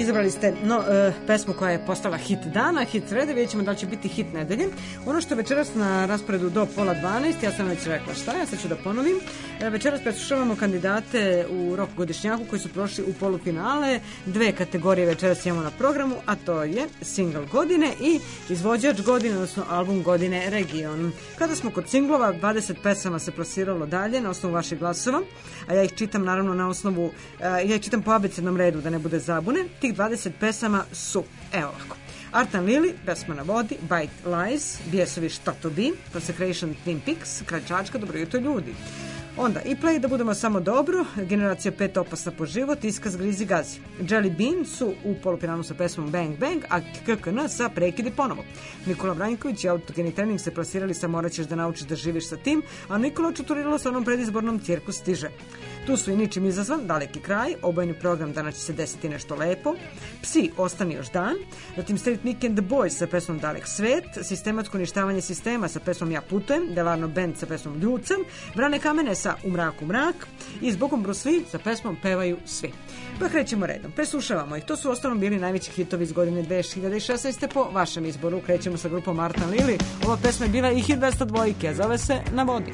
izabrali ste pesmu koja je postala hit dana, hit srede, vidjet ćemo da li će biti hit nedelje. Ono što je večeras na rasporedu do 11:30, ja sam već rekla šta je, sad ću da ponovim. Večeras preslušavamo kandidate u rock godišnjaku koji su prošli u polufinale. Dve kategorije večeras imamo na programu, a to je single godine i izvođač godine, odnosno album godine region. Kada smo kod singlova, 20 pesama se plasiralo dalje na osnovu vaših glasova, a ja ih čitam naravno na osnovu, ja ih čitam po abecednom redu da ne bude zabune. Tih 20 pesama su, evo ovako: Artan Lili, pesma na vodi, Bite Lies, Bijesovi Šta to bi, Consecration Twin Peaks, Kralj Čačka, Dobro jutro ljudi. Onda i Play, Da budemo samo dobro, Generacija 5, Opasna po život, Iskaz Grizi Gazi. Jelly Bean su u polufinalu sa pesmom Bang Bang, a KKN sa Prekidi ponovo. Nikola Branjković i Autogeni trening se plasirali sa Morat ćeš da naučiš da živiš sa tim, a Nikola čuturilo sa onom predizbornom Cirkus stiže. Tu su i Ničim izazvan, Daleki kraj, Obojeni program, Danas će se desiti nešto lepo, Psi, Ostani još dan, zatim Street Nick and the Boys sa pesmom Dalek svet, Sistematsko uništavanje sistema sa pesmom Ja putujem, Delarno Band sa pesmom Ljucam, Vrane kamene sa U mraku mrak i Zbogom Brusli sa pesmom Pevaju svi. Pa krećemo redom, preslušavamo ih. To su ostalom bili najveći hitovi iz godine 2016. po vašem izboru. Krećemo sa grupom Artan Lili. Ova pesma je bila i hit 202, a zove se Na vodi.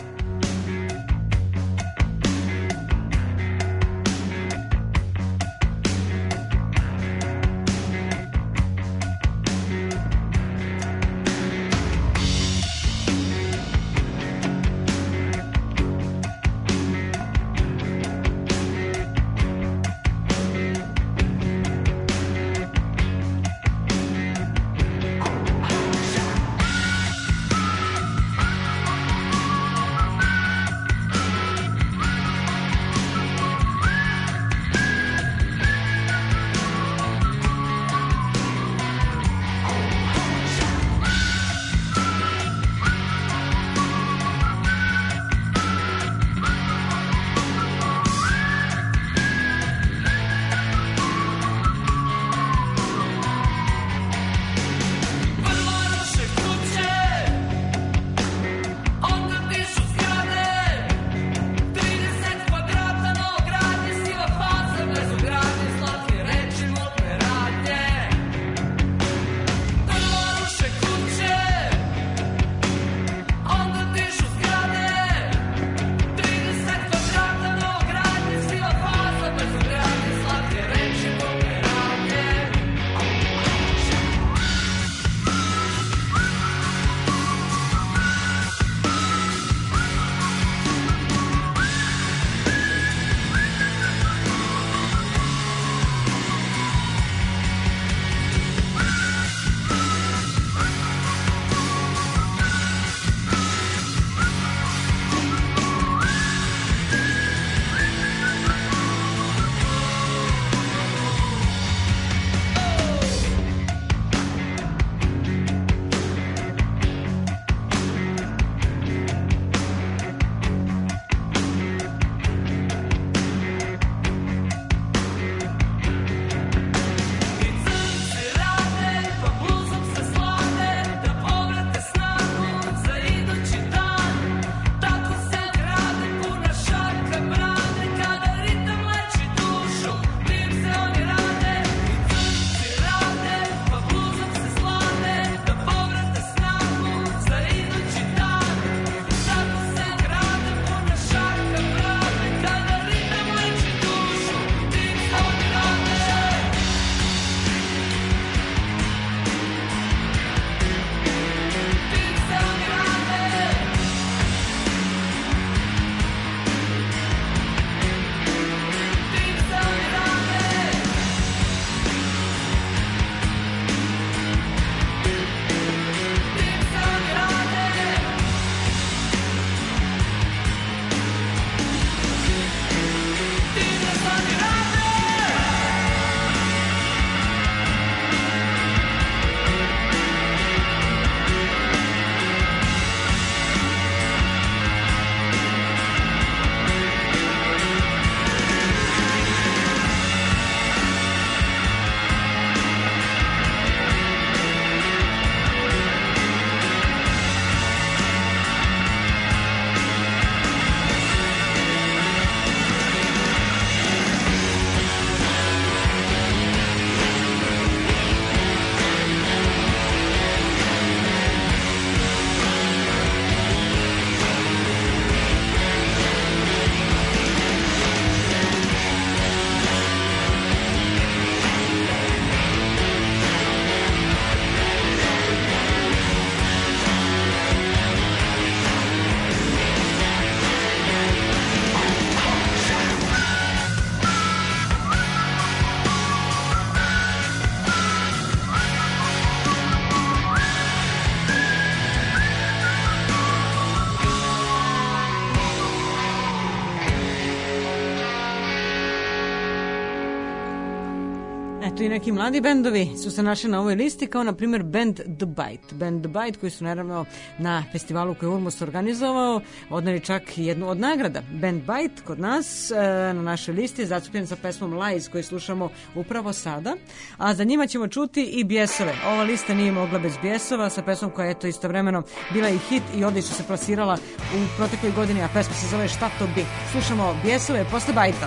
Eto i neki mladi bendovi su se našli na ovoj listi, kao na primjer band The Bite. Band The Bite koji su naravno na festivalu koji je Urmos organizovao odneli čak jednu od nagrada. Band Bite kod nas na našoj listi je zastupljen sa pesmom Lies koju slušamo upravo sada, a za njima ćemo čuti i Bjesove. Ova lista nije mogla bez Bjesova sa pesmom koja je to istovremeno bila i hit i odlično se plasirala u protekloj godini, a pesma se zove Šta to bi. Slušamo Bjesove posle Bajta.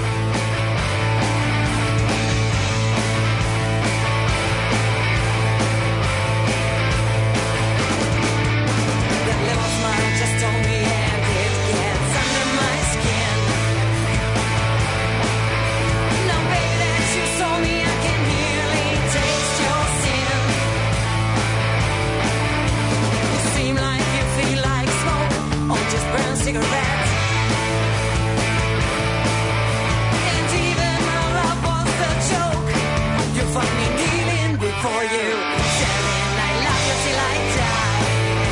Cigarettes. And even my love was a joke. You find me kneeling before you, saying I love you till I die.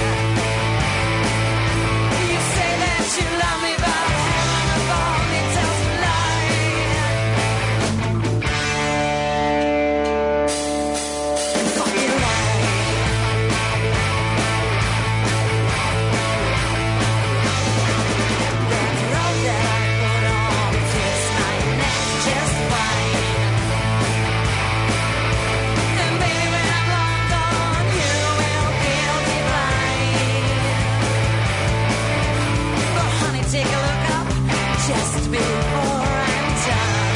You say that you love me, but heaven above me tells a lie. Fucking lie. Take a look up just before I'm done.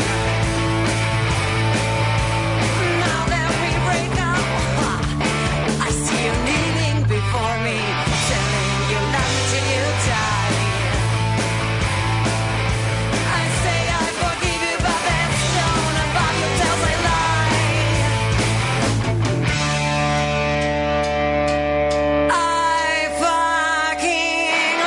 Now that we break up, I see you kneeling before me, telling you love me till you die. I say I forgive you, but that stone above you tells a lie. I fucking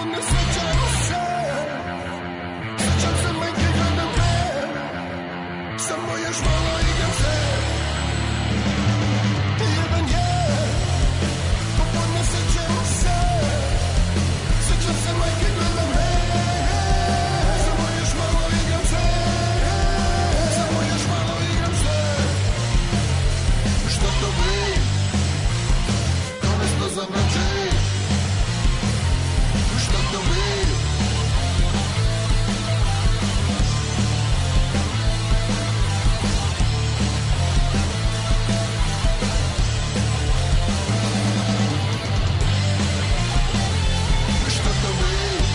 ne sjećam se. Sjećam se majke gledam te, samo još malo igram se. Jedan je, popodne sjećam se. Sjećam se majke gledam te, samo još malo igram se. Samo još malo igram se. Što to bi? Konec to zamrači. Što to bi? Što to bi?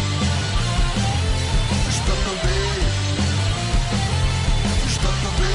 Što to bi? Što to bi?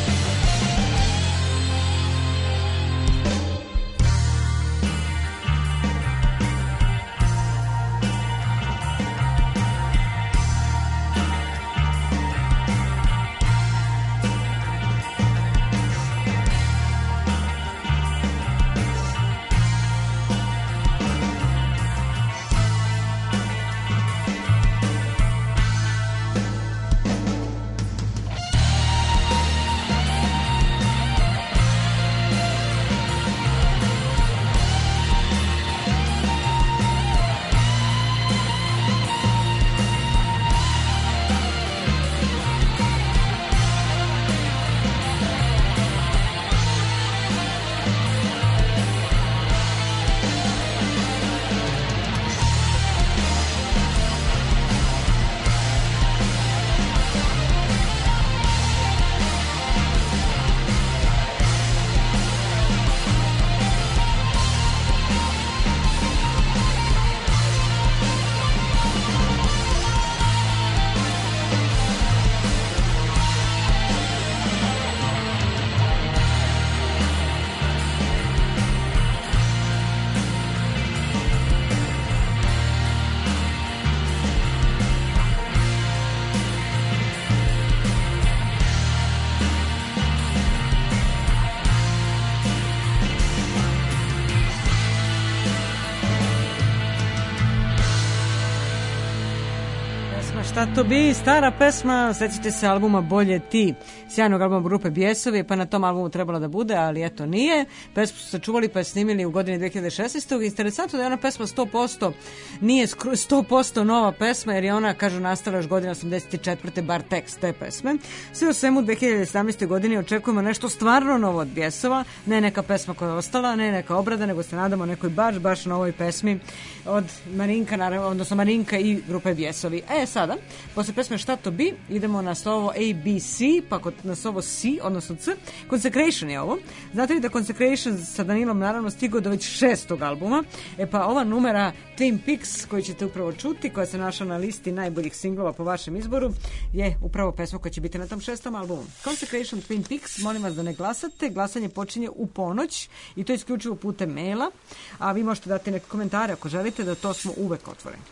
Šta to bi, stara pesma, sećate se albuma Bolje ti, sjajnog albuma grupe Bijesovi, pa na tom albumu trebalo da bude, ali eto nije. Pesmu su sačuvali pa je snimili u godini 2016. Interesantno da je ona pesma 100%, nije 100% nova pesma, jer je ona, kažu, nastala još godina 84. bar tekst te pesme. Sve u svemu 2017. godini očekujemo nešto stvarno novo od Bijesova, ne neka pesma koja je ostala, ne neka obrada, nego se nadamo nekoj baš novoj pesmi od Marinka, naravno, odnosno Marinka i grupe Bijesovi. Sada, posle pesme Šta to bi, idemo na slovo ABC, pa na slovo C, odnosno C. Consecration je ovo. Znate li da Consecration sa Danilom naravno stigao do već 6. albuma? Pa ova numera Twin Peaks, koju ćete upravo čuti, koja se našla na listi najboljih singlova po vašem izboru, je upravo pesma koja će biti na tom 6. albumu. Consecration Twin Peaks, molim vas da ne glasate. Glasanje počinje u ponoć i to isključivo putem maila, a vi možete dati neke komentare ako želite, da to smo uvek otvoreni.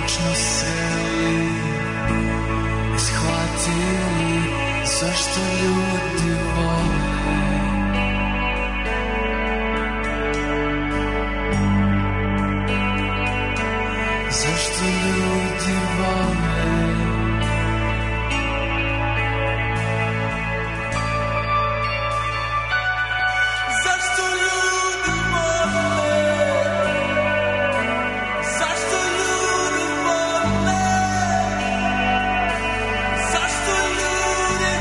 konačno sreli i shvatili zašto ljudi vole. Zašto ljudi vole. Zašto ljudi vole. Zašto ljudi vole. Zašto ljudi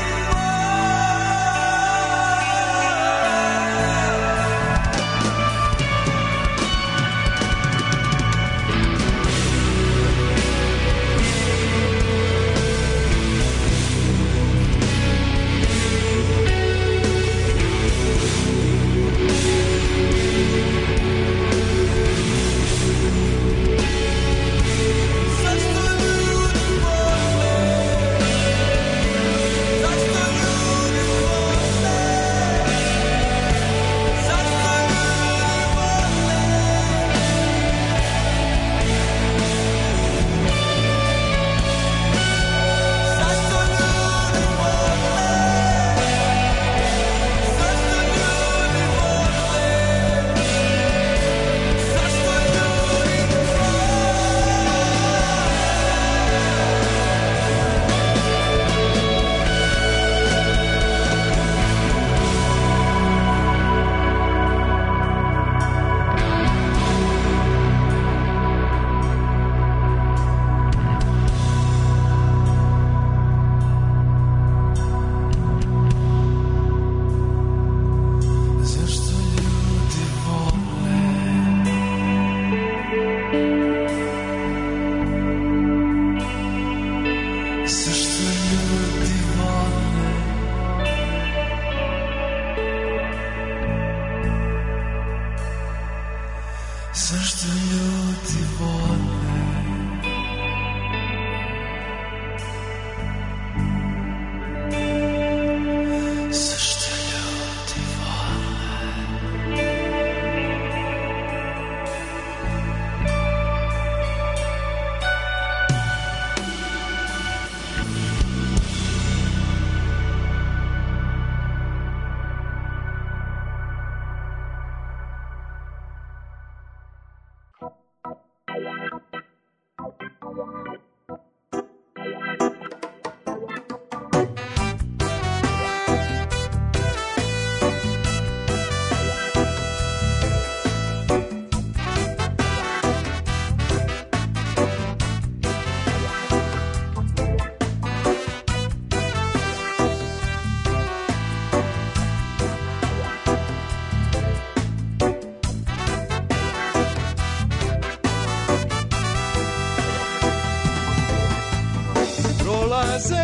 prolaze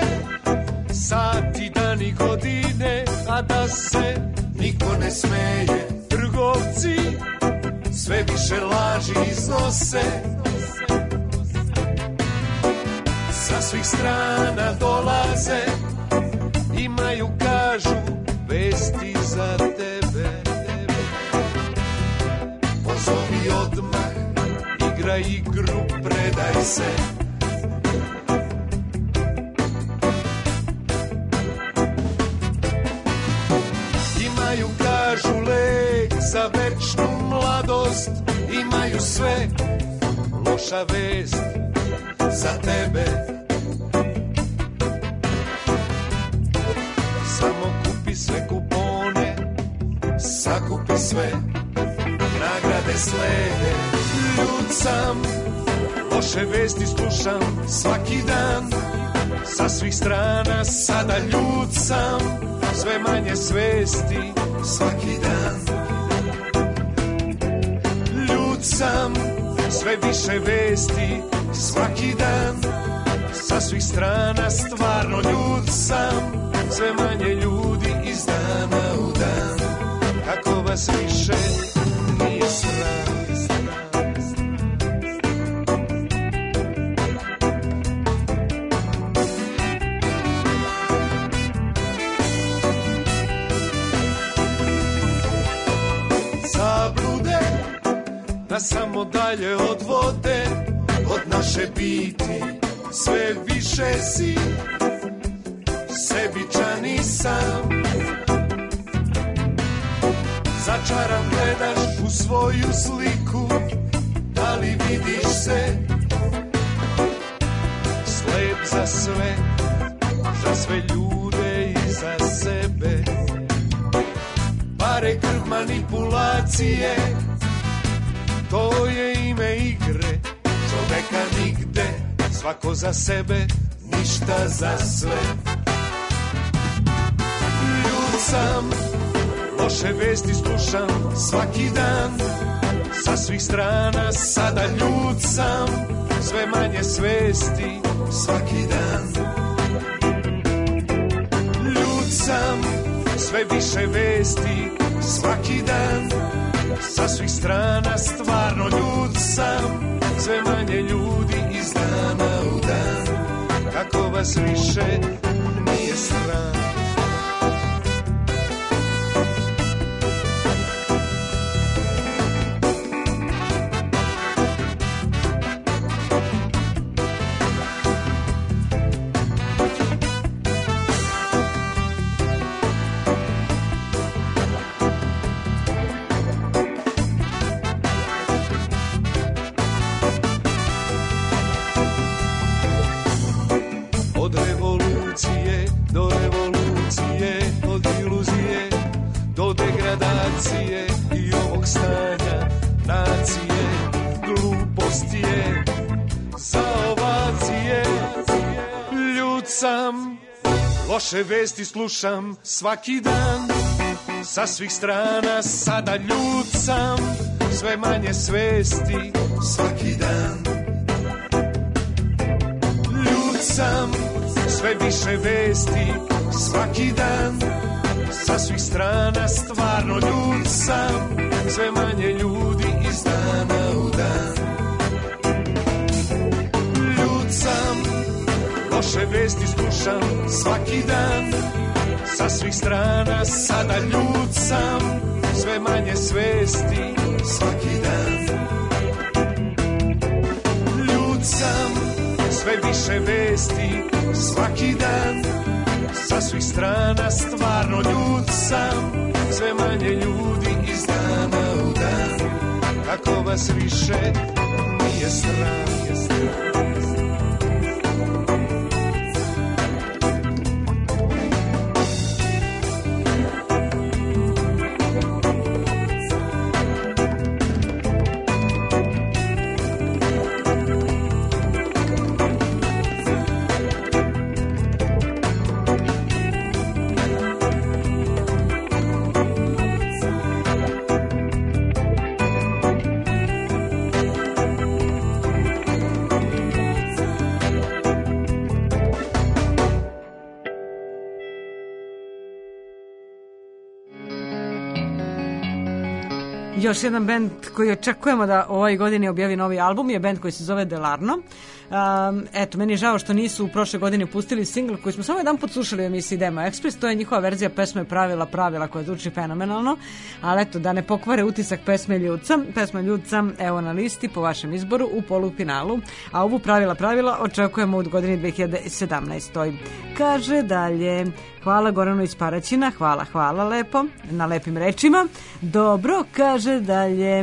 sati, dani, godine, a da se niko ne smeje. Trgovci sve više laži iznose, sa svih strana dolaze, imaju, kažu, vesti za tebe. Pozovi odmah, igraj igru, predaj se. Imaju, kažu, lek za večnu mladost, imaju sve, loša vest za tebe. Samo kupi sve kupone, sakupi sve, nagrade slede. Ljud sam, loše vesti slušam svaki dan, sa svih strana sada ljud sam, sve manje svesti svaki dan. Ljud sam, sve više vesti svaki dan, sa svih strana stvarno ljud sam, sve manje ljudi iz dana u dan. Kako vas više nije sram. Zablude da samo dalje odvode od naše biti, sve više si sebičan i sam. Začaran gledaš u svoju sliku, da li vidiš se slep za sve ljude i za sebe. Pare, krv, manipulacije, to je ime igre. Čoveka nigde, svako za sebe, ništa za sve. Ljud sam, loše vesti slušam svaki dan, sa svih strana sada ljud sam, sve manje svesti svaki dan. Ljud sam, sve više vesti svaki dan, sa svih strana stvarno ljud sam, sve manje ljudi iz dana u dan. Kako vas više nije sram? I ovog stanja nacije, glupost je za ovacije. Ljud sam, loše vesti slušam svaki dan, sa svih strana sada ljud sam, sve manje svesti svaki dan. Ljud sam, sve više vesti svaki dan, sa svih strana stvarno ljud sam, sve manje ljudi iz dana u dan. Ljud sam, loše vesti slušam svaki dan, sa svih strana sada ljud sam, sve manje svesti svaki dan. Ljud sam, sve više vesti svaki dan, sa svih strana stvarno ljud sam, sve manje ljudi iz dana u dan. Kako vas više nije sram? Još jedan bend koji očekujemo da ovoj godini objavi novi album je bend koji se zove Delarno. Eto, meni je žao što nisu u prošle godine pustili singl koji smo samo jedan put slušali u emisiji Demo Express. To je njihova verzija pesme Pravila koja zvuči fenomenalno, ali eto, da ne pokvare utisak pesme Ljudca. Pesma Ljudca, evo na listi po vašem izboru u polufinalu, a ovu Pravila očekujemo u godini 2017. Kaže dalje, hvala Goranu iz Paraćina, hvala lepo na lepim rečima. Dobro, kaže dalje,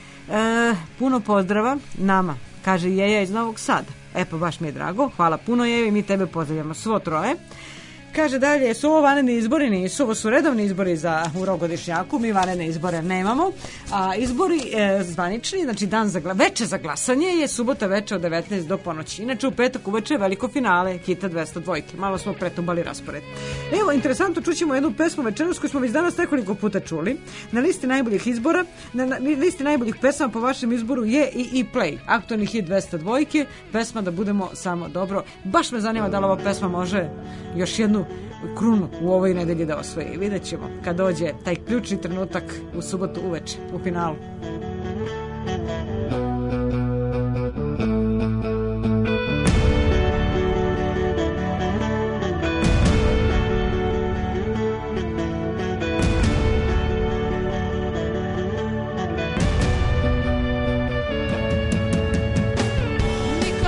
puno pozdrava nama, kaže Jeja iz Novog Sada. Pa baš mi je drago, hvala puno Jeja i mi tebe pozdravljamo svo troje. Kaže dalje, su ovo vanredni izbori? Nisu, ovo su redovni izbori za u Rogodišnjaku, mi vanredne izbore nemamo, a izbori zvanični, znači veče za glasanje je subota veče od 19 do ponoći. Inače u petak uveče je veliko finale Hita 202, malo smo pretumbali raspored. Evo, interesantno, čućemo jednu pesmu večeras koju smo već danas nekoliko puta čuli. Na listi najboljih izbora, na listi najboljih pesama po vašem izboru je i Play, aktualni hit 202, pesma Da budemo samo dobro. Baš me zanima da li ova pesma može još jednu krunu u ovoj nedelji da osvoji. Vidjet ćemo kad dođe taj ključni trenutak u subotu uveče u finalu. Niko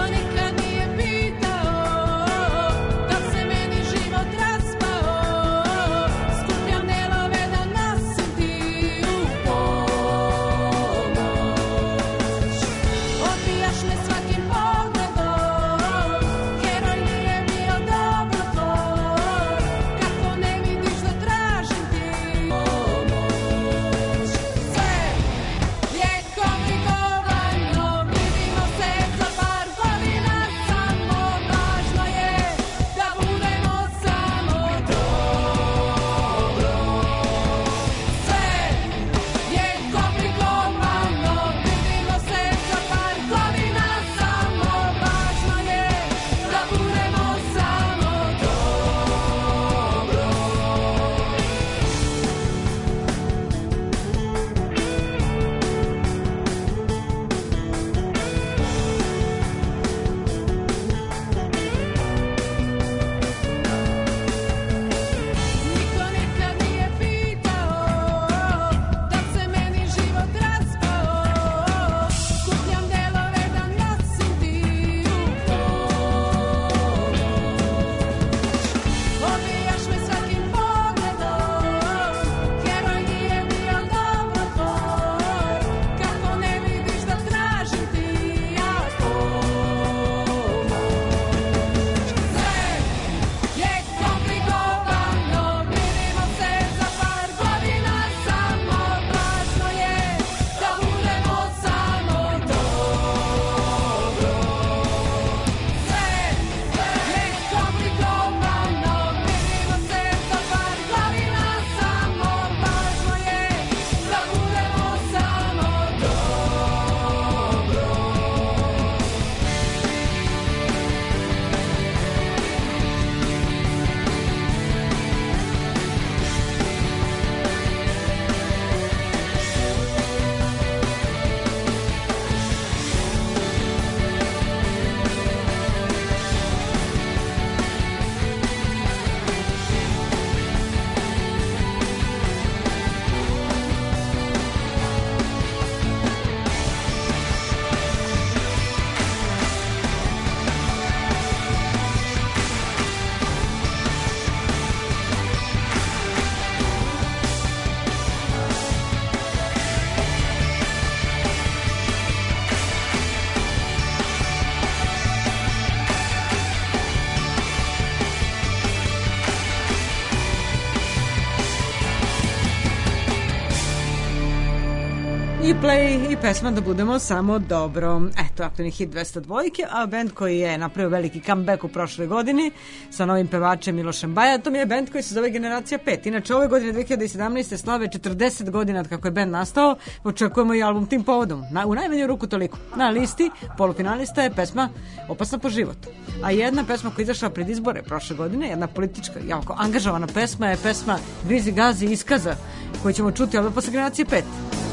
I Play i pesma Da budemo samo dobro. Eto, aktualni hit 202, a band koji je napravio veliki comeback u prošloj godini sa novim pevačem Milošem Bajatom je band koji se zove Generacija 5. Inače, ove godine 2017. slave 40 godina od kako je band nastao. Očekujemo i album tim povodom. U najmanju ruku toliko. Na listi polufinalista je pesma Opasna po život. A jedna pesma koja je izašla pred izbore prošle godine, jedna politička, jako angažovana pesma je pesma Grizi Gazi Iskaza, koju ćemo čuti ovdje posle Generacije 5.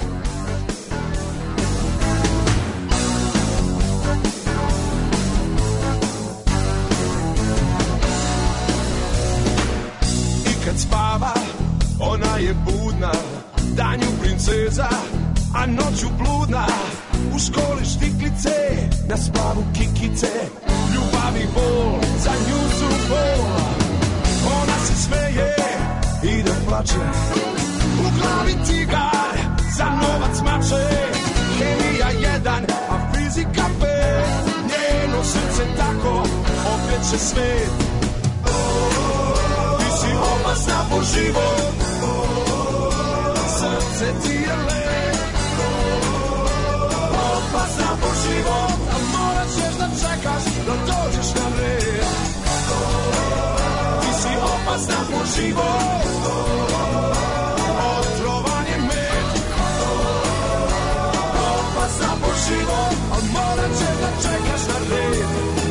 Kad spava, ona je budna, danju princeza, a noću bludna. U školi štiklice, na splavu kikice, ljubavi bol, za nju su bol. Ona se smeje i da plače, u glavi cigar, za novac mače. Hemija jedan, a fizika pet, njeno srce tako, okreće svet. Opasna po život, srce ti je let. Opasna po život, a morat ćeš da čekaš da dođeš na red. Ti si opasna po život, otrovan je med. Opasna po život, a morat ćeš da čekaš na red.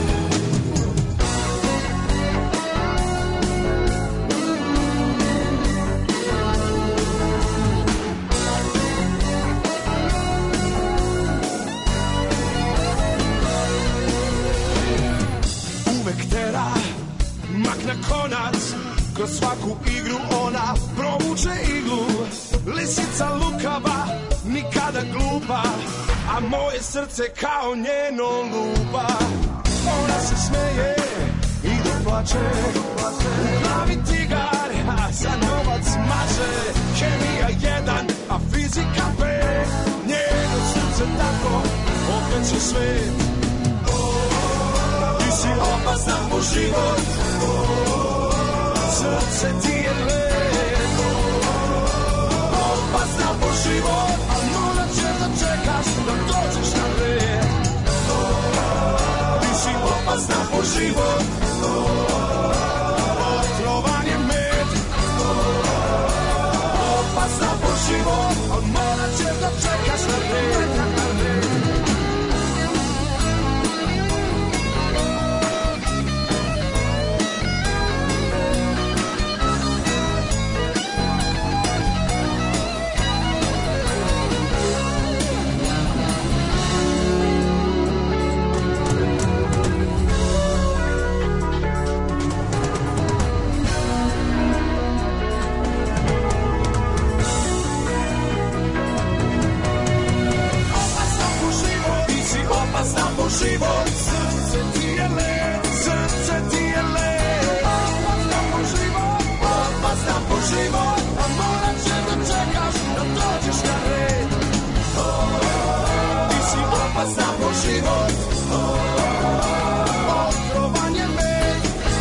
Mak na konac, kroz svaku igru ona provuče iglu. Lisica lukava, nikada glupa, a moje srce kao njeno lupa. Ona se smeje i doplače, u glavi tigar, a za novac mače. Hemija jedan, a fizika pet, njeno srce tako okreće svet. Si opasna po život, srce ti je let. Opasna po život, a morat ćeš da čekaš da dođeš na red. Ti si opasna po život, otrovan je med. Opasna po život, a morat ćeš da čekaš na red. Život, srce ti je let, srce ti je let. Opasna po život, opasna po život, a morat ćeš da čekaš da dođeš na red. Ti si opasna po život, otrovan je med.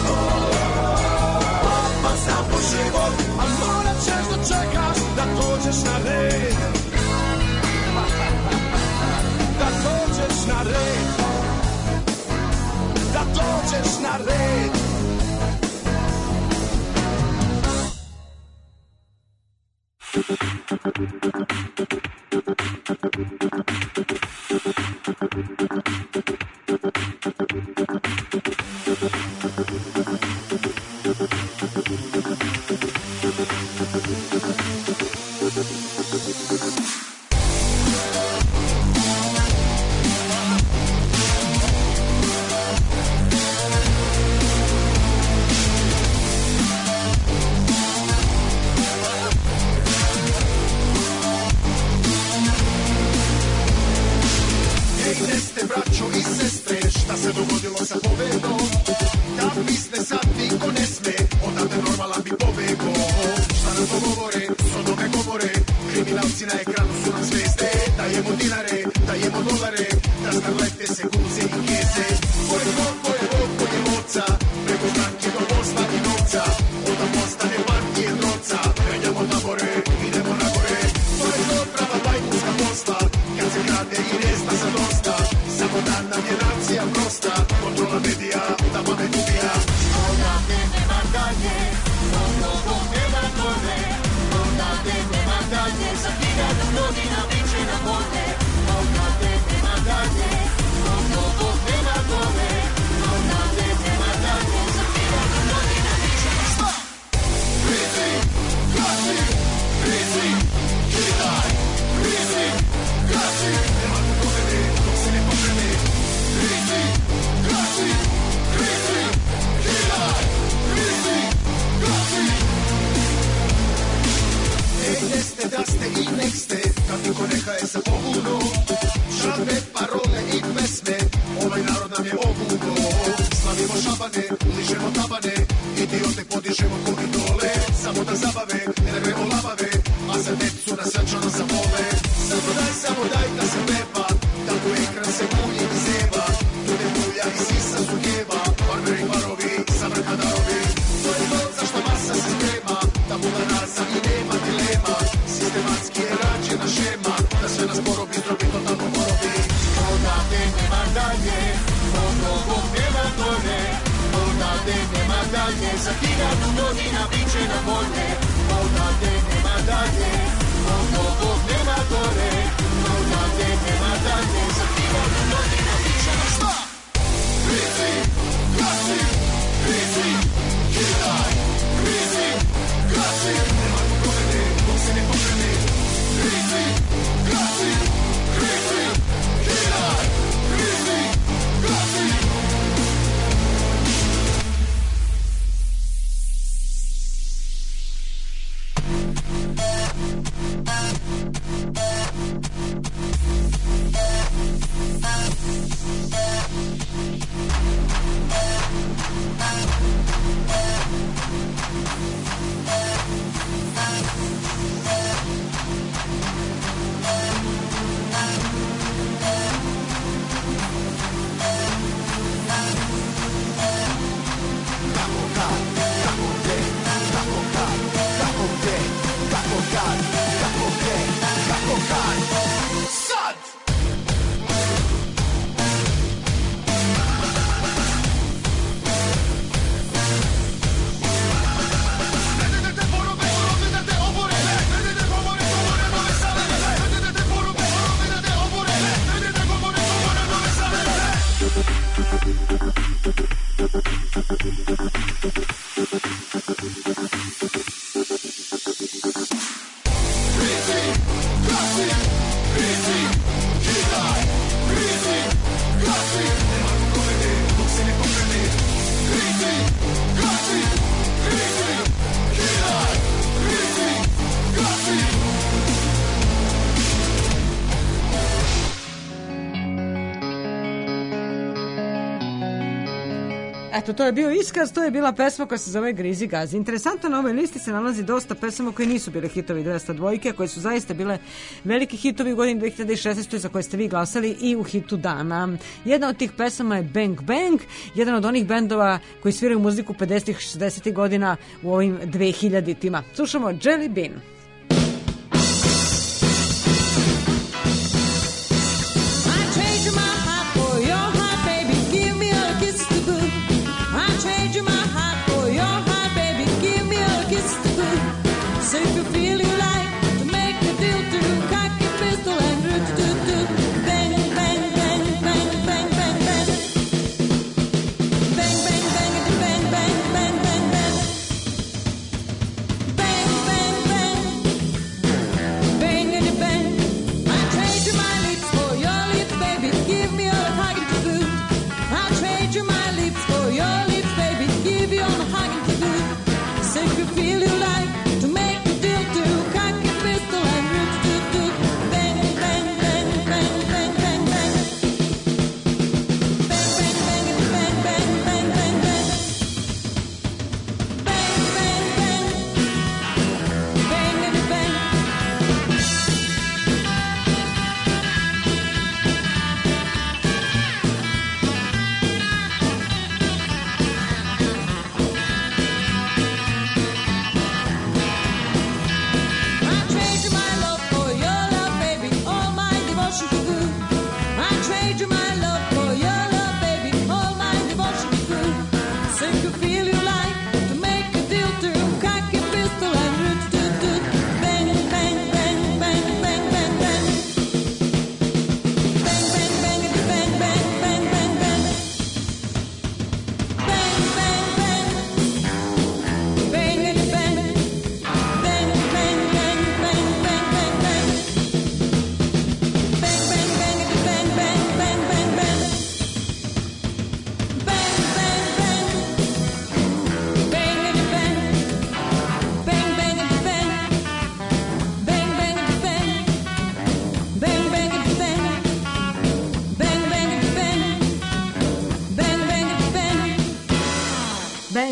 Opasna po život, a morat ćeš da čekaš da dođeš na red. Da dođeš na red. Da dođeš na red. Kriminalci na ekranu su nam zvezde. Dajemo dinare, dajemo dolare, da starlete se guze i keze. Ko je vod, ko je vod, ko je vodca, preko stranke do posla i novca. Onda postane partije droca, menjamo tabore, idemo na gore. To je to prava tajkunska posla, bugo. Slavimo šabane, ližemo tabane, idiote podižemo koridole. Samo da zabave, nerve olabave, a za decu na srčano zavole. Samo daj da se pepa, tako ekran se mulje i zeva. Ljude mulja i sisa su jeba, farmeri parovi, savrha darovi. To je to zašto masa se sprema, da bula rasa i nema dilema. Sistematski je rađena šema, da sve nas porobi, zdrobi, totalno porobi. Odavde nema dalje, od ovog nema gore. Odavde nema dalje, za 1000 godina bit će nam bolje. Odavde nema dalje, od ovog nema gore. Odavde nema dalje, za 1000 godina bit će nam šta? Krizi, gasi, krizi, kidaj, krizi, gasi. Nema pokrene, dok se ne pokrene. Krizi, gasi, krizi, kidaj, krizi, gasi. Eto, to je bio iskaz, to je bila pesma koja se zove Grizi Gazi. Interesantno, na ovoj listi se nalazi dosta pesama koje nisu bile hitovi 202, koje su zaista bile veliki hitovi u godini 2016. za koje ste vi glasali i u hitu dana. Jedna od tih pesama je Bang Bang, jedan od onih bendova koji sviraju muziku 50-ih, 60-ih godina u ovim 2000-tima. Slušamo Jelly Bean. So if you feel you like to make a deal to cock your pistol and do bang bang bang bang bang bang bang bang bang bang bang bang bang bang bang bang bang bang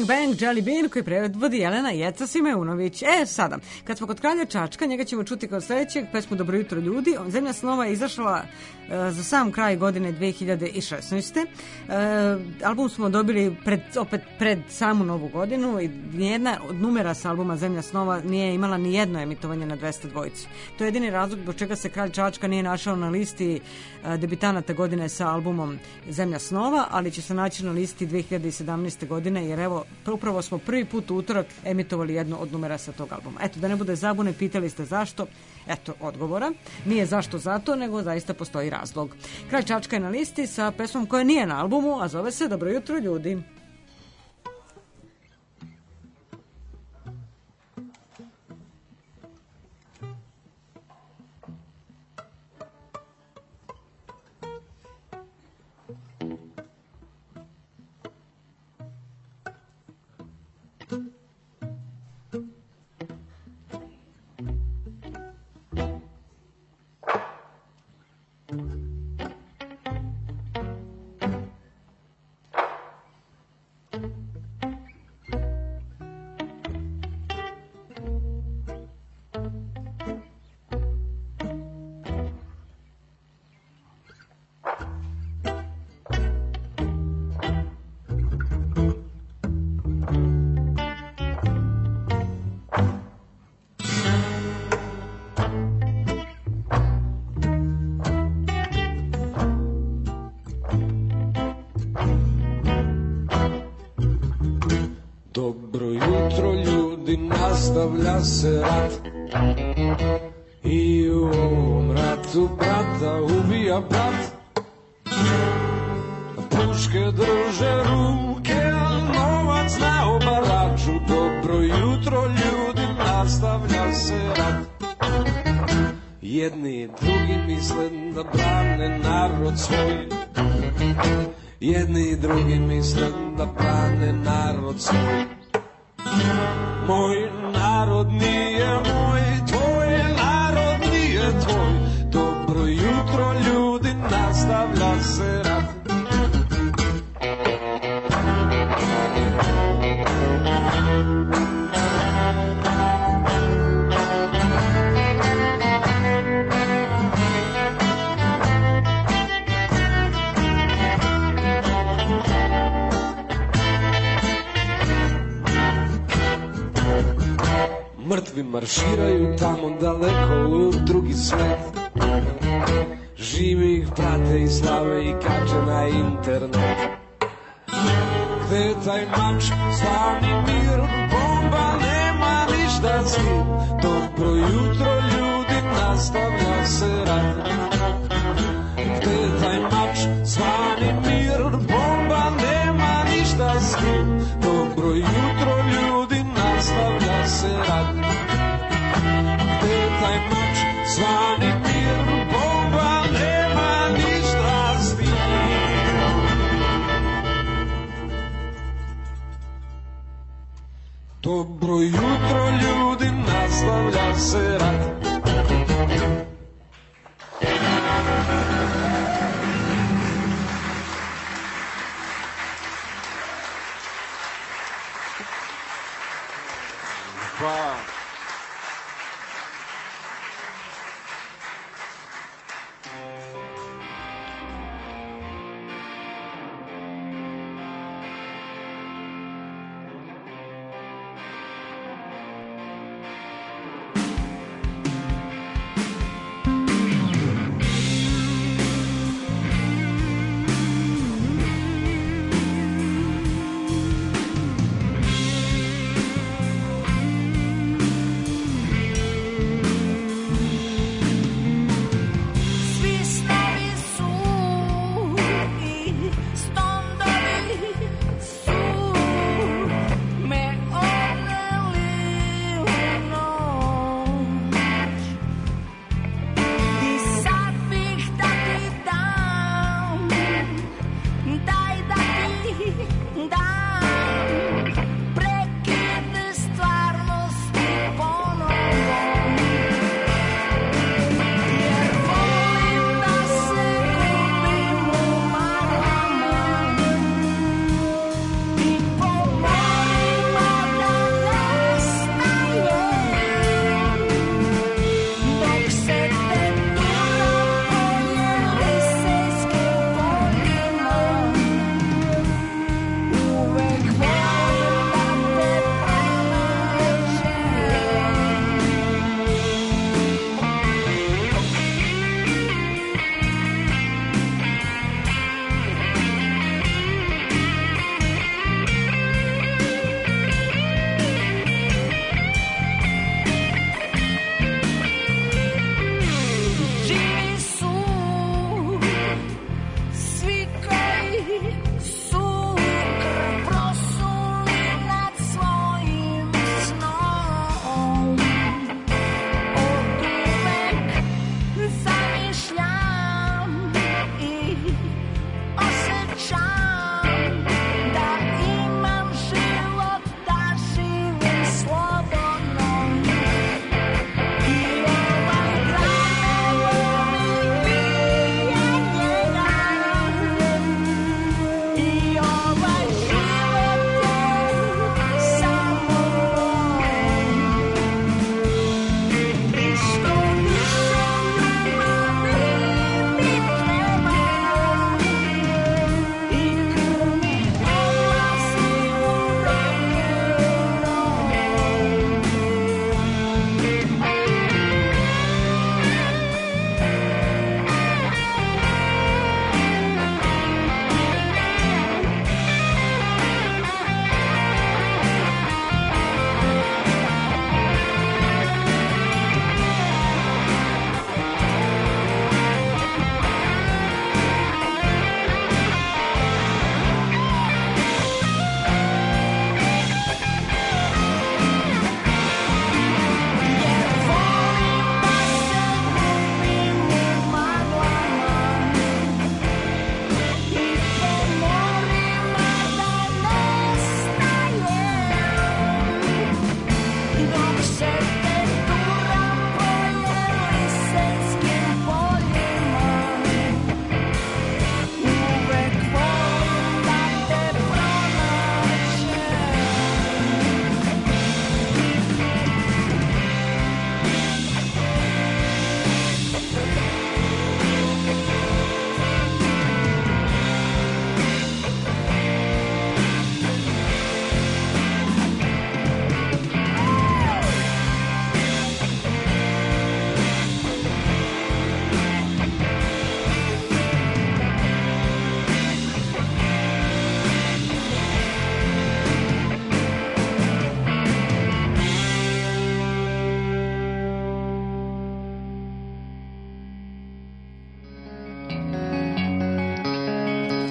Bang Jelly Bean koji prevodi Jelena Jeca Simeunović. Sada, kad smo kod Kralja Čačka, njega ćemo čuti kao sledećeg, pesmu Dobro jutro ljudi. Zemlja snova je izašla za sam kraj godine 2016. Album smo dobili pred samu novu godinu i nijedna od numera sa albuma Zemlja snova nije imala ni jedno emitovanje na 202. To je jedini razlog zbog čega se Kralj Čačka nije našao na listi debitanata godine sa albumom Zemlja snova, ali će se naći na listi 2017. godine, jer evo, upravo smo prvi put u utorak emitovali jedno od numera sa tog albuma. Eto, da ne bude zabune, pitali ste zašto, eto odgovora. Nije zašto zato, nego zaista postoji razlog. Kralj Čačka je na listi sa pesmom koja nije na albumu, a zove se Dobro jutro ljudi. Dobro jutro ljudi, nastavlja se rat i u ovom ratu brata ubija brat. Puške druže ruke, a novac na obalaču. Dobro jutro ljudi, nastavlja se rat. Jedni drugi misle da brane narod svoj. Jedni drugi misle da brane narod svoj. Moj narod nije moj, tvoj narod nije tvoj. Dobro jutro ljudi, nastavlja se rat. Mrtvi marširaju tamo daleko u drugi svet. Živi ih prate i slave i kače na internet. Gde je taj mač, stani mir, bomba, nema ništa s tim. Dobro jutro ljudi, nastavlja se rat. Gde je taj mač, stani mir, bomba, nema ništa s tim. Dobro jutro ljudi, nastavlja se rat. Gde je taj mač, zvani mir, bomba, nema ništa s tim. Dobro jutro ljudi, nastavlja se rat. Hvala.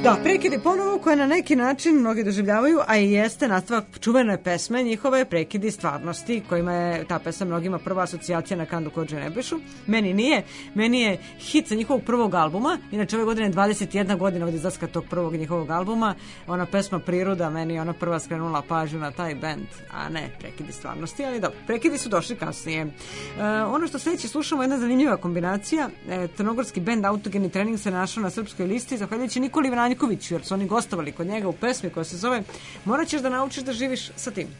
Da, Prekidi ponovo koje na neki način mnogi doživljavaju, a i jeste nastavak čuvene pesme njihove Prekidi stvarnosti, kojima je ta pesma mnogima prva asocijacija na Kandu Kođe Nebešu. Meni nije, meni je hit sa njihovog prvog albuma, inače ove godine je 21 godina od izlaska tog prvog njihovog albuma, ona pesma Priroda, meni je ona prva skrenula pažnju na taj bend, a ne Prekidi stvarnosti, ali dobro, Prekidi su došli kasnije. Ono što sljedeće slušamo je jedna zanimljiva kombinacija, crnogorski bend Autogeni trening se našao na srpskoj listi, zahvaljujući Nikoli Vranjkoviću, jer su oni gostovali kod njega u pesmi koja se zove Morat ćeš da naučiš da živiš sa tim.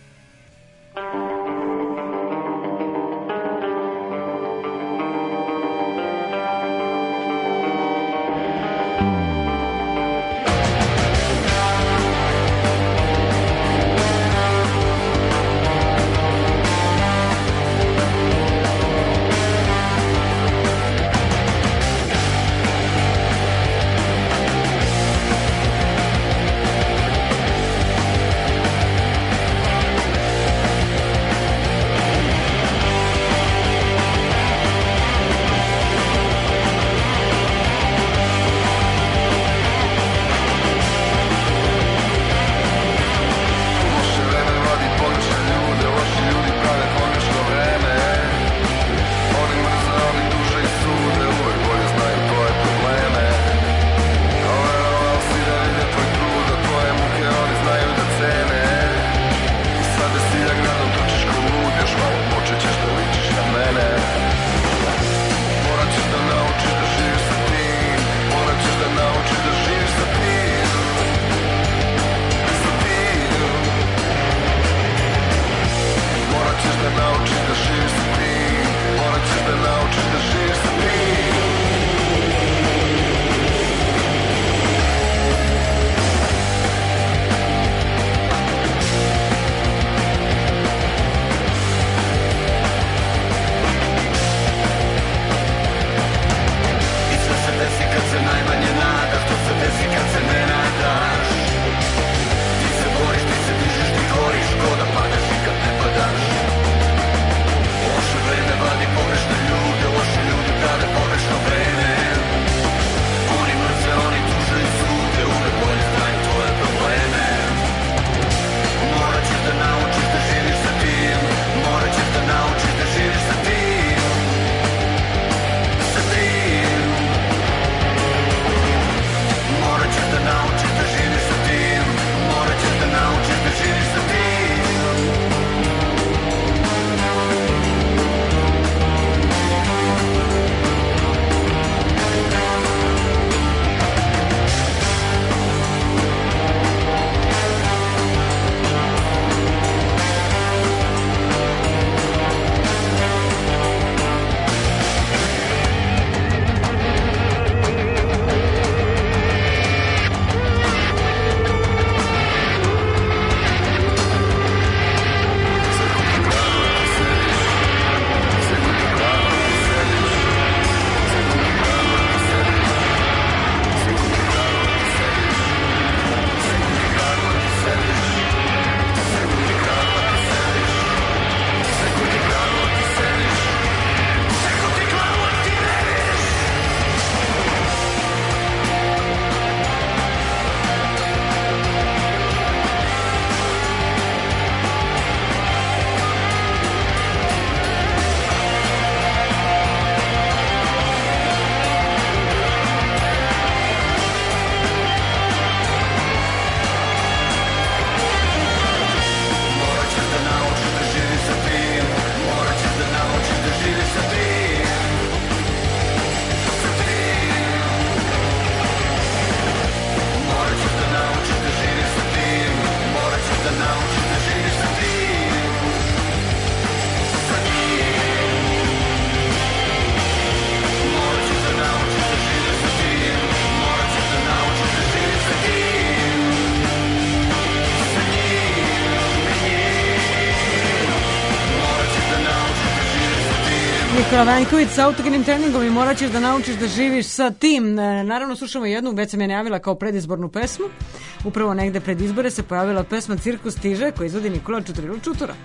Nikola Vanjković sa autogenim treningom i morat ćeš da naučiš da živiš sa tim. Naravno, slušamo jednu, već sam je najavila kao predizbornu pesmu. Upravo negde pred izbore se pojavila pesma Cirkus stiže, koju izvodi Nikola Čutura.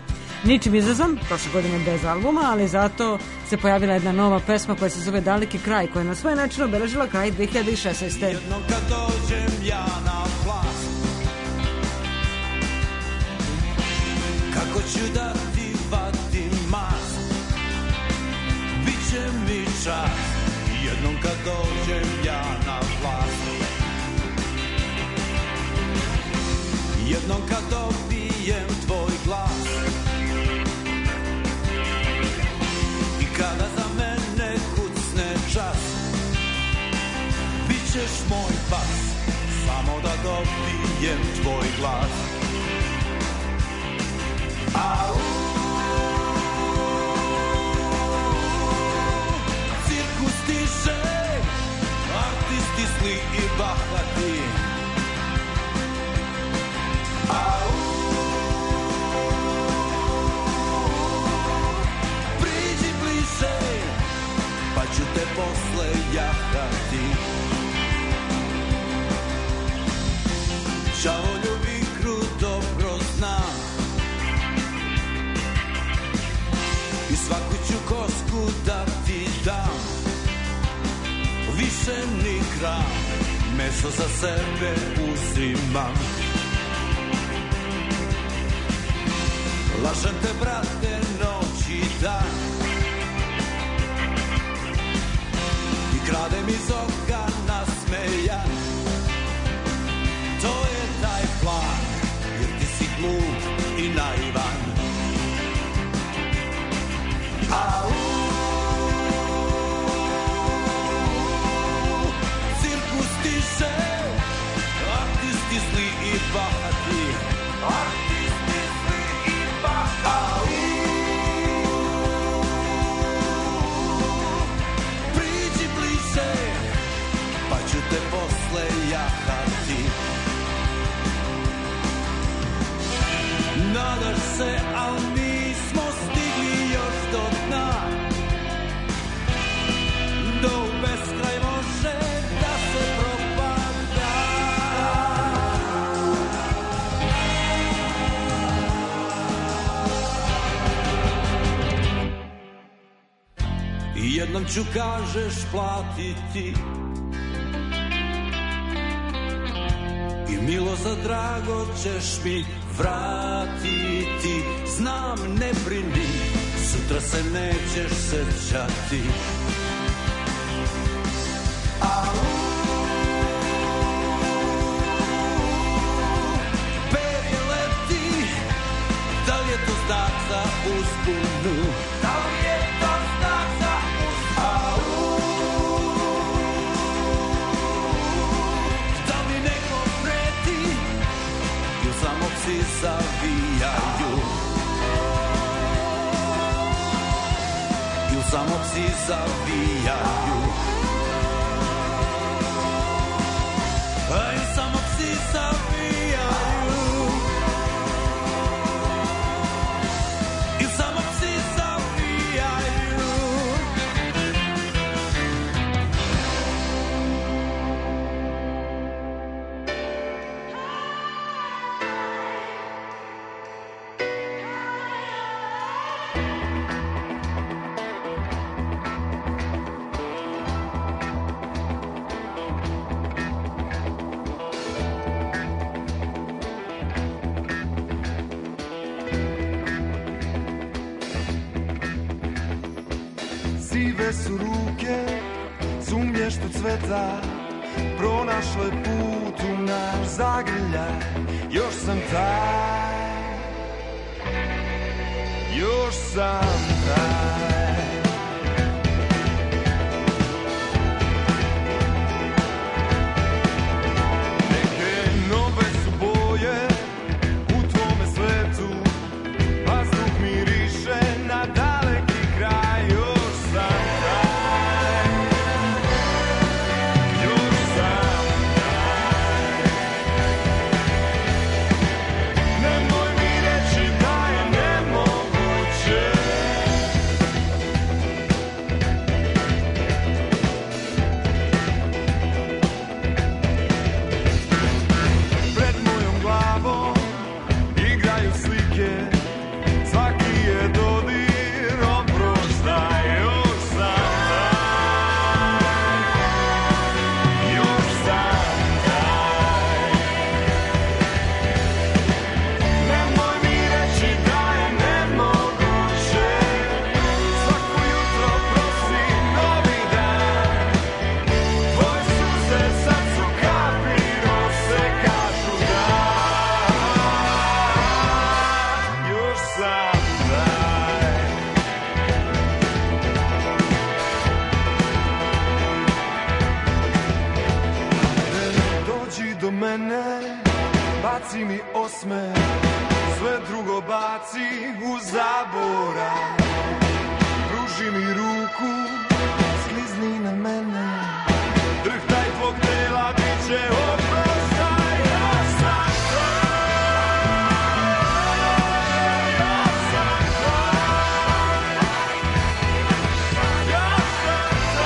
ničim izazvan, prošle godine bez albuma, ali zato se pojavila jedna nova pesma koja se zove Daleki kraj, koja je na svoj način obeležila kraj 2016. Jednom kad dođem ja na vlast, kako ću da ti vadim mast, biće mi čast. Jednom kad dođem ja na vlast, jednom kad dobijem tvoj glas, i kada za mene kucne čas, bit ćeš moj pas, samo da dobijem tvoj glas. Au, cirkus tiše, artisti zli i bahati. Au, priđi bliže, pa ću te posle jahati. Đavolju igru dobro znam i svaku ću kosku da ti dam. Više ni gram, meso za sebe uzimam. Lažem te, brate, noć i dan, i kradem iz oka nasmejan. To je taj plan, jer ti si glup i naivan. Au, cirkus tiše, artisti zli i bahati. Artisti zli i bahati. Priđi bliže, pa ću te posle jahati. Nadaš se, al nismo stigli još do dna, do u beskraj može da se propada. I jednom ću, kažeš, platiti, i milo za drago ćeš mi vratiti. Znam, ne brini, sutra se nećeš sećati. Au, perje leti, da li je to znak za uzbunu? Da li je to znak za uzbunu? Au, da mi neko preti, i u samo psi zavijaju. I u samo psi zavijaju. A i samo psi zavijaju. I samo psi zavijaju. Sive su ruke, sumnještu cveta, pronašle put u naš zagrljaj. Još sam taj, još sam taj. Neke nove su boje u tvome svetu, vazduh miriše na daleki kraj. Još sam taj, još sam taj. Nemoj mi reći da je nemoguće Ostavi mi osmeh, sve drugo baci u zaborav. Pruži mi ruku, sklizni na mene, drhtaj tvog tela, bit će oproštaj. Ja sam to, ja sam to, ja sam to,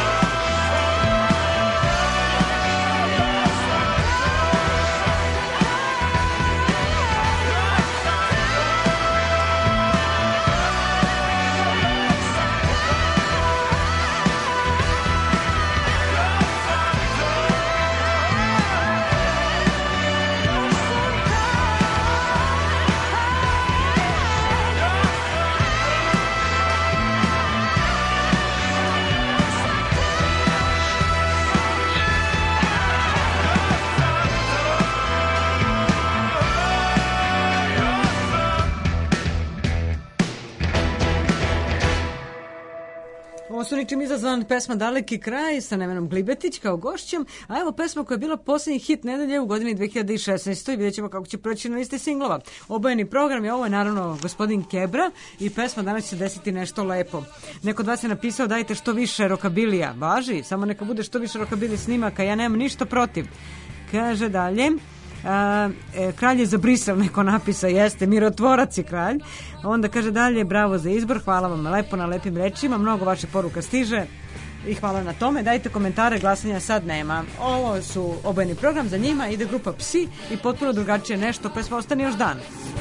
Ovo su ničim izazvan pesma Daleki kraj sa Nevenom Glibetić kao gošćem, a evo pesma koja je bila posljednji hit nedelje u godini 2016. i vidjet ćemo kako će proći na listi singlova. Obojeni program je ovo je naravno gospodin Kebra i pesma Danas će se desiti nešto lepo. Neko od vas je napisao dajte što više rokabilija. Važi, samo neka bude što više rokabili snimaka, ja nemam ništa protiv. Kaže dalje, kralj je za Brisel, neko napisa, jeste, mirotvorac je kralj. Onda kaže dalje, bravo za izbor, hvala vam lepo na lepim rečima, mnogo vaših poruka stiže i hvala na tome. Dajte komentare, glasanja sad nema. Ovo su obojeni program, za njima ide grupa Psi i potpuno drugačije nešto, pesma Ostani još dan.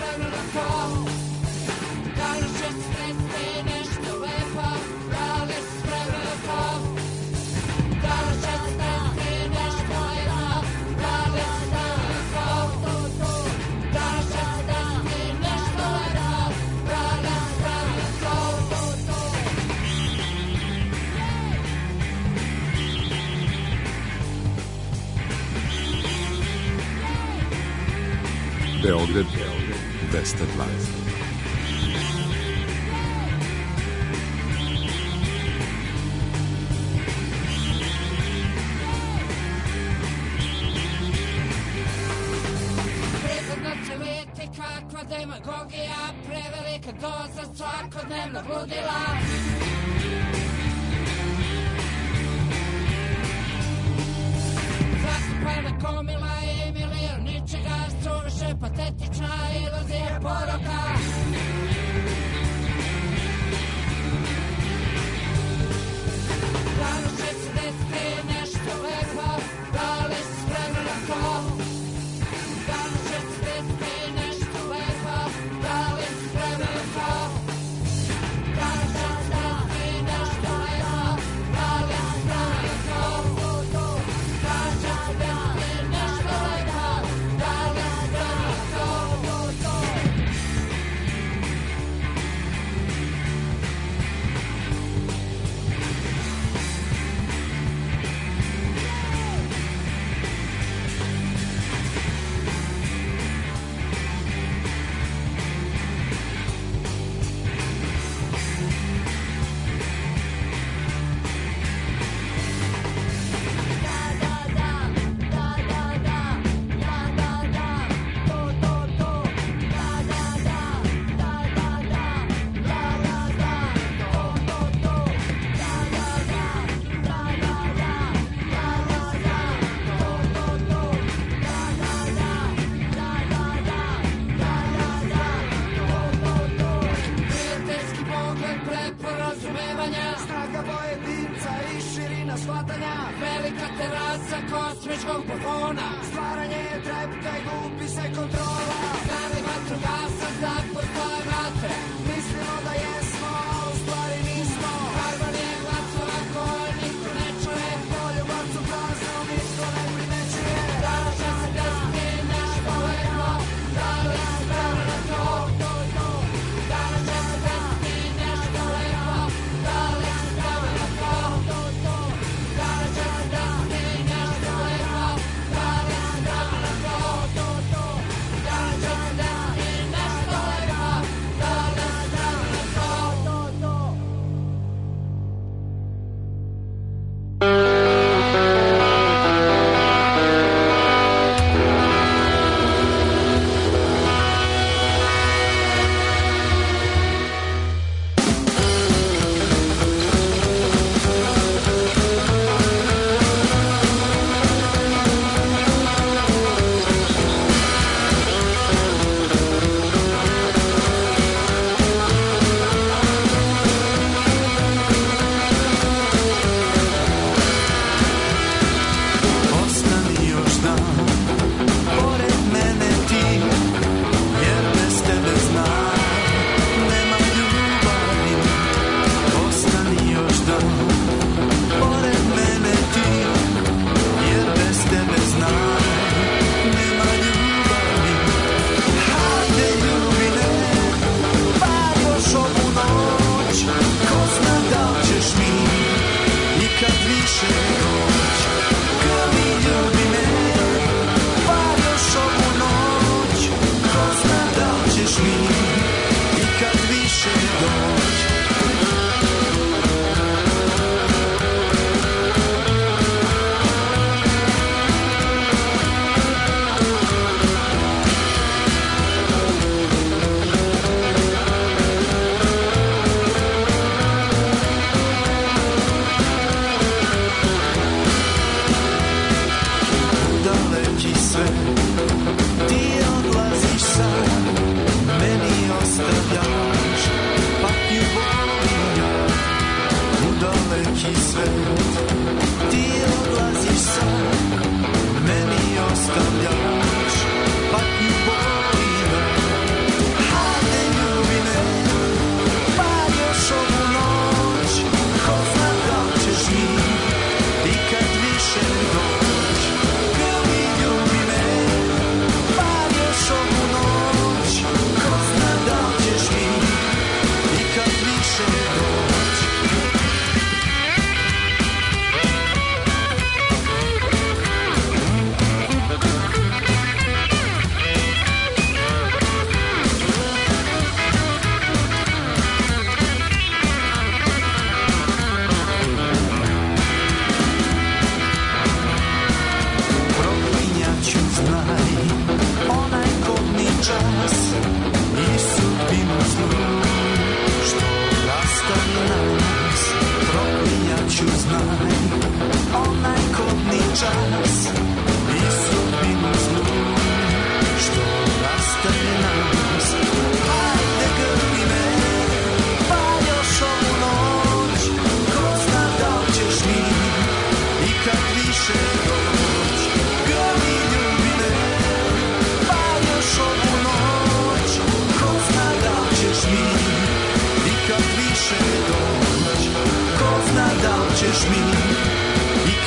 Beograd 220. Kakva demagogija, prevelika doza svakodnevnog ludila. Zakupana komila i milion ničega, suviše patetična iluzija poroka. Danas će se desiti nešto lepo, da li si spremna na to? Danas će se desiti nešto lepo, da li si spremna na to? Danas će se desiti nešto lepo, da li si spremna na to? Danas će se desiti nešto lepo, da li si spremna na to? Prijateljski pogled, preporazumevanja, snaga pojedinca i širina shvatanja, velika terasa kosmičkog plafona, stvaranje je trepta i gubi se kontrola. Znali vatrogasac da postoje vatre, mislimo da jesmo, a u stvari nismo. Harmonije glasova koje niko ne čuje, poljubac u prazno niko ne primećuje. Danas će se desiti nešto lepo, da li si spremna na to? Danas će se desiti nešto lepo, da li si spremna na to? Danas će se desiti nešto lepo, da li si spremna na to? Danas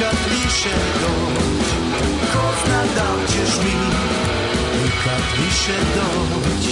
nikad više doć. Ko zna da li ćeš mi nikad više doć.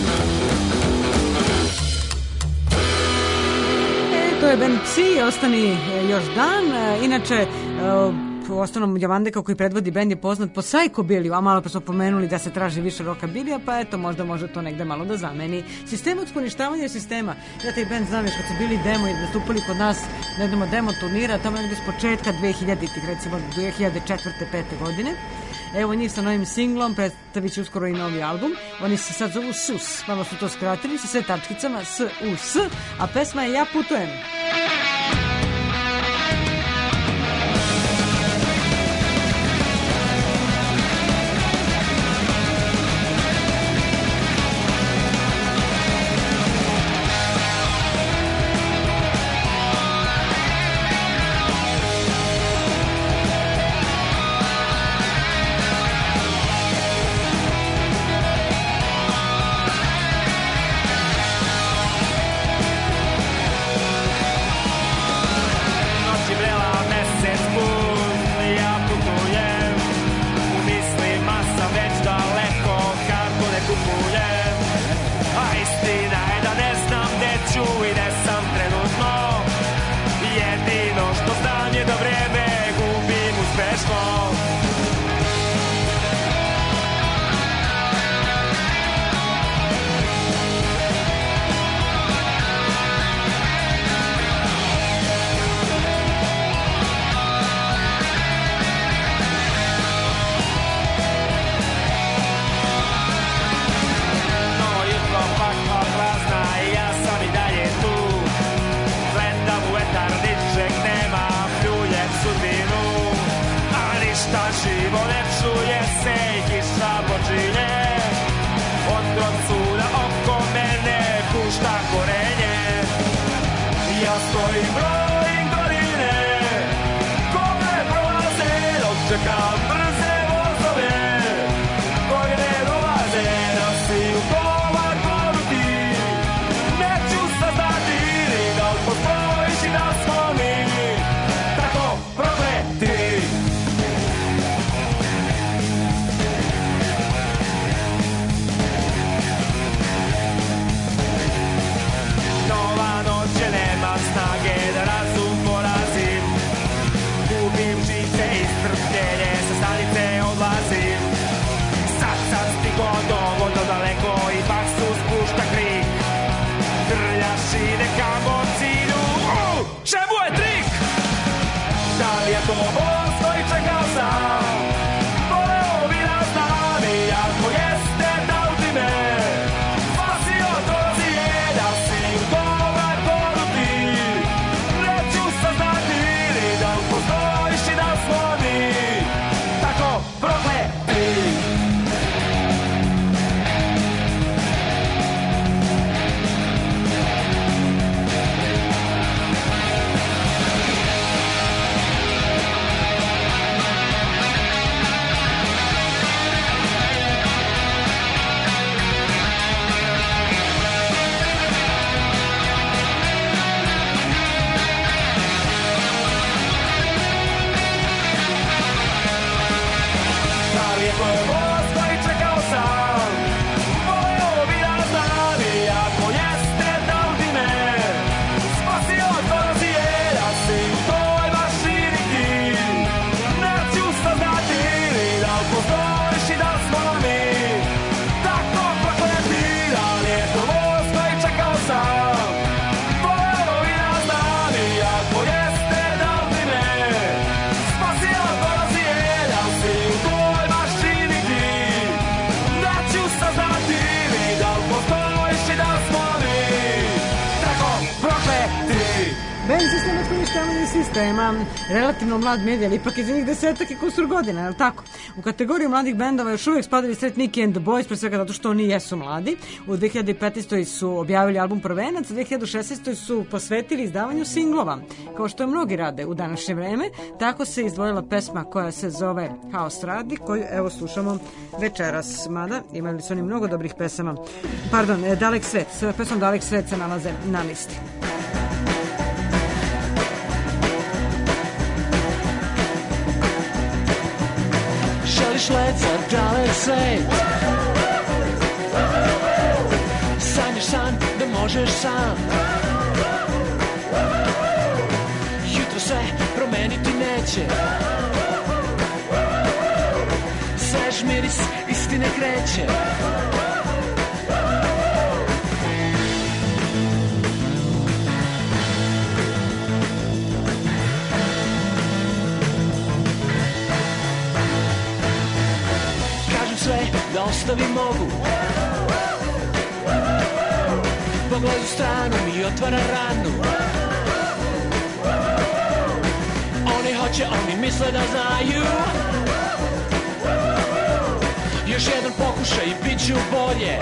To je band Psi, ostani još dan. Inače, u osnovnom Javandeka koji predvodi bend je poznat po Psychobiliju, a malo pa smo pomenuli da se traži više rockabilija, pa eto, možda može to negde malo da zameni. Sistematsko uništavanje sistema. Ja taj bend znam još kad su bili demo i nastupili kod nas na jednom demo turnira, tamo negde s početka 2000-ih, recimo 2004-2005 godine. Evo njih sa novim singlom, predstavit će uskoro i novi album. Oni se sad zovu SUS, malo su to skratili sa sve tačkicama S-U-S, a pesma je Ja putujem. Sistema, relativno mlad medij, ali ipak iz njih 10 i kusur godina, je li tako? U kategoriju mladih bendova još uvijek spadaju Sret Nicky and the Boys, pre svega zato što oni jesu mladi. U 2015. su objavili album Prvenac, u 2016. su posvetili izdavanju singlova, kao što mnogi rade u današnje vreme. Tako se izdvojila pesma koja se zove Haos radi, koju evo slušamo večeras, mada imali su oni mnogo dobrih pesama. Pardon, Dalek svet, s pesmom Dalek svet se nalaze na listi. Želiš let za dalek svet, sanjaš san da možeš sam. Jutro se promeniti neće, svež miris istine kreće. Kažem sve da ostavim mogu, pogled u stranu mi otvara ranu. Oni hoće, oni misle da znaju. Još jedan pokušaj i bit ću bolje.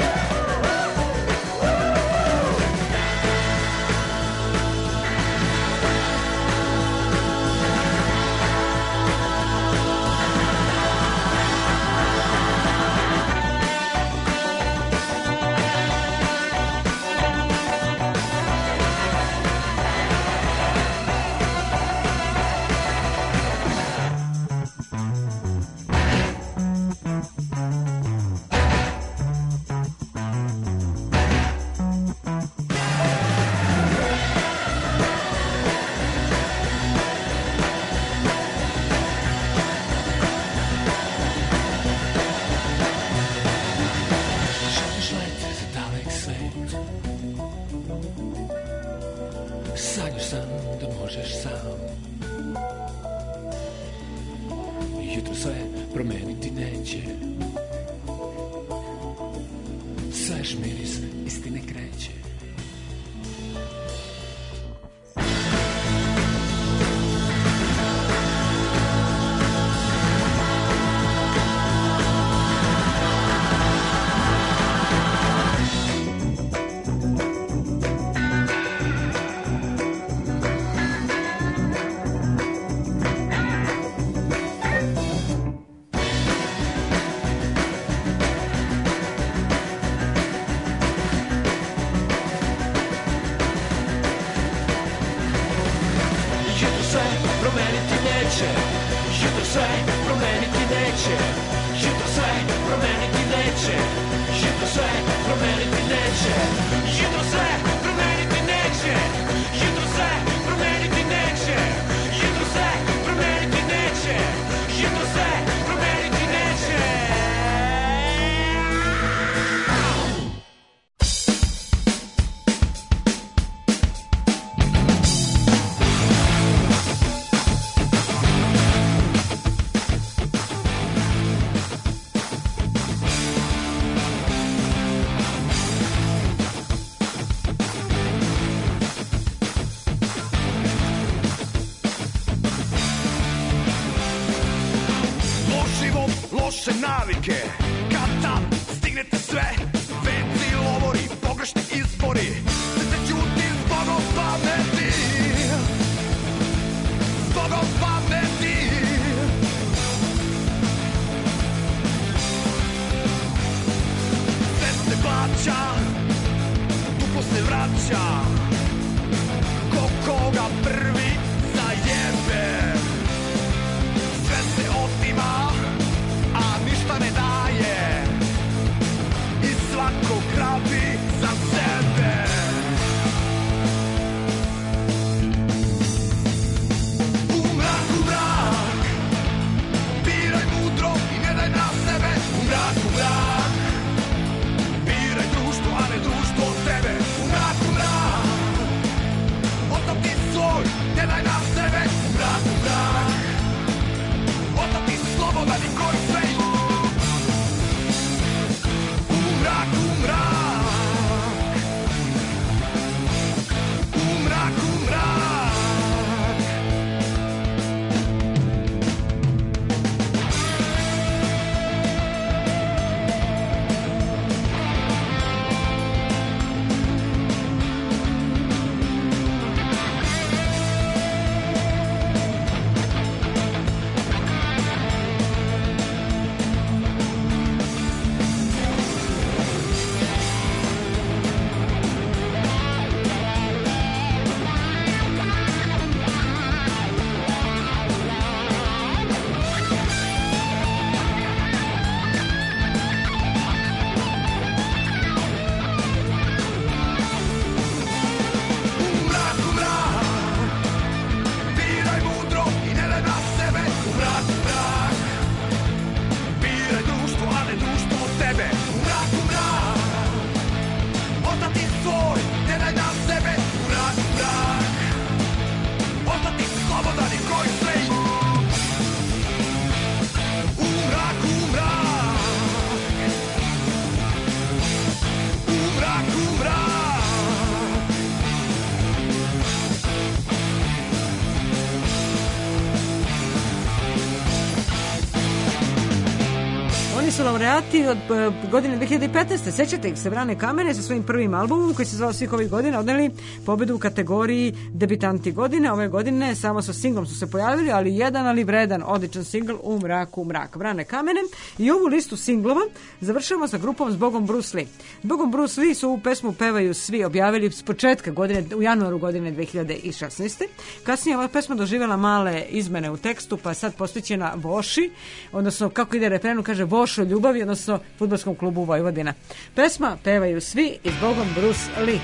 laureati od godine 2015. Sećate ih se, Vrane Kamere sa svojim prvim albumom koji se zvao svih ovih godina odneli pobedu u kategoriji debitanti godine. Ove godine samo sa singlom su se pojavili, ali jedan, ali vredan, odličan singl U mraku mrak. Vrane Kamene. I ovu listu singlova završamo sa grupom Zbogom Bruce Lee. Zbogom Bruce Lee su ovu pesmu Pevaju svi objavili s početka godine, u januaru godine 2016. Kasnije ova pesma doživjela male izmene u tekstu, pa sad postićena Voši, odnosno kako ide refrenu, kaže Vošo ljubavi, odnosno fudbalskom klubu Vojvodina. Pesma Pevaju svi i Zbogom Bruce Lee.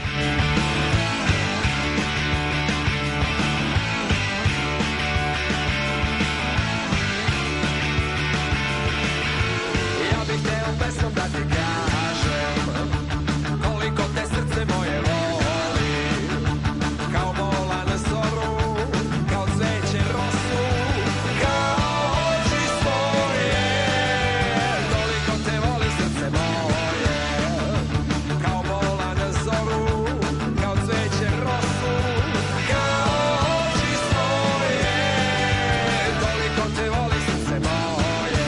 Ja bih hteo pesmom da ti kažem koliko te srce moje voli, kao bola na zoru, kao cveće rosu, kao oči svoje. Toliko te voli srce moje, kao bola na zoru, kao cveće rosu, kao oči svoje. Toliko te voli srce moje.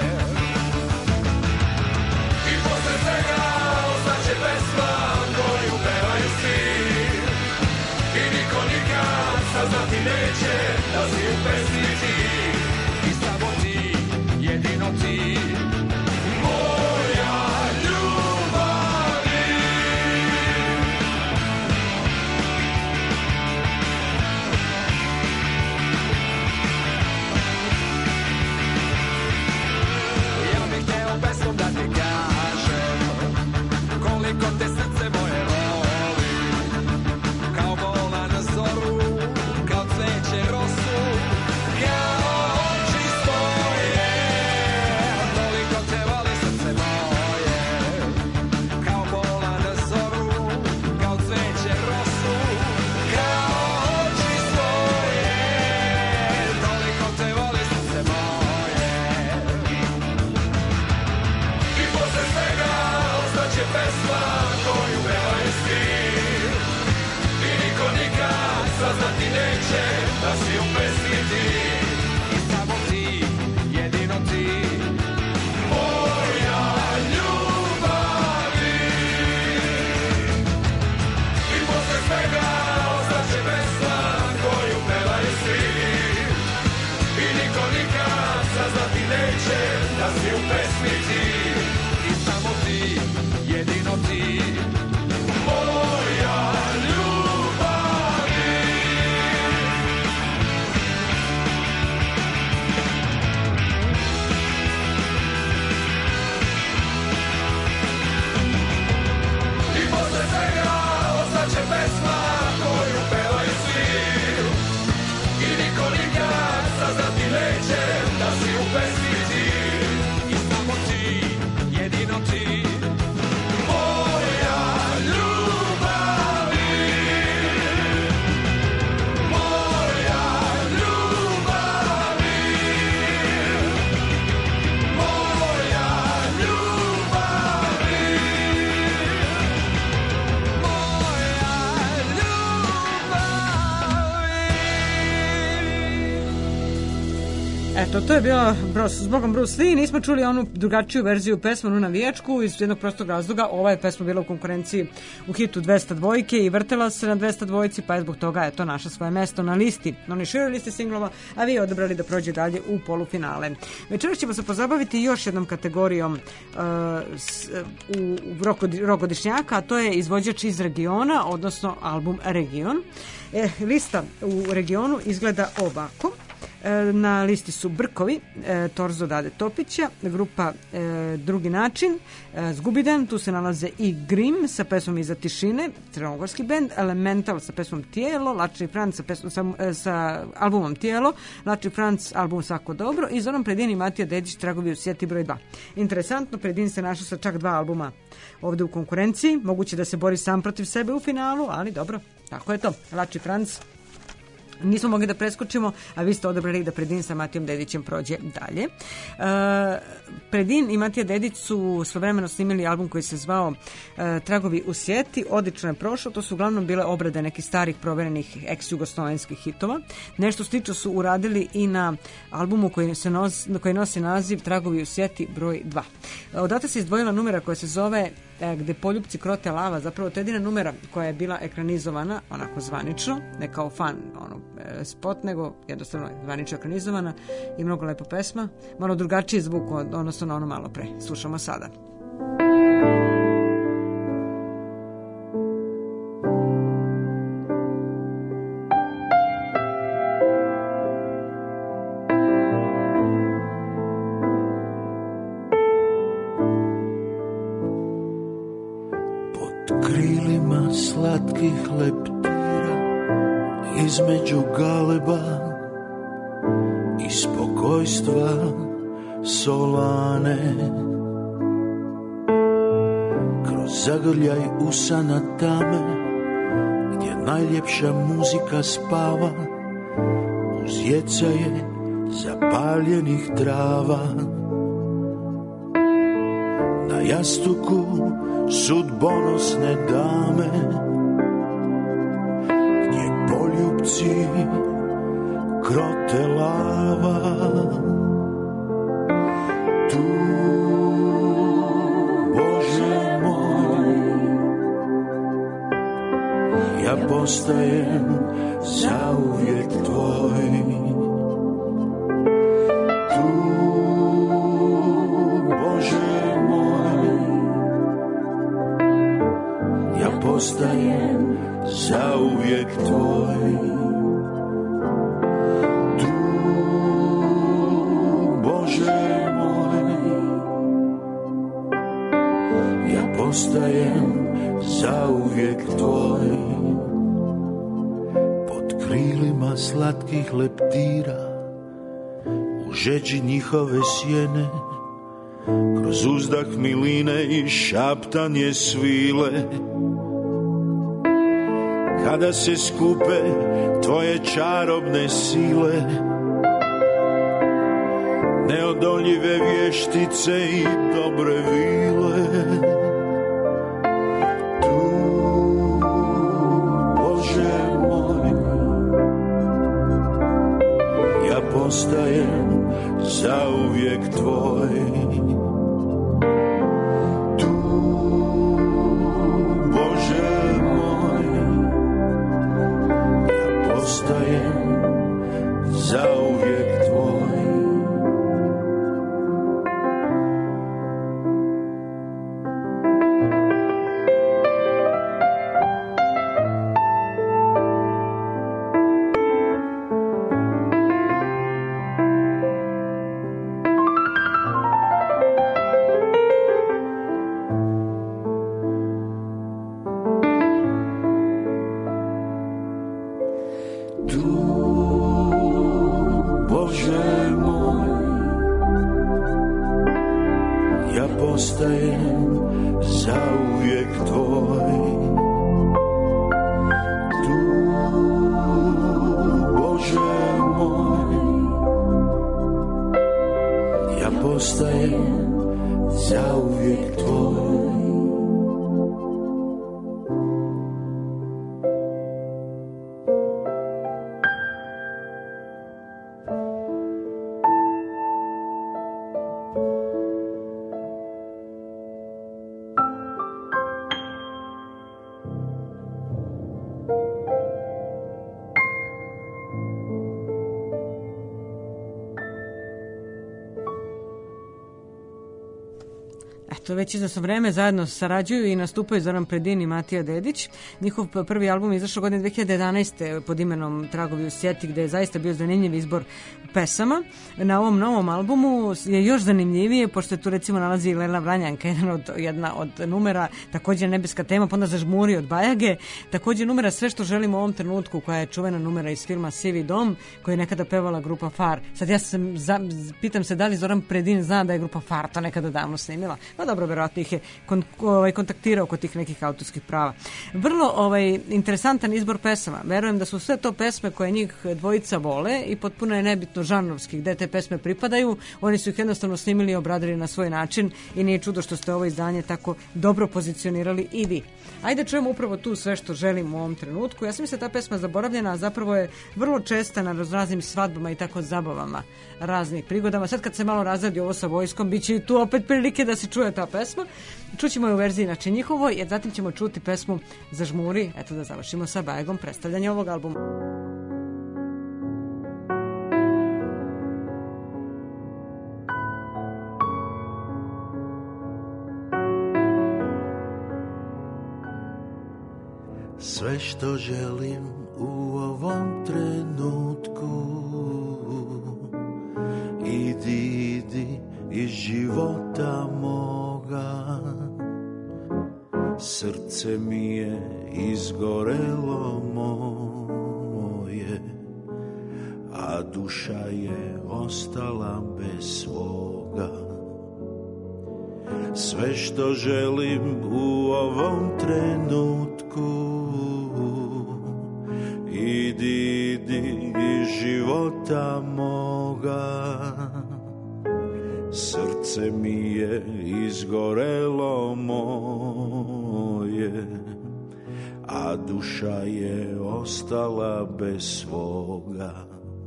I posle svega ostaće pesma koju pevaju svi, i niko nikad saznati neće da si u pesmi ti. I samo ti, jedino ti, moja ljubavi. Ja bih hteo pesmom da ti kažem koliko te srce moje voli, kao bola na zoru, kao cveće rosu, kao oči svoje. Toliko te voli srce moje, kao bola na zoru, kao cveće rosu, kao oči svoje. Toliko te voli srce moje. I posle svega ostaće pesma koju pevaju svi, i niko nikad saznati neće da si u pesmi ti. I samo ti, jedino ti, moja ljubavi. I posle svega ostaće pesma koju pevaju svi, i niko nikad saznati neće da si u pesmi ti. I samo ti, jedino ti, moja ljubavi. I posle svega ostaće pesma koju pevaju svi, i niko nikad saznati neće da si u pesmi ti. I samo ti, jedino ti, moja ljubavi. Moja ljubavi. Moja ljubavi. Eto, to je bio Zbogom Bruce Lee. Nismo čuli onu drugačiju verziju pesma Nu navijačku iz jednog prostog razloga. Ova je pesma bila u konkurenciji u hitu 202 i vrtela se na 202, pa je zbog toga je to naša svoje mesto na listi, na onoj široj listi singlova, a vi je odabrali da prođe dalje u polufinale. Večeras ćemo se pozabaviti još jednom kategorijom u rokodišnjaka, a to je izvođač iz regiona, odnosno album Region. Lista u regionu izgleda ovako. Na listi su Brkovi, Torzo Dade Topića, grupa Drugi način, Zgubidan, tu se nalaze i Grim sa pesmom Iza tišine, crnogorski bend, Elemental sa pesmom Tijelo, Lačni Franc sa albumom Tijelo, Lačni Franc album Svako dobro i Zoran Predin i Matija Dedić Tragovi u sjeti broj 2. Interesantno, Predin se našao sa čak 2 albuma ovde u konkurenciji, moguće da se bori sam protiv sebe u finalu, ali dobro, tako je to. Lačni Franc nismo mogli da preskočimo, a vi ste odabrali da Predin sa Matijom Dedićem prođe dalje. Predin i Matija Dedić su svojevremeno snimili album koji se zvao Tragovi u sjeti, odlično je prošao, to su uglavnom bile obrade nekih starih proverenih ex-jugoslovenskih hitova. Nešto slično su uradili i na albumu koji nosi naziv Tragovi u sjeti broj 2. Odatle se izdvojila numera koja se zove Gde poljupci krote lava, zapravo to je jedina numera koja je bila ekranizovana onako zvanično, ne kao fan spot, nego jednostavno zvanično ekranizovana i mnogo lepa pesma, malo drugačiji zvuk odnosno na ono malo pre. Slušamo sada. Slatkih leptira između galeba i spokojstva solane, kroz zagrljaj usana tame gdje najljepša muzika spava uz jecaje zapaljenih trava. Na jastuku sudbonosne dame gdje poljupci krote lava, tu, Bože moj, ja postajem zauvijek tvoj. Tu, Bože moj, ja postajem zauvijek tvoj. Tu, Bože moj, ja postajem zauvijek tvoj. Pod krilima slatkih leptira, u žeđi njihove sjene, kroz uzdah miline i šaptanje svile, kada se skupe tvoje čarobne sile, neodoljive vještice i dobre vile. Tu, Bože moj, ja postajem zauvijek tvoj. Tu, Bože moj, ja postajem zauvijek tvoj. To već iznosno vreme zajedno sarađuju i nastupaju Zoran Predin i Matija Dedić. Njihov prvi album je izašao godine 2011. pod imenom Tragovi u sjeti, gde je zaista bio zanimljiv izbor pesama. Na ovom novom albumu je još zanimljivije, pošto tu recimo nalazi i Lela Vranjanka, jedna od numera, također Nebeska tema, pa onda Zažmuri od Bajage, također numera Sve što želimo u ovom trenutku, koja je čuvena numera iz filma Sivi dom, koju je nekada pevala grupa Far. Sad ja pitam se da li Zoran Predin zna da je grupa Far to nekada davno snimila. No dobro, verovatno ih je kontaktirao kod tih nekih autorskih prava. Vrlo interesantan izbor pesama. Verujem da su sve to pesme koje njih dvojica vole i potpuno je nebitno žanrovski gde te pesme pripadaju. Oni su ih jednostavno snimili i obradili na svoj način i nije čudo što ste ovo izdanje tako dobro pozicionirali i vi. Ajde čujemo upravo tu Sve što želim u ovom trenutku. Ja sam mislim da ta pesma zaboravljena, a zapravo je vrlo česta na raznim svadbama i tako zabavama, raznih prigodama. Sad kad se malo razradi ovo sa vojskom, bit će i tu opet prilike da se čuje ta pesma. Čućemo je u verziji znači njihovoj, jer zatim ćemo čuti pesmu Zažmuri, eto da završimo sa Bajegom predstavljanje ovog albuma. Sve što želim u ovom trenutku, idi iz života moga. Srce mi je izgorelo moje, a duša je ostala bez svoga. Sve što želim u ovom trenutku, idi iz života moga. Srce mi je izgorelo moje, a duša je ostala bez svoga.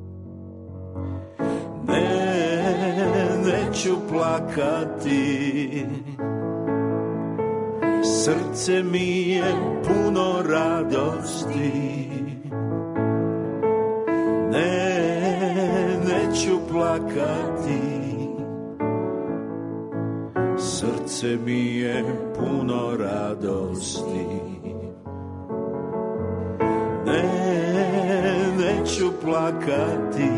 Neću plakati, srce mi je puno radosti. Neću plakati, srce mi je puno radosti. Neću plakati,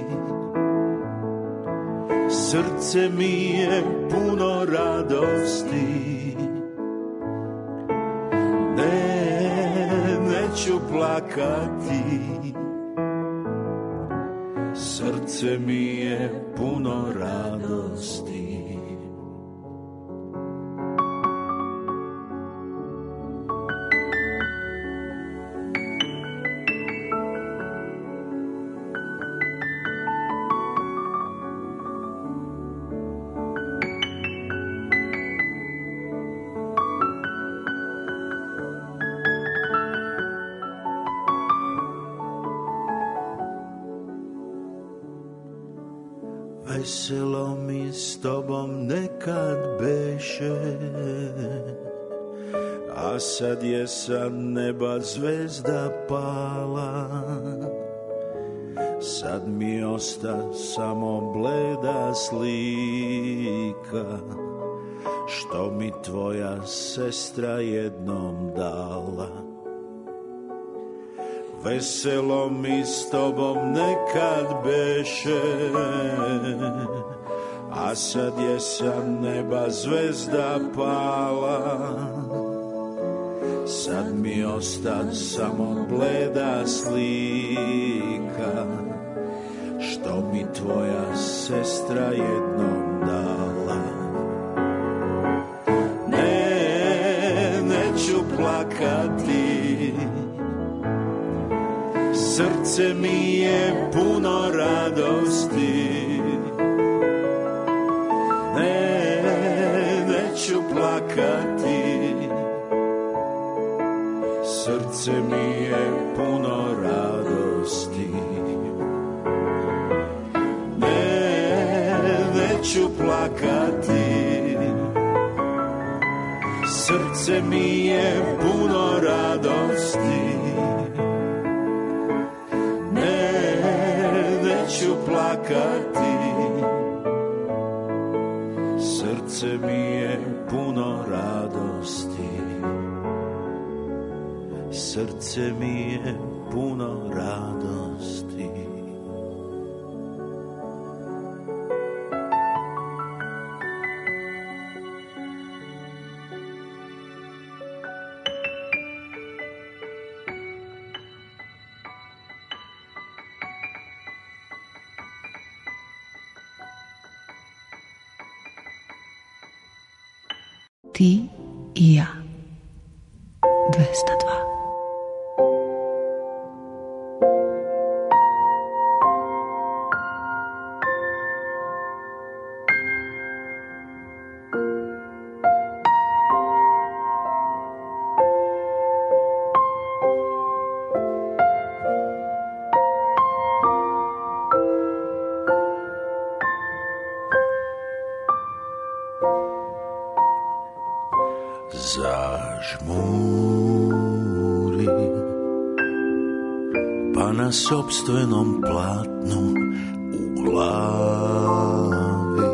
srce mi je puno radosti. Neću plakati, srce mi je puno radosti. Veselo mi s tobom nekad beše, a sad je sa neba zvezda pala. Sad mi osta samo bleda slika, što mi tvoja sestra jednom dala. Veselo mi s tobom nekad beše, a sad je sa neba zvezda pala. Sad mi osta samo bleda slika, što mi tvoja sestra jednom dala. Neću plakati, srce mi je puno radosti. Neću plakati, srce mi je puno radosti. Neću plakati, srce mi je puno radosti. Neću plakati, srce mi je puno radosti. Srce mi je puno radosti. Ti i ja. 202. Zažmuri, pa na sopstvenom platnu u glavi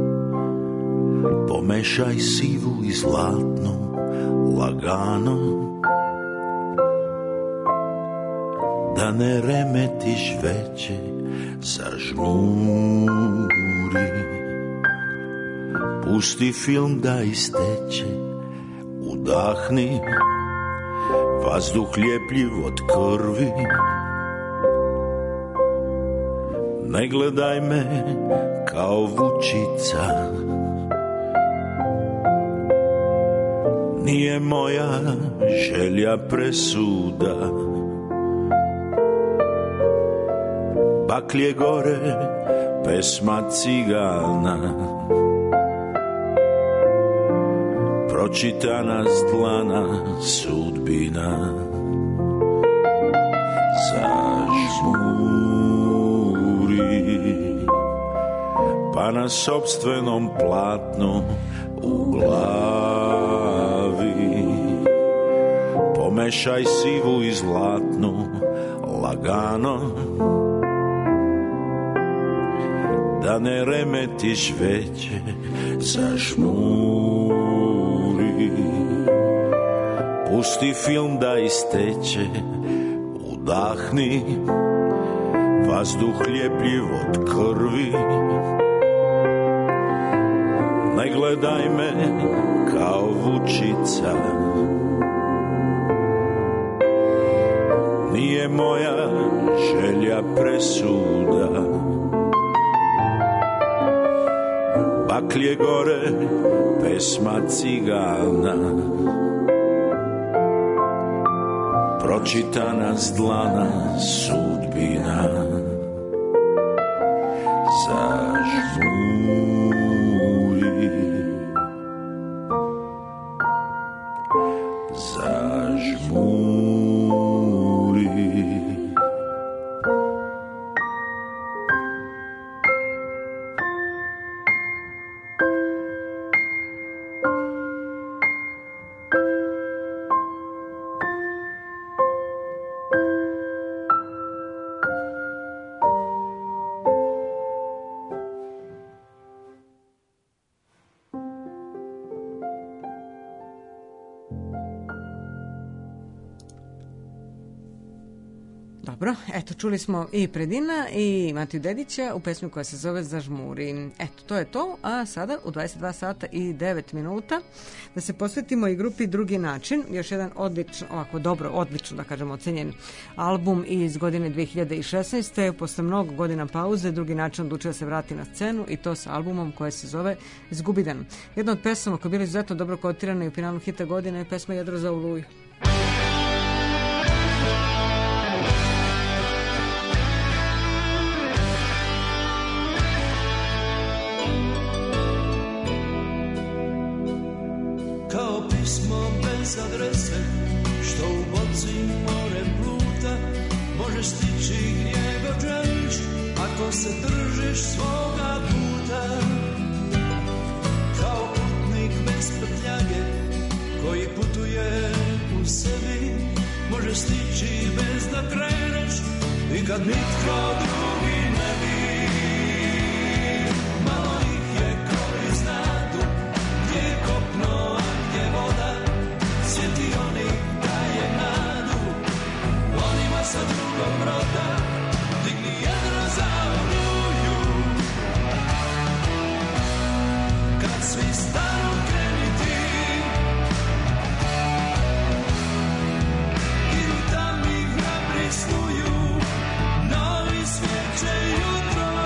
pomešaj sivu i zlatnu lagano, da ne remetiš veće. Zažmuri, pusti film da isteče, udahni vazduh ljepljiv od krvi. Ne gledaj me kao vučica, nije moja želja presuda. Baklje gore, pesma cigana, pročitana s dlana sudbina. Zažmuri, pa na sopstvenom platnu u glavi pomešaj sivu i zlatnu lagano, da ne remetiš veće. Zažmuri, pusti film da isteče, udahni vazduh ljepljiv od krvi. Ne gledaj me kao vučica, nije moja želja presuda. Baklje gore, pesma cigana, pročitana s dlana sudbina. Zažmuri, zažmuri. Dobro, eto, čuli smo i Predina i Matiju Dedića u pesmi koja se zove Zažmuri. Eto, to je to, a sada u 22 sata i 9 minuta da se posvetimo i grupi Drugi način, još jedan odlično, da kažemo, ocenjen album iz godine 2016. Posle mnogo godina pauze, Drugi način odlučio da se vrati na scenu i to sa albumom koje se zove Zgubidan. Jedna od pesama koja je bila izuzetno dobro kotirana i u finalu hita godine je pesma Jedro za oluju. Adrese, što u boci morem pluta, možeš stići gdje god želiš, ako se držiš svoga puta. Kao putnik bez prtljage, koji putuje u sebi, možeš stići bez da kreneš, i kad nitko drugi ne bi. Malo ih je koji znadu, gdje je kopno, a gdje voda. Sjeti oni daje nadu, onima sa drugog broda, digni jedro za oluju. Kad svi stanu kreni ti, idu tam i hrabri snuju, novi svijet će jutro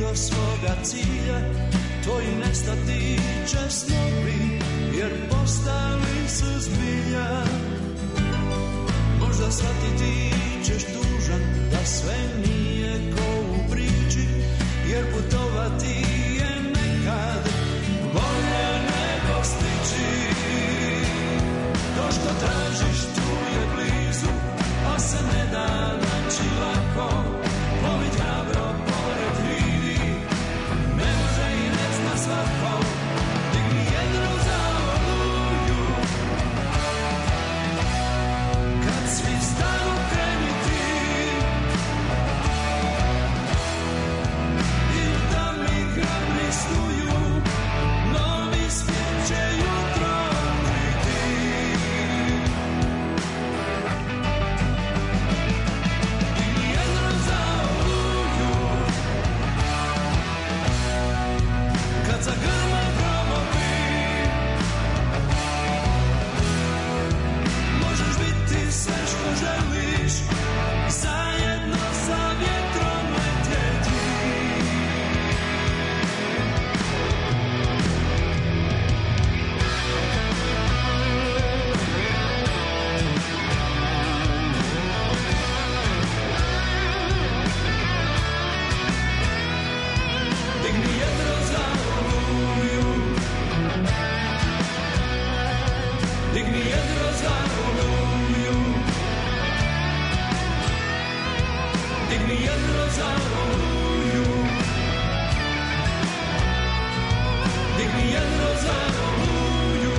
do svoga cilja, tvoji nestati će snovi, jer postali su zbilja. Možda shvatiti ćeš tužan da sve nije ko u priči, jer putovati je nekad bolje nego stići. To što tražiš tu je blizu, pa se ne da naći lako. Plovit hrabro pored vidi, ne može i ne zna svako. Digni jedno za oluju, kad svi stanu kreni ti, i u tami hrabri snuju, novi svijet će jutro otkriti. Digni jedno za oluju, kad za grma gromovi, možeš biti sve što želiš, zajedno sa vjetrom letjeti. Digni jedro za oluju, digni jedro za oluju, digni jedro za oluju, digni jedro za oluju,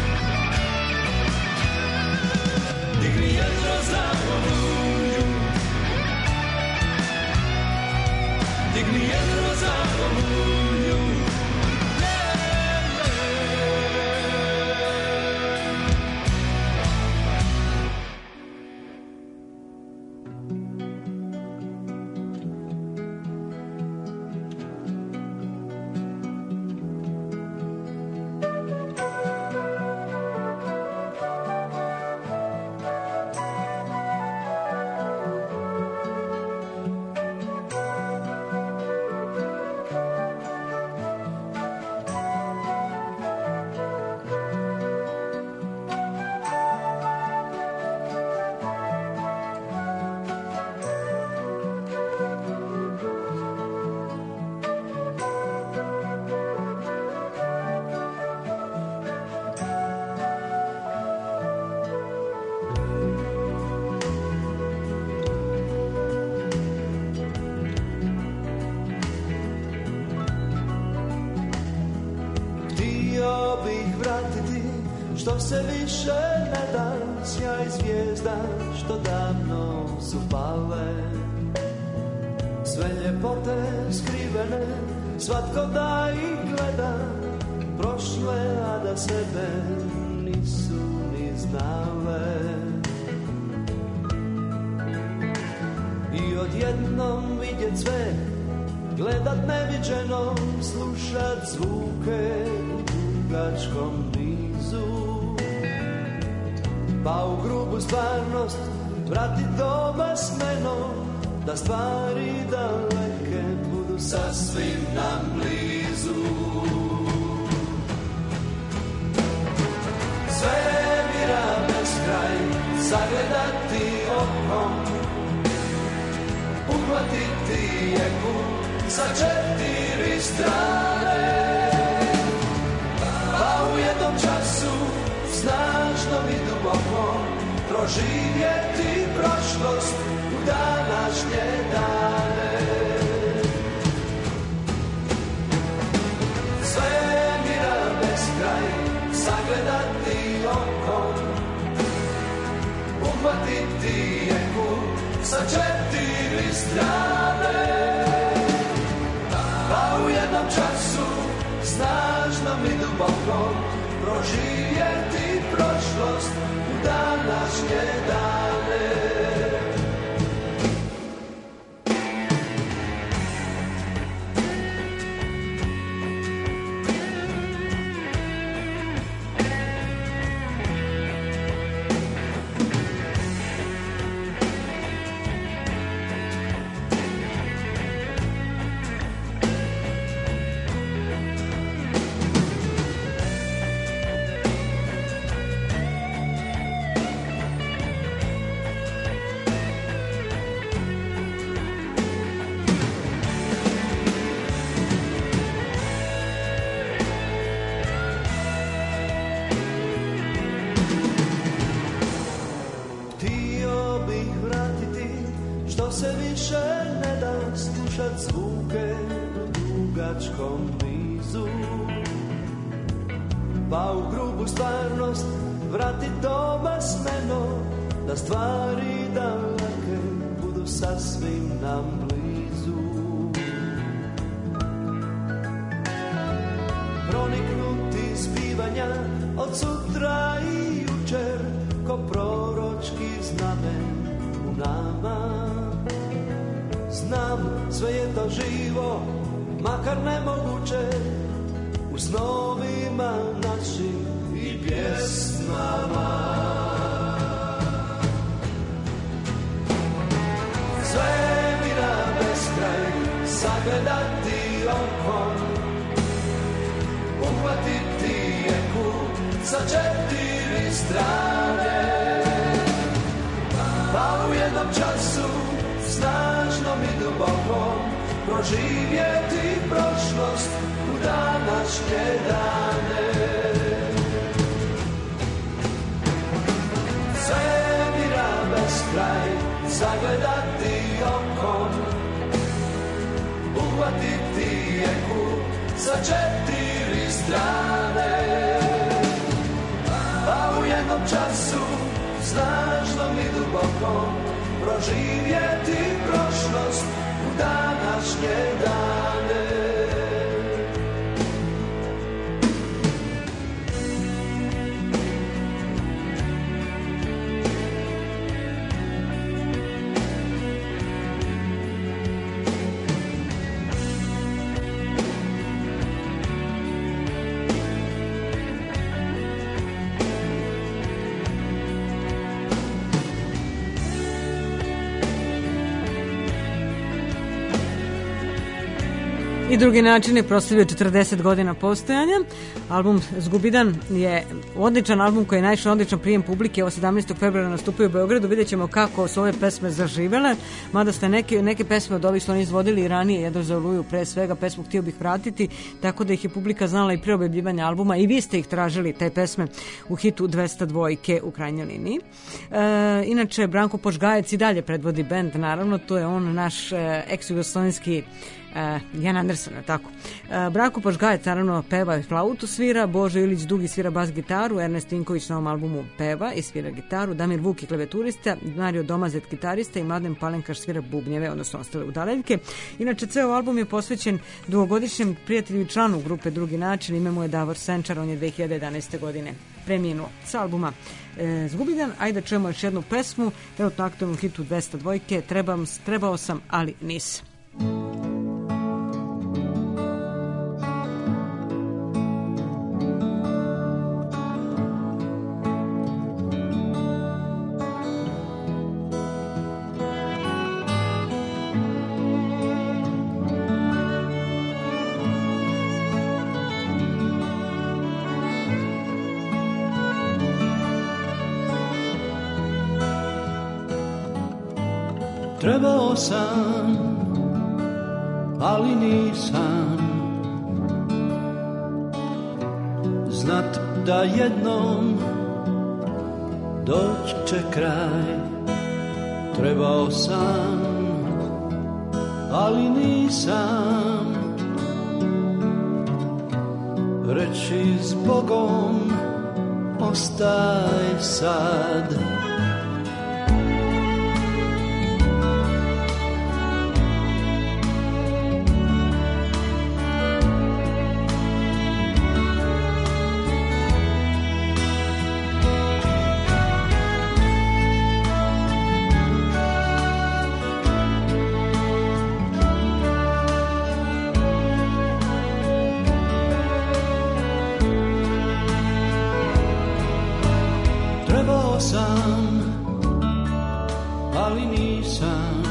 digni jedro za oluju, digni jedro za oluju. Htio bih vratiti što se više ne da, sjaj zvijezda što davno su pale. Sve ljepote skrivene, svatko da ih gleda, prošle, a da sebe nisu ni znale. I odjednom vidjet sve, gledat neviđeno, slušat zvuke u dugačkom nizu. Pa u grubu stvarnost vratit doba smeno, da stvari daleke budu sasvim nam blizu. Svemira beskraj sagledati okom, uhvatiti jeku sa 4 strane, pa u jednom času snažno i duboko proživjeti prošlost u današnje dane. Svemira beskraj sagledati okom, uhvatiti jeku sa 4 strane, pa u jednom času snažno i duboko proživjeti prošlost u današnje dane. bih vratiti što se više ne da slušat zvuke u dugačkom nizu. Pa u grubu stvarnost vratit doma smeno, da stvari daleke budu sasvim nam blizu. Proniknuti zbivanja od sutra i jučer, ko proročki znamen u nama. Znam, sve je to živo, makar nemoguće, u snovima našim i pjesmama. Svemira beskraj sagledati okom, uhvatiti jeku sa 4 strane, pa u jednom času snažnom i dubokom proživjeti prošlost u današnje dane. Svemira beskraj sagledati okom, uhvatiti jeku sa 4 strane, pa u jednom času snažnom i dubokom proživjeti prošlost u današnje dane. I drugi način je proslavio 40 godina postojanja. Album Zgubidan je odličan album koji je naišao odličan prijem publike. Ovo 17. februara nastupio u Beogradu. Vidjet ćemo kako su ove pesme zaživele. Mada ste neke pesme od ovih su oni izvodili i ranije, Jedro za Oluju, pre svega pesmu Htio bih vratiti, tako da ih je publika znala i pre objavljivanja albuma i vi ste ih tražili, te pesme, u hitu 202 u krajnjoj liniji. Inače, Branko Požgajec i dalje predvodi bend, naravno, to je on naš ex-jugoslovenski Jan Anderson, tako. Branko Požgajec naravno peva i flautu svira, Božo Ilić Dugi svira bas gitaru, Ernest Vinković na ovom albumu peva i svira gitaru, Damir Vuki klavijaturista, Mario Domazet gitarista i Mladen Palenkaš svira bubnjeve, odnosno ostale udaljke. Inače, ceo album je posvećen dugogodišnjem prijatelju i članu grupe Drugi način, ime mu je Davor Senčar, on je 2011. godine preminuo. Sa albuma Zgubidan, ajde čujemo još jednu pesmu, trenutno aktualnu hitu 202, Trebao sam, ali nisam. Trebao sam, ali nisam, znat da jednom doći će kraj. Trebao sam, ali nisam, reći s Bogom ostaj sad. Ali nisam,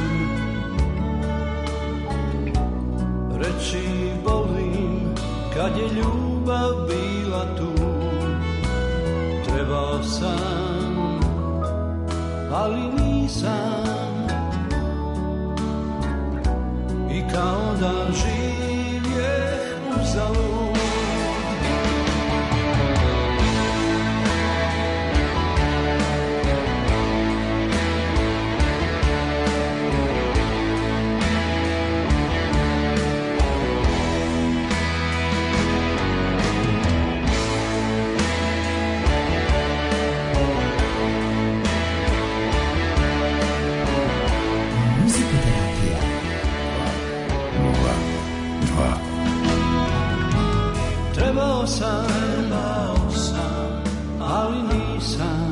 reći volim kad je ljubav bila tu. Trebao sam, ali nisam, i kao da živjeh uzalud. Muzikoterapija. 2. Trebao sam, ali nisam,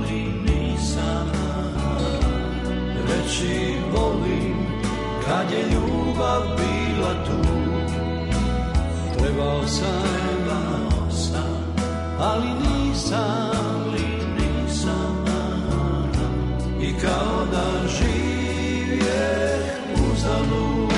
reći volim kad je ljubav bila tu. Trebao sam, ali nisam, i kao da živje uzalud.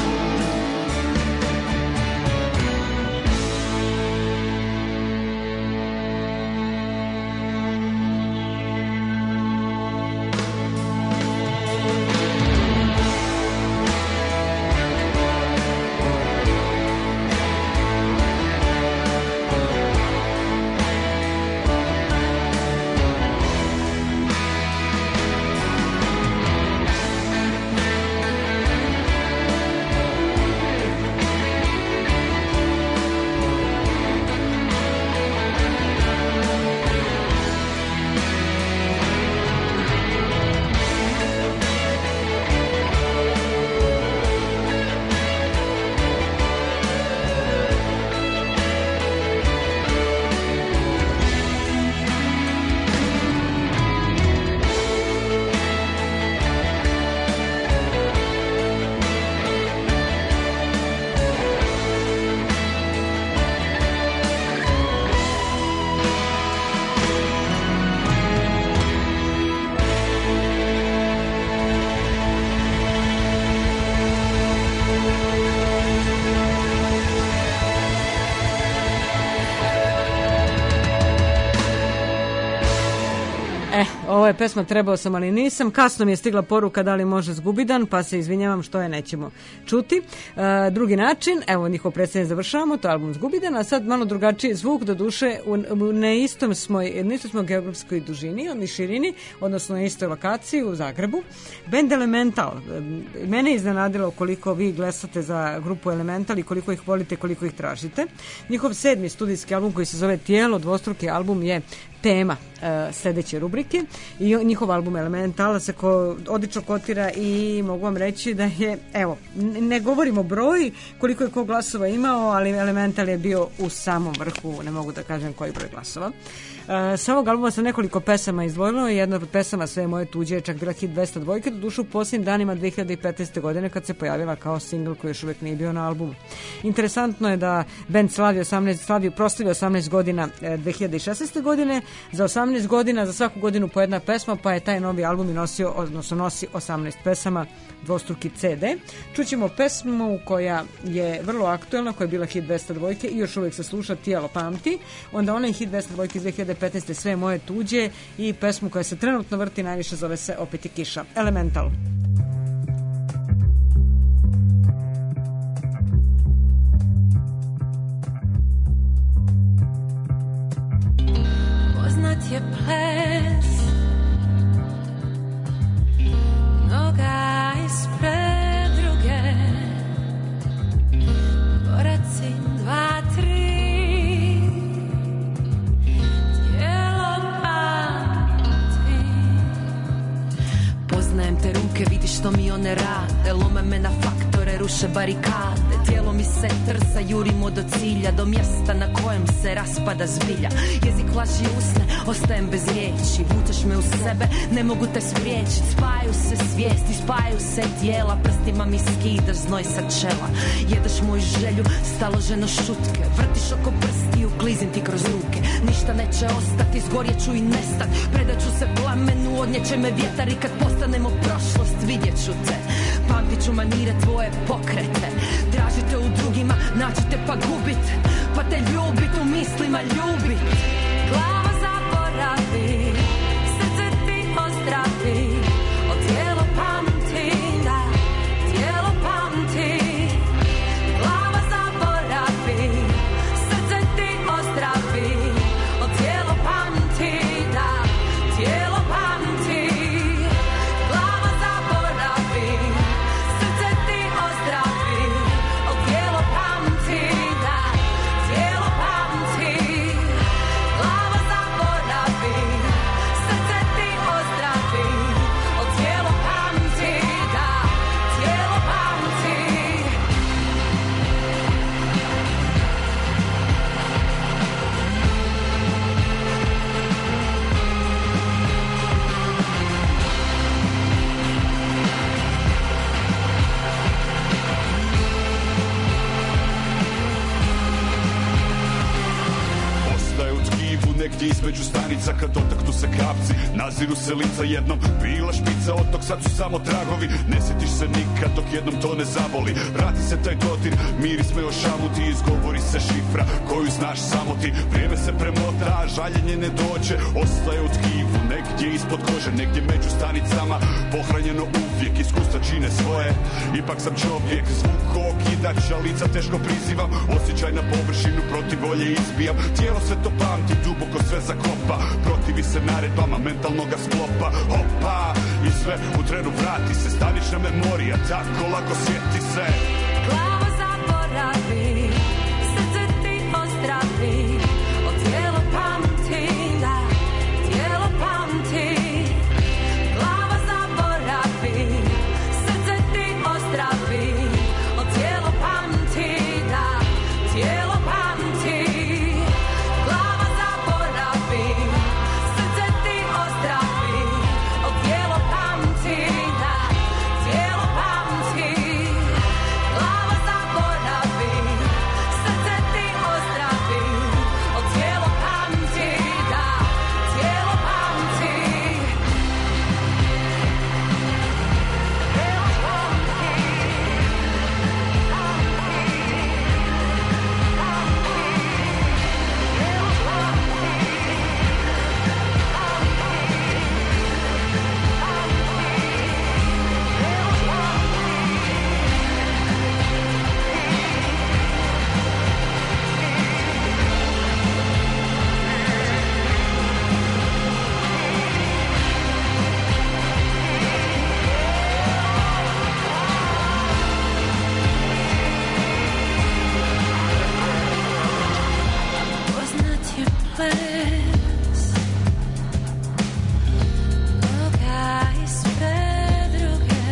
Ovo je pesma Trebao sam, ali nisam. Kasno mi je stigla poruka da li može Zgubidan, pa se izvinjavam što je nećemo čuti. Drugi način, evo njihov predstavljanje završavamo, to je album Zgubidan, a sad malo drugačiji zvuk, do duše na istom smo geografskoj dužini, ni širini, odnosno na istoj lokaciji u Zagrebu. Band Elemental, mene je iznenadilo koliko vi glesate za grupu Elemental i koliko ih volite, koliko ih tražite. Njihov 7. studijski album koji se zove Tijelo, dvostruki album, je tema sljedeće rubrike i njihov album Elemental se odlično kotira i mogu vam reći da je, evo, ne govorimo broj koliko je ko glasova imao, ali Elemental je bio u samom vrhu, ne mogu da kažem koji broj glasova. Sa ovog albuma sam nekoliko pesama izdvojila i jedna od pesama Sve moje tuđe je čak bila hit 202, do duše u posljednjim danima 2015. godine kad se pojavila kao singl koji još uvijek nije bio na albumu. Interesantno je da band proslavio 18 godina 2016. godine, za 18 godina, za svaku godinu po jedna pesma, pa je taj novi album i nosi 18 pesama, dvostruki CD. Čućemo pesmu koja je vrlo aktuelna, koja je bila hit 202 i još uvijek se sluša, Tijelo pamti, onda onaj hit 202 iz 2015. Sve moje tuđe i pesmu koja se trenutno vrti najviše zove se Opet je kiša. Elemental. Poznat je ples noga ispred druge, koraci 2, 3, poznajem te ruke, vidiš što mi one rade, lome me na faktore, ruše barikade, tijelo mi se trsa, jurimo do cilja, do mjesta na kojem se raspada zbilja. Jezik laži usne, ostajem bez riječi, vučeš me u sebe, ne mogu te spriječit, spajaju se svijesti, spajaju se tijela, prstima mi skidaš znoj sa čela, jedeš moju želju, staloženo šutke, vrtiš oko prsti, uklizim ti kroz ruke, ništa neće ostati, zgorjet ću i nestat, predat ću se plamenu, odnjeće me vjetar i kad postanemo prošlost, vidjet ću te, pamtit ću manire tvoje pokrete, tražite u drugima, naćite pa gubit, pa te ljubit u mislima ljubit. Glava zaboravi, srce ti ozdravi, o tijelo pamti, da, tijelo pamti. Glava zaboravi, srce ti ozdravi, o tijelo pamti, da, tijelo pamti. Glava zaboravi, srce ti ozdravi, o tijelo pamti, da, tijelo pamti. Glava zaboravi, među stanica kad dotaknu se kapci. Naziru se lica jednom, bila špica od tog, sad su samo tragovi. Ne sjetiš se nikad dok jednom to ne zaboli. Vrati se taj dodir, miris me ošamuti. Izgovori se šifra koju znaš samo ti. Vrijeme se premota, žaljenje ne dođe. Ostaje u tkivu, negdje ispod kože, negdje među stanicama. Pohranjeno uvijek, iskustva čine svoje. Ipak sam čovjek, zvuk okidača, lica teško prizivam. Osjećaj na površinu, protiv volje izbijam. Tijelo sve to pamti, duboko sve zakopa. Protivi se naredbama mentalnoga sklopa. Hopa, i sve u trenu vrati se. Stanična memorija, tako lako sjeti se. Glava zaboravi, srce ti ozdravi, od tijelo pamti, da, tijelo pamti. Glava zaboravi, srce ti ozdravi, od tijelo pamti, da, tijelo pamti. Glava zaboravi, srce ti ozdravi, od tijelo pamti, da, tijelo pamti. Glava zaboravi, srce ti ozdravi, od tijelo pamti, da, tijelo pamti. Poznat je ples, noga ispred druge,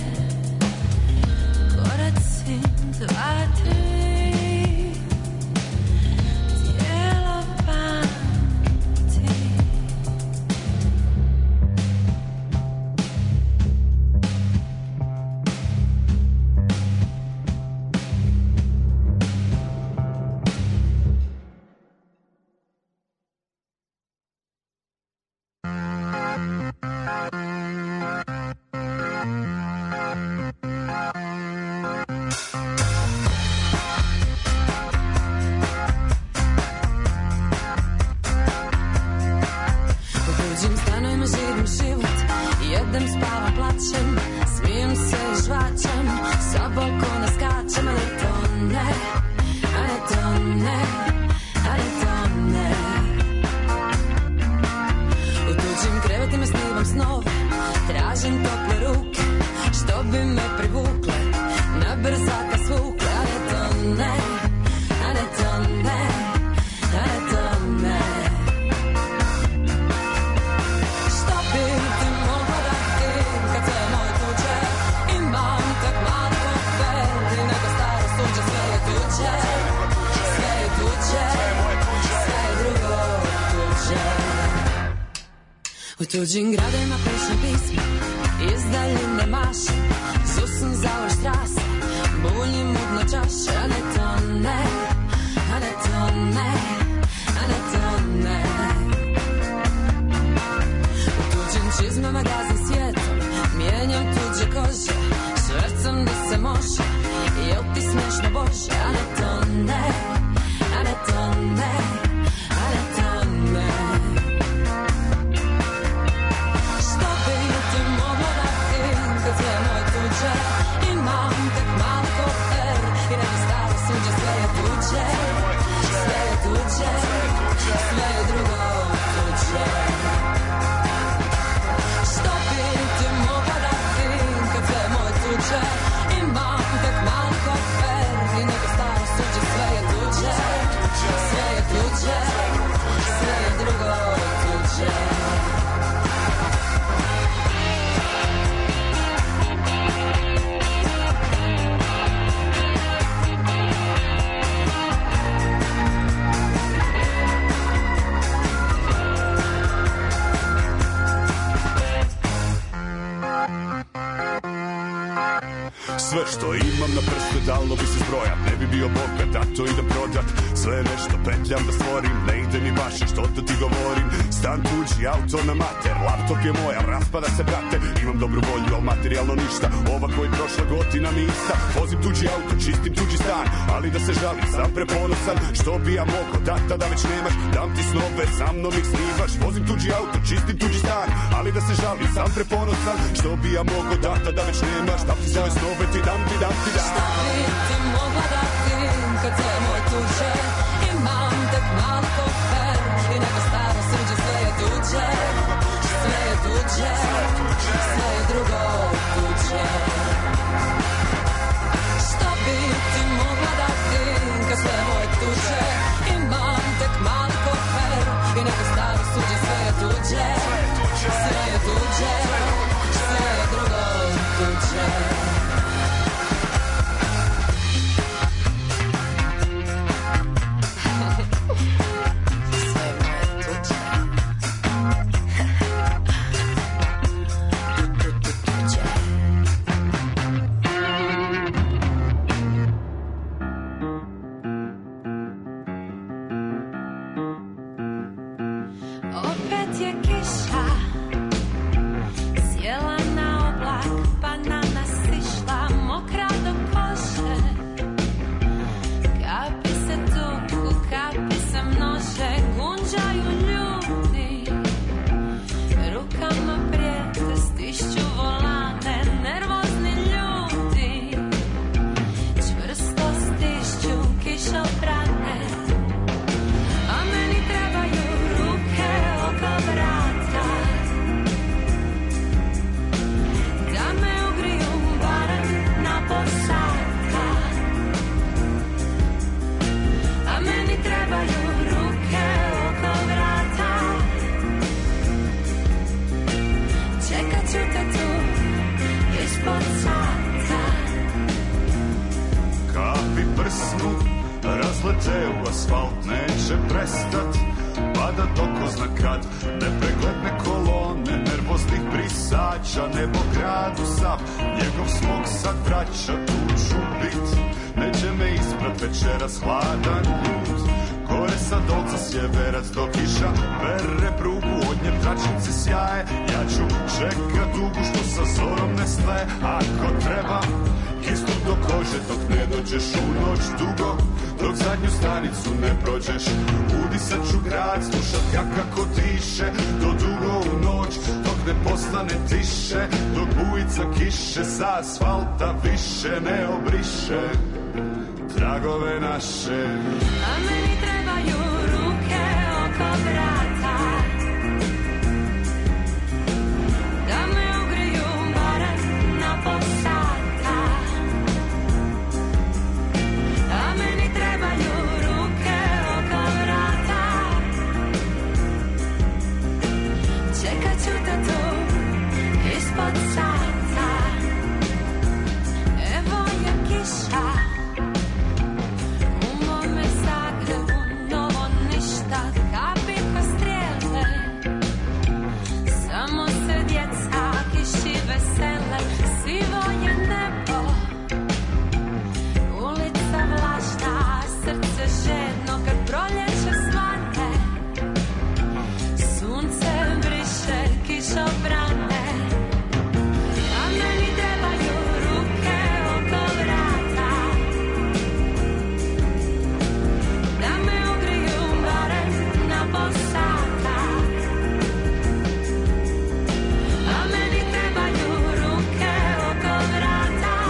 koraci dva, tri, tijelo pamti. U tuđim stanovima živim život, jedem, spavam, plačem, smijem se i žvačem, sa balkona skačem, ali to ne, ali to ne, ali to ne. U tuđim krevetima snivam snove, tražim tople ruke, što bi me privukle, na brzaka svukle, ali to ne, ali to ne, ali to ne. Što bi ti mogla dati kad sve moje tuđe? Imam tak mali kofer i nego staro suđe, sve je tuđe, sve je tuđe, sve je drugo tuđe. U tuđim gradima pišem pisma, iz daljine mašem, susam za Urstrase, bunjim mutno čaše, a ne to ne, a ne to ne, a ne to ne. U tuđim čizmama gazim svijetom, mijenjam tuđe kože, švercam da se može, jel ti smiješno Bože, a ne to ne, a ne to ne, a ne to ne. Što bi ti mogla dati kad sve moje tuđe? Imam tak mali kofer i nego staro suđe, sve je tuđe, sve je tuđe, sve je drugo tuđe. Što bi ti mogla dati kad sve moje tuđe? Imam tak mali kofer i nego staro suđe, sve je tuđe, Sve što imam na prste dalo bi se zbrojat. Ne bi bio bogat, a to idem prodat. Sve nešto petljam da stvorim. Ne ide mi baš što da ti govorim. Stan tuđi, auto na mater. Laptop je moj, al raspada se brate. Imam dobru volju, al materijalno ništa. Ova koji prošla godina mi ista. Vozim tuđi auto, čistim tuđi stan. Ali da se žalim, sam preponosan. Što bi ja mogo, tata da već nemaš. Dam ti snove, sa mnom ih snivaš. Vozim tuđi auto, čistim tuđi stan. Ali da se žalim, sam preponosan. Što bi ja mogo, tata da već nemaš. Dam ti svoje snove, ti dam. Šta bi ti mogla dati kad sve moje tuđe? Imam tek mali kofer i neko staro suđe. Sve je tuđe, sve je tuđe, sve je drugo tuđe. Šta bi ti mogla dati kad sve moje tuđe? Imam tek mali kofer i neko staro suđe. Sve je tuđe, sve je tuđe, sve je drugo tuđe. Asfalta više ne obriše tragove naše. A meni trebaju ruke oko vrata da me ugriju barem na pol sata. A meni trebaju ruke oko vrata. Čekat ću te tu ispod sata. U mome Zagrebu novo ništa, kapi ko strijele. Samo se djeca kiši vesele, sivo je nebo. Ulica vlažna, srce žedno kad proljeće svane. Sunce briše kišobrane. A meni trebaju ruke oko vrata da me ugriju barem na pol sata. A meni trebaju ruke oko vrata.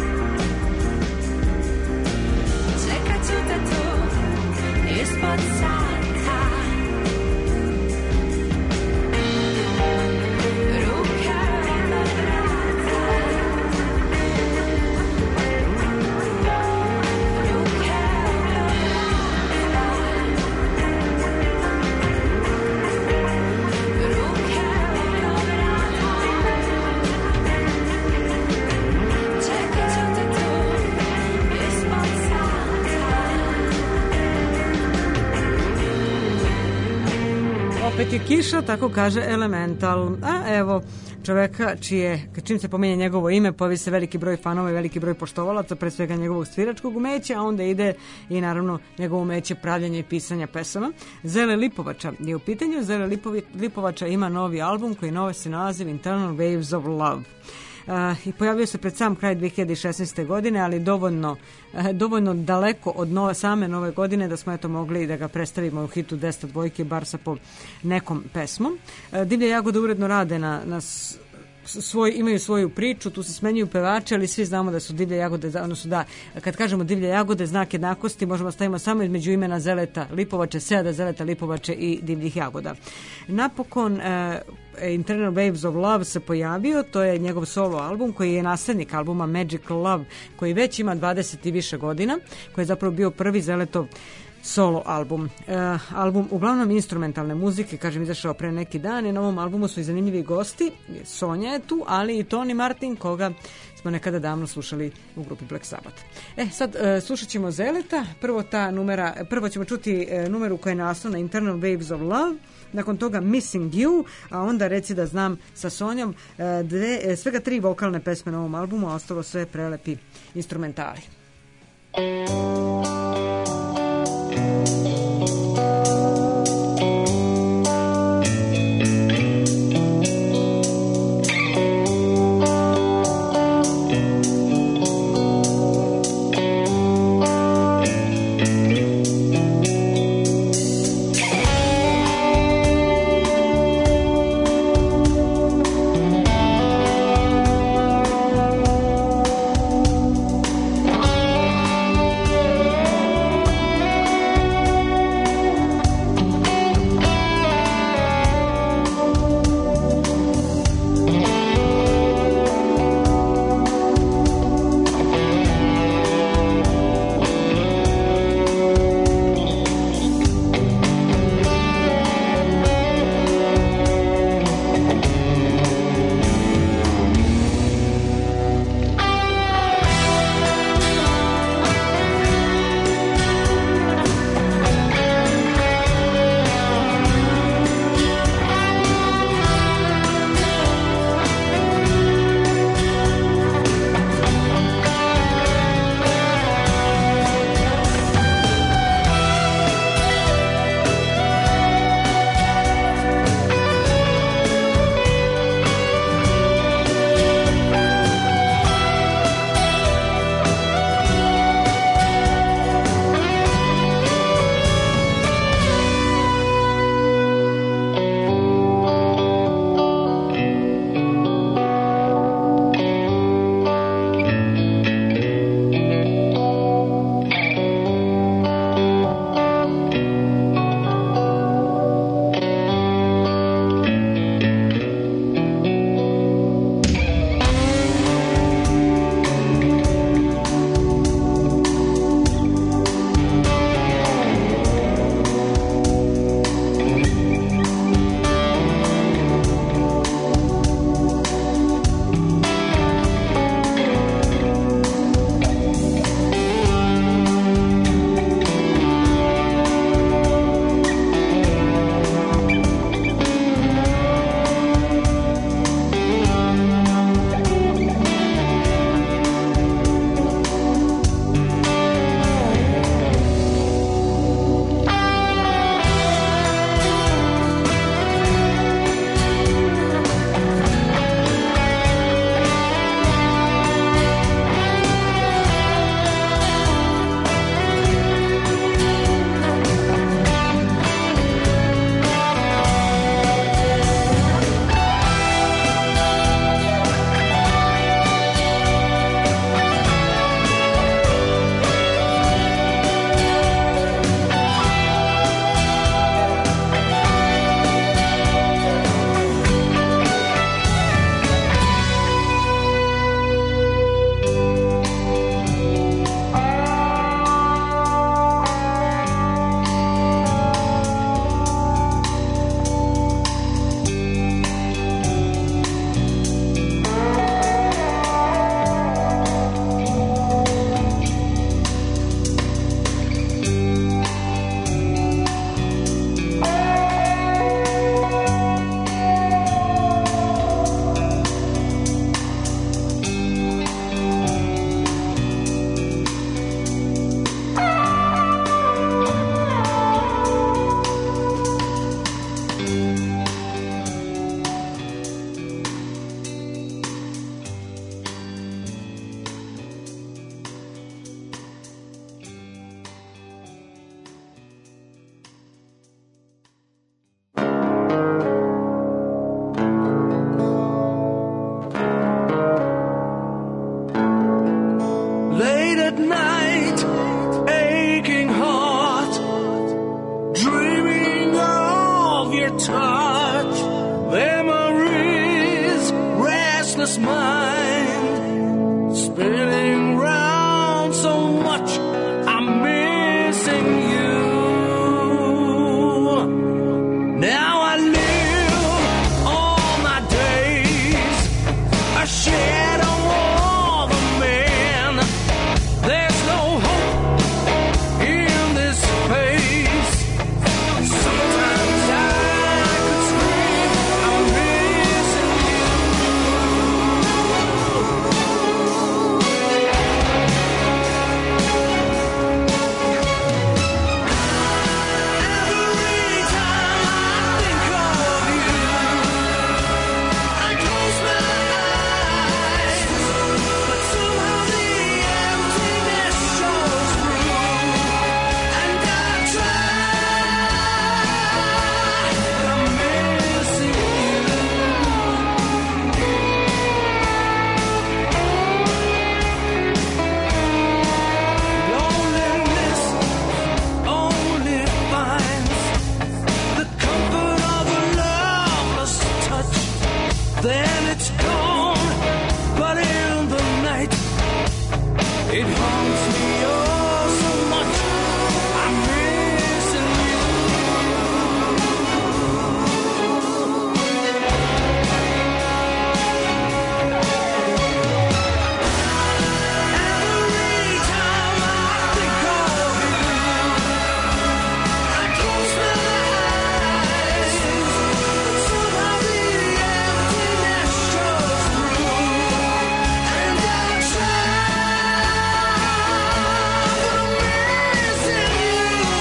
Čekat ću te tu ispod sata. Opet je kiša, tako kaže Elemental. A evo, čoveka čim se pominje njegovo ime pojavi se veliki broj fanova i veliki broj poštovalaca, pre svega njegovog sviračkog umeća, a onda ide i naravno njegovo umeće pravljanja i pisanja pesama. Zele Lipovača je u pitanju. Zele Lipovača ima novi album koji nosi naziv Internal Waves of Love. I pojavio se pred sam kraj 2016. godine, ali dovoljno daleko od same nove godine da smo eto mogli da ga predstavimo u hitu 10 dvojke, bar sa po nekom pesmom. Divlje jagode uredno rade imaju svoju priču, tu se smenjuju pevači, ali svi znamo da su divlje jagode, odnosno da, kad kažemo divlje jagode, znak jednakosti možemo stavimo samo između imena Zeleta Lipovače, Seada Zeleta Lipovače i divljih jagoda. Napokon Internal Waves of Love se pojavio, to je njegov solo album koji je naslednik albuma Magical Love, koji već ima 20 i više godina, koji je zapravo bio prvi Zeletov solo album. Album uglavnom instrumentalne muzike, kažem, izašao pre neki dan i na ovom albumu su i zanimljivi gosti. Sonja je tu, ali i Tony Martin, koga smo nekada davno slušali u grupi Black Sabbath. Sad slušat ćemo Zeleta. Prvo ćemo čuti numeru koja je naslov na Internal Waves of Love, nakon toga Missing You, a onda Reci da znam sa Sonjom, svega 3 vokalne pesme na ovom albumu, a ostalo sve prelepi instrumentali. Thank at night, aching heart, dreaming of your touch, memories, restless mind, spinning round so much, I'm missing you. Now I live all my days, a shadow of a man. There's no hope in this face. Sometimes I could scream, I'm missing you. Every time I think of you, I close my eyes, but somehow the emptiness shows through, and I try, but I'm missing you. Loneliness only finds the comfort of a loveless touch. Then it's gone, but in the night it haunts me oh so much. I'm missing you. Every time I think of you, I close my eyes, but somehow the emptiness shows through, and I try, but I'm missing you.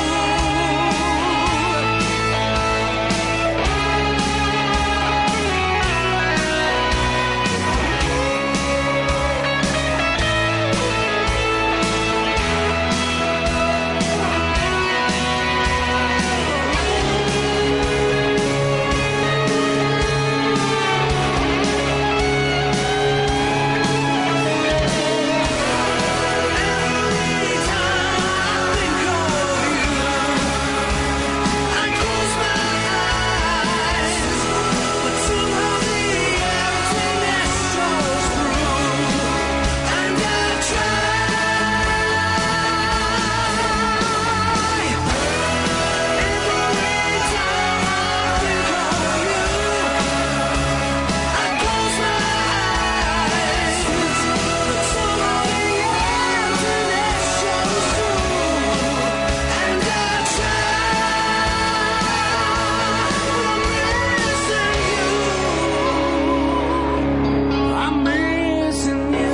I'm missing you.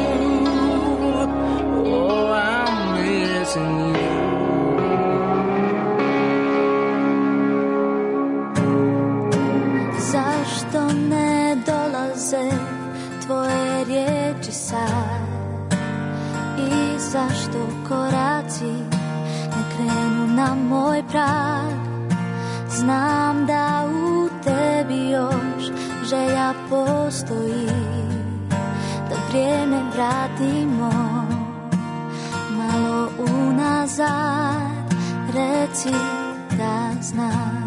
Oh, I'm missing you. Zašto ne dolaze tvoje riječi sad? I zašto koraci ne krenu na moj prag? Znam da u tebi još želja postoji, da vrijeme vratimo malo unazad. Reci da znam.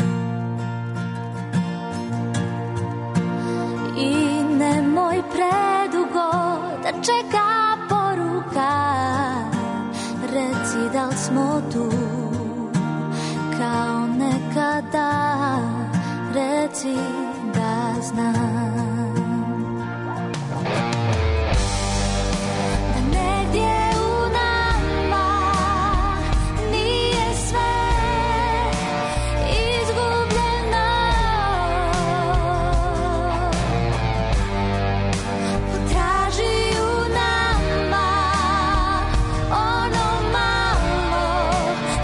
I nemoj predugo da čeka poruka. Reci da li smo tu kao nekada. Reci da znam. Da negdje u nama nije sve izgubljeno. Potraži u nama ono malo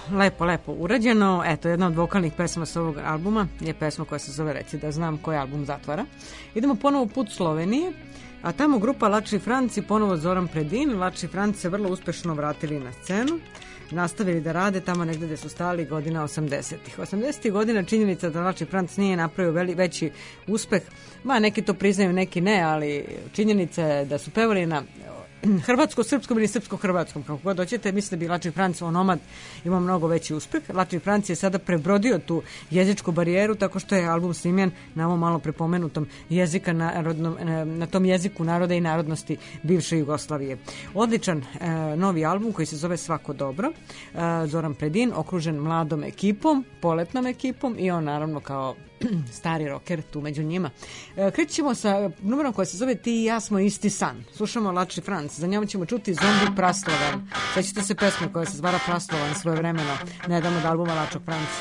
lepo urađeno. Eto, jedna od vokalnih pesma s ovog albuma je pesma koja se zove Reci da znam, koji album zatvara. Idemo ponovo put Slovenije, a tamo grupa Lači Franci, ponovo Zoran Predin. Lači Franci se vrlo uspešno vratili na scenu, nastavili da rade tamo negde gde su stali godina 80-ih. 80-ih godina činjenica da Lači Franc nije napravio veći uspeh, neki to priznaju, neki ne, ali činjenica je da su pevali na hrvatsko-srpskom ili srpsko-hrvatskom, kako god hoćete. Mislim da bi Lači Franc onomad imao mnogo veći uspeh. Lači Franc je sada prebrodio tu jezičku barijeru tako što je album snimljen na ovom malo prepomenutom jezika na tom jeziku naroda i narodnosti bivše Jugoslavije. Odličan novi album koji se zove Svako dobro. Zoran Predin okružen mladom ekipom, poletnom ekipom i on naravno kao stari rocker tu među njima. Krećemo ćemo sa numerom koja se zove Ti i ja smo isti san. Slušamo Lači Franc, za njom ćemo čuti Zombi Praslavan. Sećate se pesme koja se zvala Praslavan svojevremeno, nedavno od albuma Lačog Franca.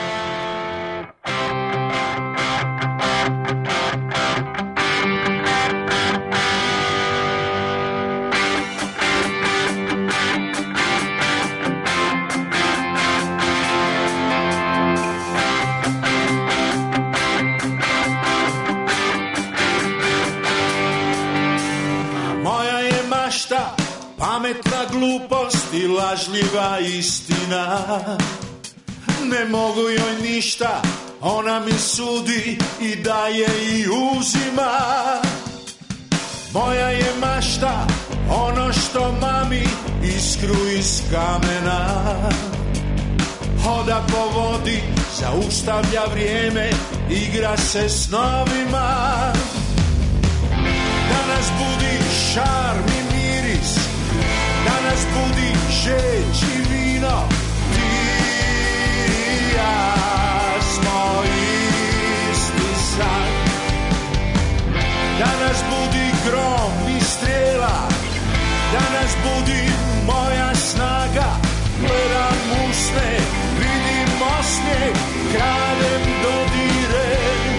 Pametna glupost i lažljiva istina, ne mogu joj ništa, ona mi sudi i daje i uzima. Moja je mašta ono što mami iskru iz kamena, hoda po vodi, zaustavlja vrijeme, igra se s novima. Danas budi šarm i miris, danas budi žeć i vino, ti i ja smo isti san. Danas budi grom i strela, danas budi moja snaga, gledam usne, vidim osmijeh, kradem dodire.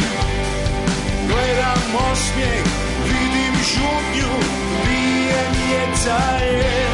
Gledam osmijeh, vidim žutnju, pijem jecaje.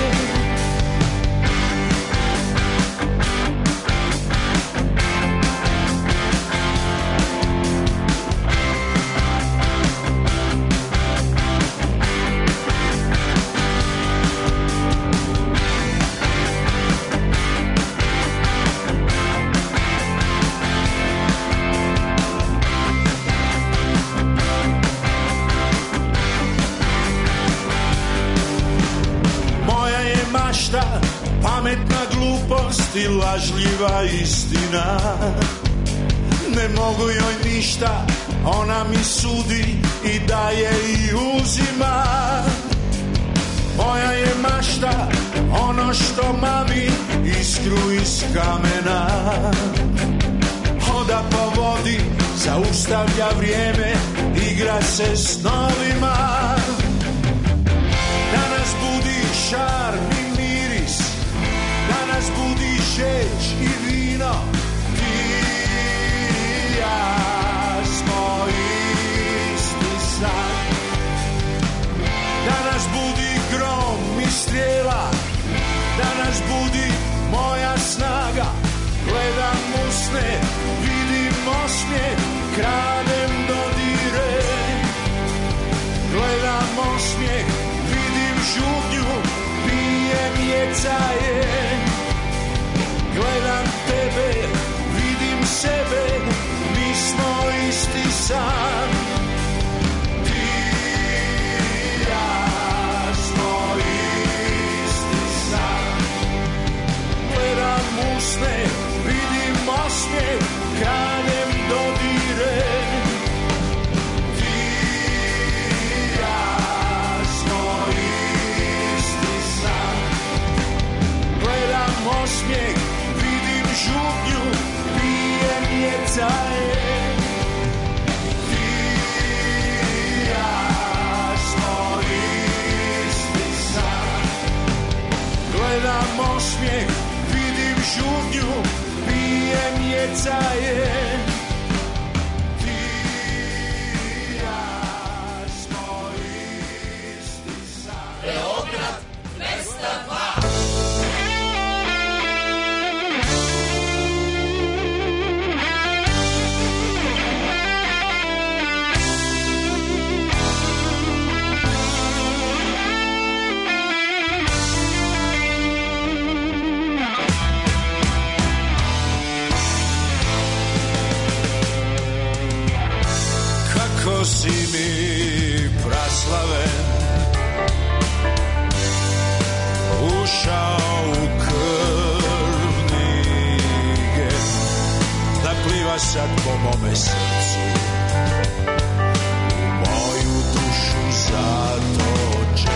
Pametna glupost i lažljiva istina, ne mogu joj ništa, ona mi sudi i daje i uzima. Moja je mašta ono što mami iskru iz kamena, hoda po vodi, zaustavlja vrijeme, igra se s novima. Danas budi šarm i miris, danas budi žeć i vino, ti i ja smo isti san. Danas budi grom i strela, danas budi moja snaga, gledam usne, vidim osmijeh, kradem dodire. Gledam osmijeh, vidim žutnju, pijem jecaje. Gledam tebe, vidim sebe, mi smo isti san. Ti i ja smo isti san. Gledam usne, vidim osmijeh, kradem dodire. Ti i ja smo isti san. Gledam osmijeh, vidim žutnju, pijem jecaje. Ti i ja smo isti san. Gledam osmijeh, vidim žutnju, pijem jecaje. Ti i ja smo isti san. Beograd 202. pliva sad po mome srcu, u moju dušu zatoče.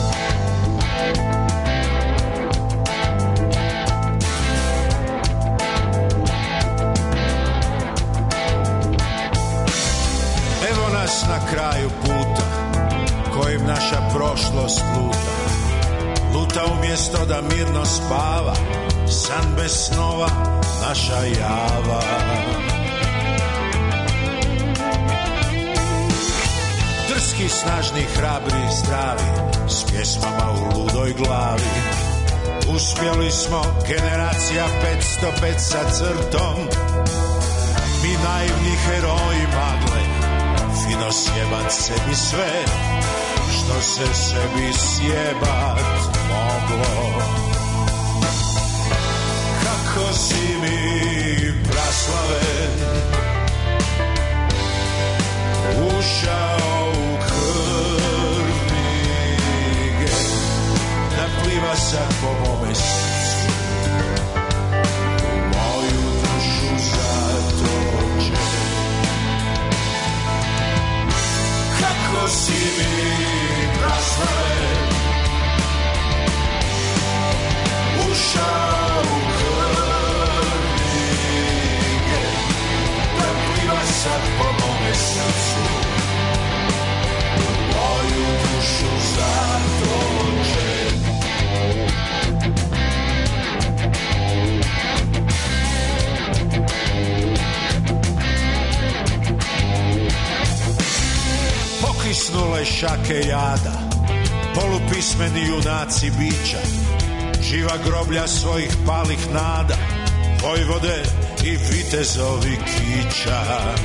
Evo nas na kraju puta kojim naša prošlost luta. Luta umjesto da mirno spava, san bez snova naša java. Drski, snažni, hrabri, zdravi, s pjesmama u ludoj glavi. Uspjeli smo, generacija 505 sa crtom. Mi naivni heroji magle, fino sjebat sebi sve što se sebi sjebat moglo. Kako si mi, praslave, ušao u krv knjige, da pliva sad po mome srcu, u moju dušu zatoče. Kako si mi, praslave, ušao u krv knjige, da pliva sad po mome srcu, u moju dušu zatoče. Pokisnule šake jada, polupismeni junaci bića, živa groblja svojih palih nada, vojvode i vitezovi kića.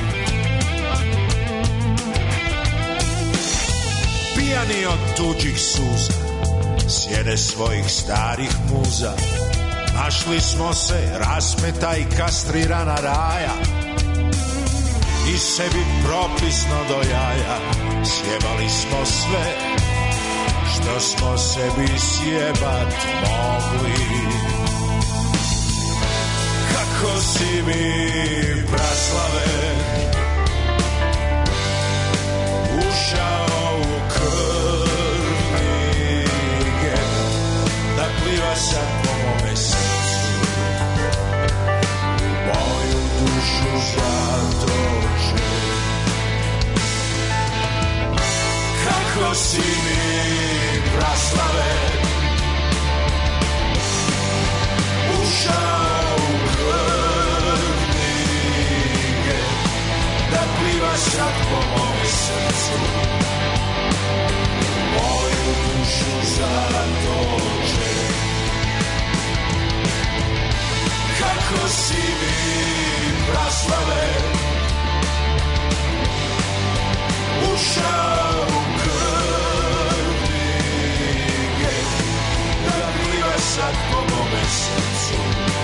Pijani od tuđih suza, sjene svojih starih muza, našli smo se raspeta i kastrirana raja, i sebi propisno do jaja sjebali smo sve što smo sebi sjebat mogli. Kako si mi, praslave, ušao u krv knjige, da pliva sad po mome srcu, u moju dušu zatoče. Kako si mi, praslave, ušao u krv knjige, da pliva sad po mome srcu, u moju dušu zatoče. Kako si mi, praslave, ušao u krv knjige, da pliva sad po mome srcu,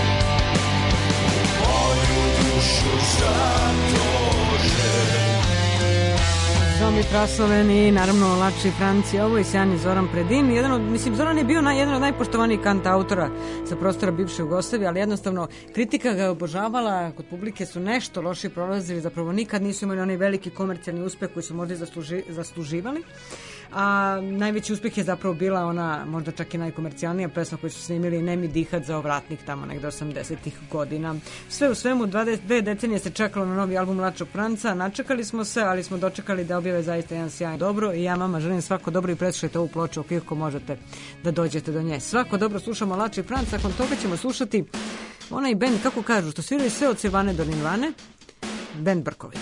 u moju dušu zatoče. Zombi Prasloveni, naravno Lači Franci, ovo je sjajni Zoran Predin. Zoran je bio jedan od najpoštovanijih kantautora sa prostora bivše Jugoslavije, ali jednostavno kritika ga je obožavala, kod publike su nešto loši prolazili, zapravo nikad nisu imali onaj veliki komercijalni uspeh koji su možda zasluživali. A najveći uspeh je zapravo bila ona, možda čak i najkomercijalnija pesma koju su snimili Nemi dihat za ovratnik tamo negde 80-ih godina. Sve u svemu, 2 decenije se čekalo na novi album Lačog Franca, načekali smo se, ali smo dočekali da objave zaista jedan sjajan dobro i ja vama želim svako dobro i preslušajte ovu ploču ako možete da dođete do nje. Svako dobro, slušamo Lači Franca, nakon toga ćemo slušati onaj bend, kako kažu, što sviraju sve od Silvane do Nirvane, bend Brkovi.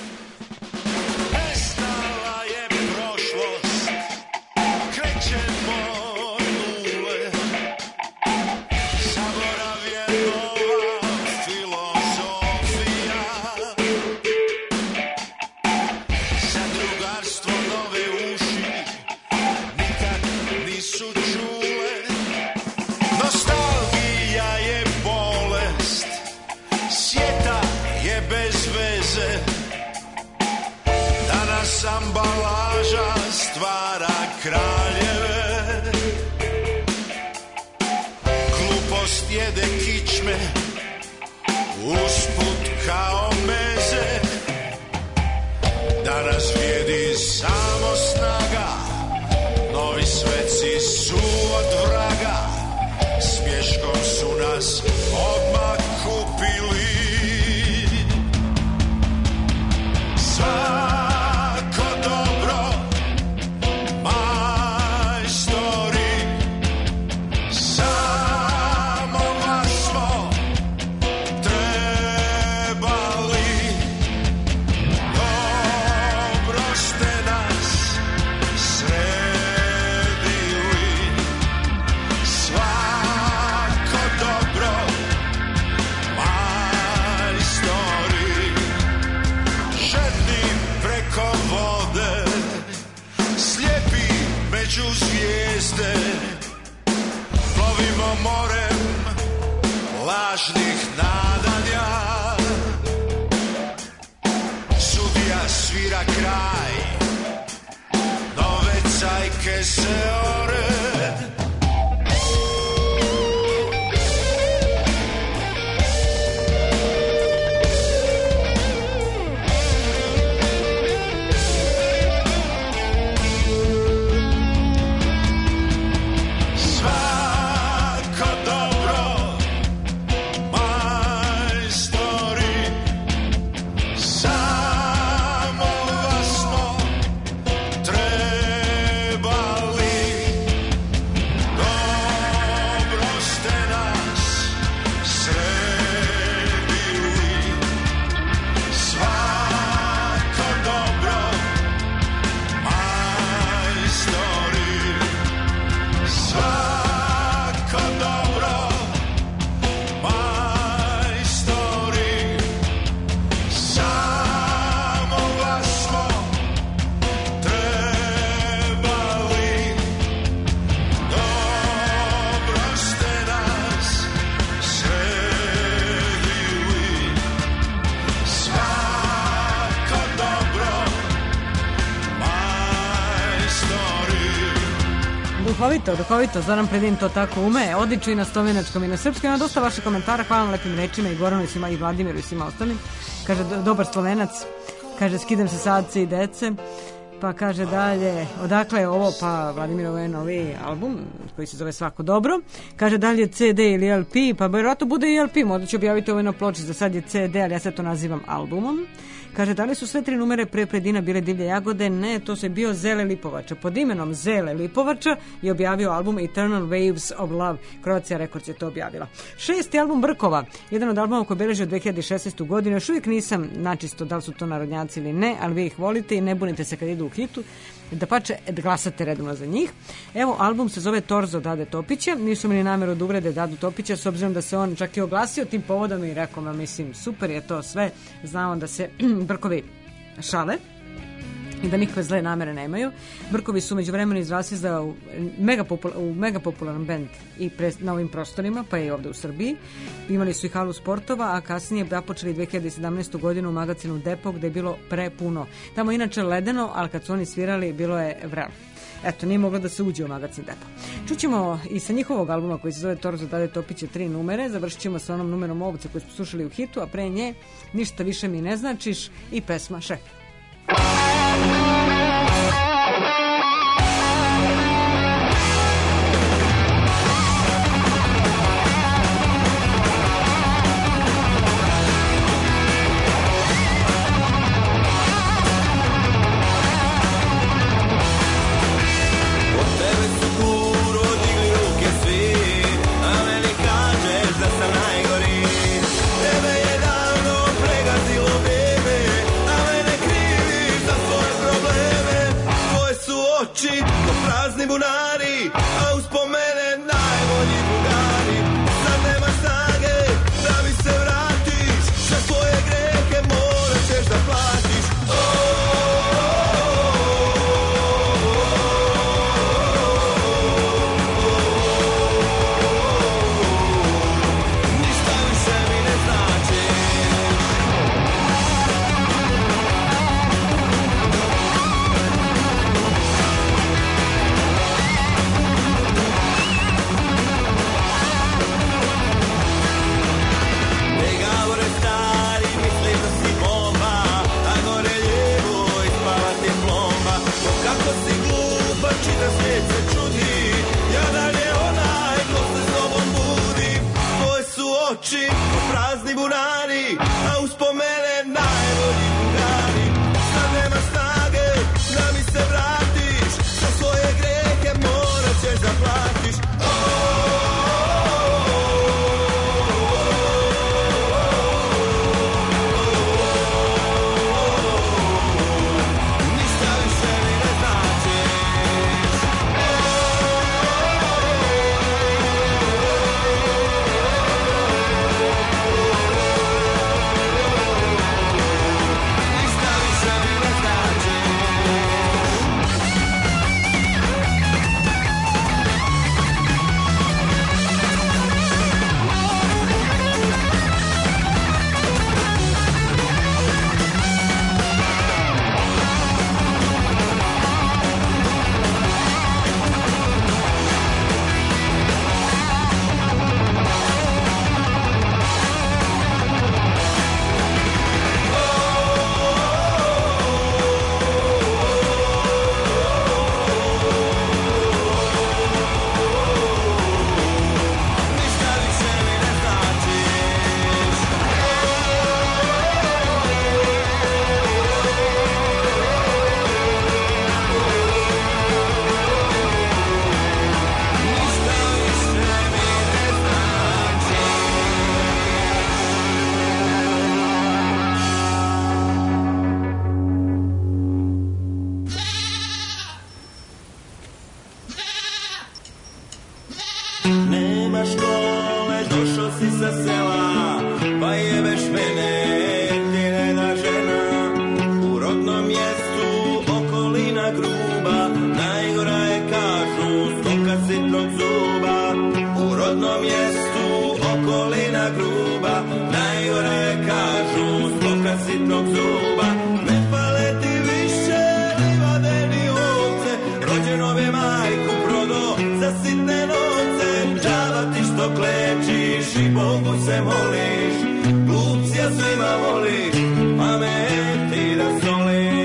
Ambalaža stvara kraljeve, glupost jede kičme usput kao mene. među zvijezde, plovimo morem lažnih nadanja. Sudija svira kraj, nove cajke se ore. Duhovito, Zoran Predin to tako ume, odlično i na slovenačkom i na srpskom. Ima dosta vaših komentara, hvala na lepim rečima i Goranu i svima, i Vladimiru i svima ostalim. Kaže, dobar slovenac, kaže, skidam se sadce i dece, pa kaže dalje, odakle je ovo, pa Vladimirovo je novi album koji se zove Svako dobro, kaže dalje CD ili LP, pa vjerojatno bude i LP, možda će objaviti ovo na ploči, za sad je CD, ali ja se to nazivam albumom. Kaže, da li su sve 3 numere pre Predina bile Divlje jagode? Ne, to se bio Zele Lipovača. Pod imenom Zele Lipovača je objavio album Eternal Waves of Love. Croatia Records je to objavila. 6. album Brkova, jedan od albuma koji obeležio 2016. godinu. Još uvijek nisam načisto da li su to narodnjaci ili ne, ali vi ih volite i ne bunite se kad idu u hitu. Da pače, glasate redovno za njih. Evo, album se zove Torzo Dade Topića. Nisu imali namjeru da uvrede Dadu Topića, s obzirom da se on čak i oglasio tim povodom i rekao, mislim, super je to sve. Znamo da se Brkovi šale i da nikakve zle namere nemaju. Brkovi su među vremenu izrasli u mega popularan bend i na ovim prostorima, pa i ovde u Srbiji. Imali su i halu sportova, a kasnije započeli 2017. godinu u magazinu Depo, gde je bilo prepuno. Tamo inače ledeno, ali kad su oni svirali, bilo je vrelo. Eto, nije moglo da se uđe u magazin Depo. Čućemo i sa njihovog albuma koji se zove Torzo Dade Topića 3 numere, završit ćemo sa onom numerom Ovce koju smo slušali u hitu, a pre nje Ništa više mi ne značiš i pesma Šef. Prazni bunari, a uspomene najbolji drugari. Sad nema snage da mi se vratiš, za svoje grehe morat ćeš da platiš. Ništa više mi ne značiš. Da svijet se čudi, jadan je onaj ko se s tobom budi. Tvoje su oči ko prazni bunari, a uspomene najbolji drugari. Sad nema snage da mi se vratiš, za svoje grehe morat ćeš da platiš. Nema škole, došao si sa sela, pa jebeš mene, jer ti ne da žena. U rodnom mjestu okolina gruba, najgora je kažu stoka sitnog zuba. U rodnom mjestu okolina gruba, najgora je kažu stoka sitnog zuba. Ne fale ti više livade ni ovce, rođenove majku prodo za sitne novce. Džaba ti što klečiš i Bogu se moliš, glupcija svima voliš, pamet ti da soliš.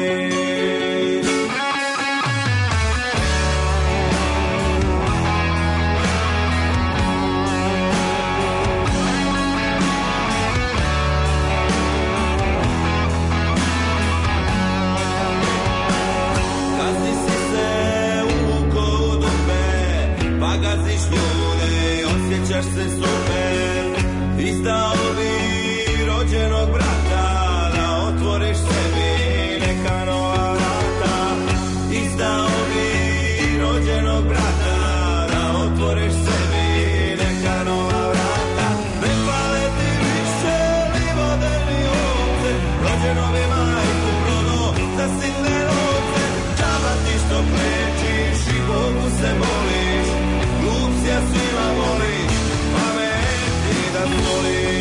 Kazni si se uvukao u dupe, pa gaziš ljude, osjećaš se super. Izdao bi rođenog brata, da otvoriš sebi neka nova vrata. Izdao bi rođenog brata, da otvoriš sebi neka nova vrata. Ne fale ti više livode ni ovce, rođenove majku prodo za sitne novce. Džaba ti što klečiš i Bogu se moliš, glupcija svima voliš, pameti da soliš.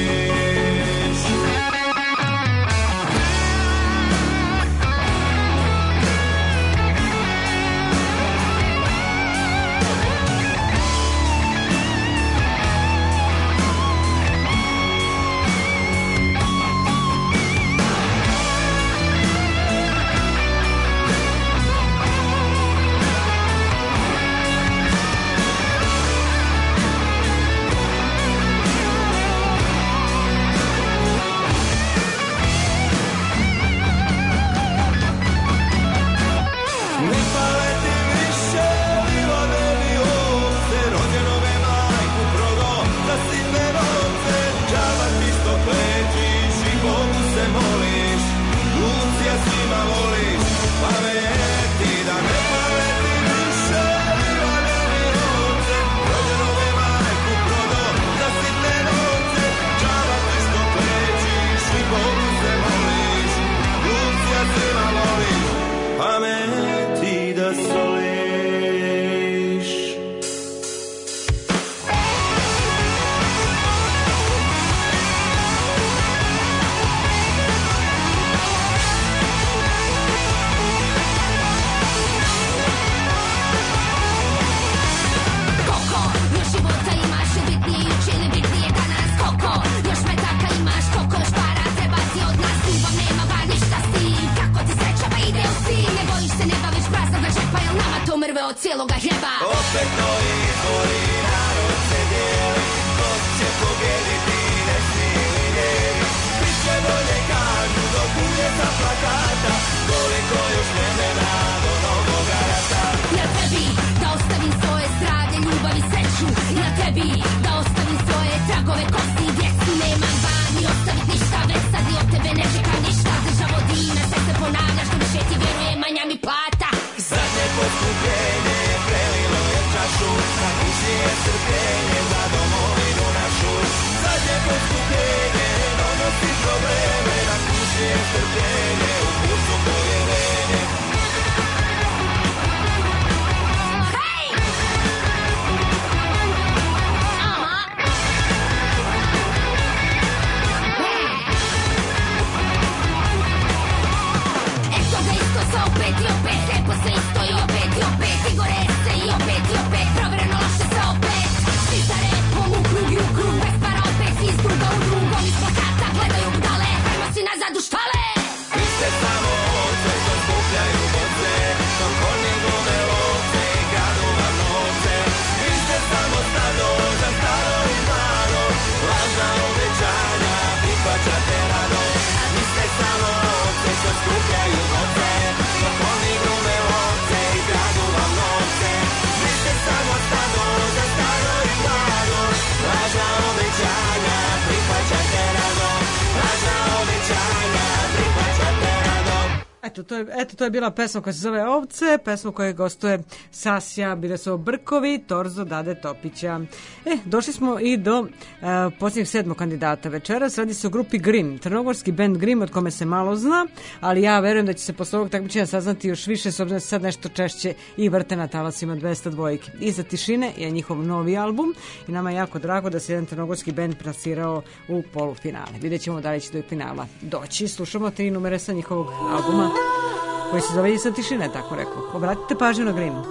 Ne fale ti više livode ni ovce, rođenove majku prodo za sitne novce. Džaba ti što klečiš i Bogu se moliš, glupcija svima voliš, pameti da ne fale ti više livode ni ovce, rođenove majku prodo za sitne novce. Džaba ti što klečiš i Bogu se moliš, glupcija svima voliš, pameti da soliš. Koko, još života imaš, je bitnije juče ili bitnije danas. Koko, još metaka imaš, koliko još para treba ti od nas. Ljubav nema bar ništa s tim, kako ti sreća pa ide u sin. Ne bojiš se, ne baviš prazna na džepa, jel nama to mrve od cijeloga hljeba? Opet novi izbori, narod se dijeli, ko će pobjediti, ne svi ili lijevi. Biće bolje kažu do kuljeca plakata, koliko još vremena do novoga rata. Ja tebi da ostavim svoje zdravlje, ljubav i sreću. Ja tebi da ostavim svoje tragove, kosti i djecu. Nemam van i ostavit ništa, već sad i od tebe ne čekam ništa. Državo dina, sve se ponavljaš, što više ti vjeruje, manja mi plata. Zadnje poskupljenje prelilo je čašu, na kući je strpljenje za domovinu našu. Zadnje poskupljenje donosi probleme, na kući je strpljenje, u kursu povjerenje. To je bila pesma koja se zove Ovce, pesma koja gostuje Sasja, bile su Brkovi, Torzo, Dade Topića. Došli smo i do posljednjeg 7. kandidata večeras. Radi se o grupi Grim, crnogorski band Grim, od kome se malo zna, ali ja verujem da će se posle ovog takmičenja saznati još više, s obzirom da se sad nešto češće i vrte na talasima 202. Iza tišine je njihov novi album i nama je jako drago da se jedan crnogorski band plasirao u polufinale. Vidjet ćemo da li će do finala doći. Slušamo 3 numere sa njihovog albuma koji se zove Iza tišine, tako rekao. Obratite pažnju na Grimu.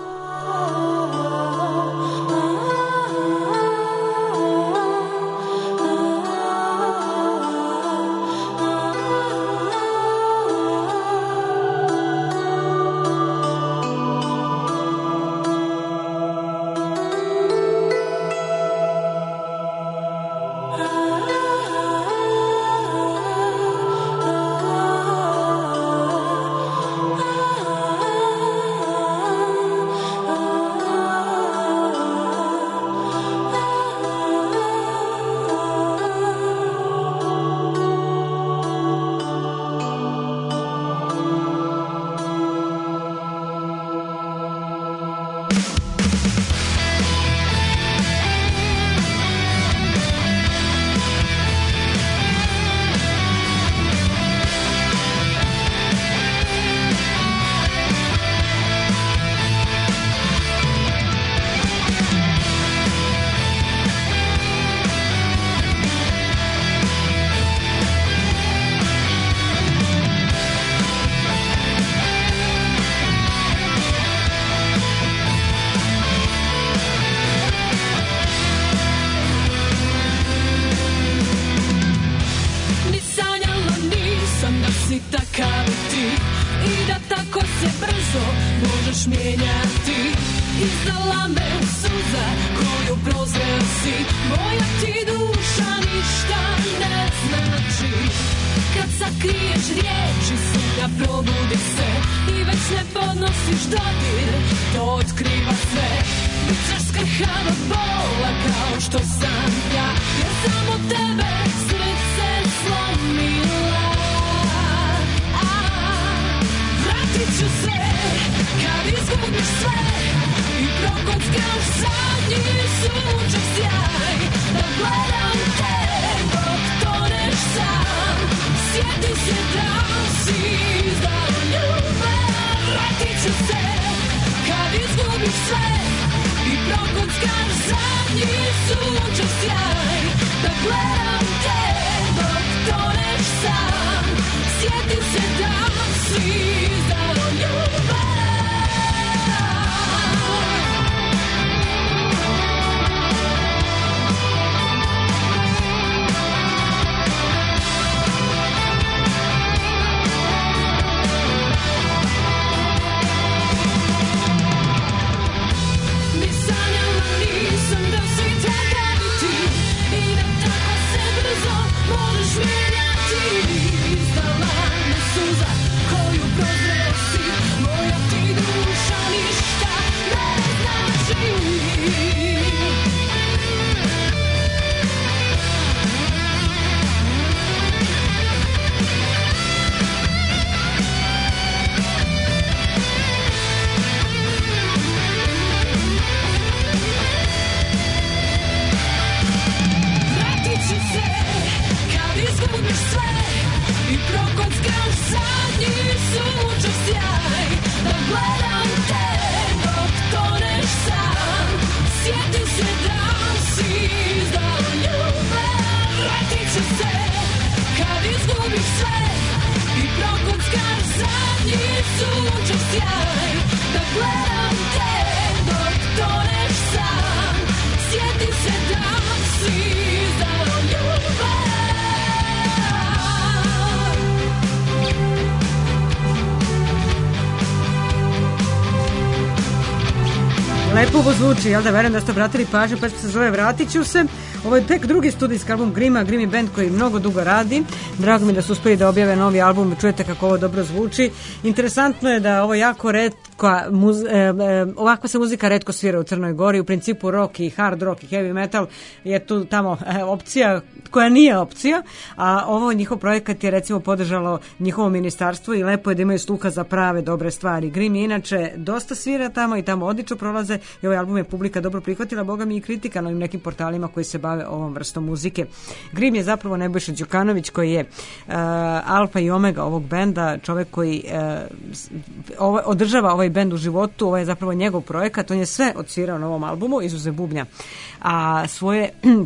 ovo zvuči, jel da, verujem da ste obratili pažnju, pesma se zove Vratit ću se. Ovo je tek drugi studijski album Grima, Grim je band koji mnogo dugo radi. Drago mi da su uspeli da objave novi album, čujete kako ovo dobro zvuči. Interesantno je da ovo jako ovakva se muzika retko svira u Crnoj Gori, u principu rock i hard rock i heavy metal je tu tamo opcija koja nije opcija, a ovo njihov projekat je recimo podržalo njihovo ministarstvo i lepo je da imaju sluha za prave dobre stvari. Grim je inače dosta svira tamo i tamo odlično prolaze i ovaj album je publika dobro prihvatila, boga mi i kritika na ovim nekim portalima koji se bave ovom vrstom muzike. Grim je zapravo Nebojša Đukanović koji je alfa i omega ovog benda, čovek koji održava ovaj bend u životu, ovo je zapravo njegov projekat, on je sve odsvirao na ovom albumu, izuzev bubnja, a svoje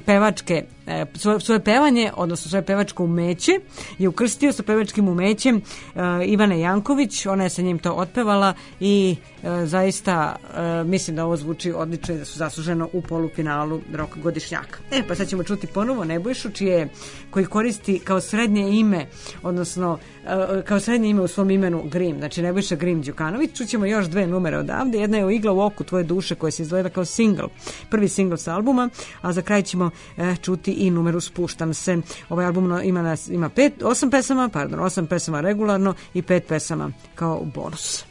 pevanje, odnosno svoje pevačko umeće je ukrstio sa pevačkim umećem Ivane Janković, ona je sa njim to otpevala i zaista mislim da ovo zvuči odlično i da su zasluženo u polufinalu rock godišnjaka. Pa sad ćemo čuti ponovo Nebojšu koji koristi kao srednje ime, odnosno kao srednje ime u svom imenu Grim, znači Nebojša Grim Đukanović. Čućemo još dve numere odavde, jedna je Igla u oku tvoje duše koja se izgleda kao single, prvi single sa albuma, a za kraj ćemo čuti i numeru Spuštam se. Ovaj album ima 8 pesama regularno i 5 pesama kao bonus.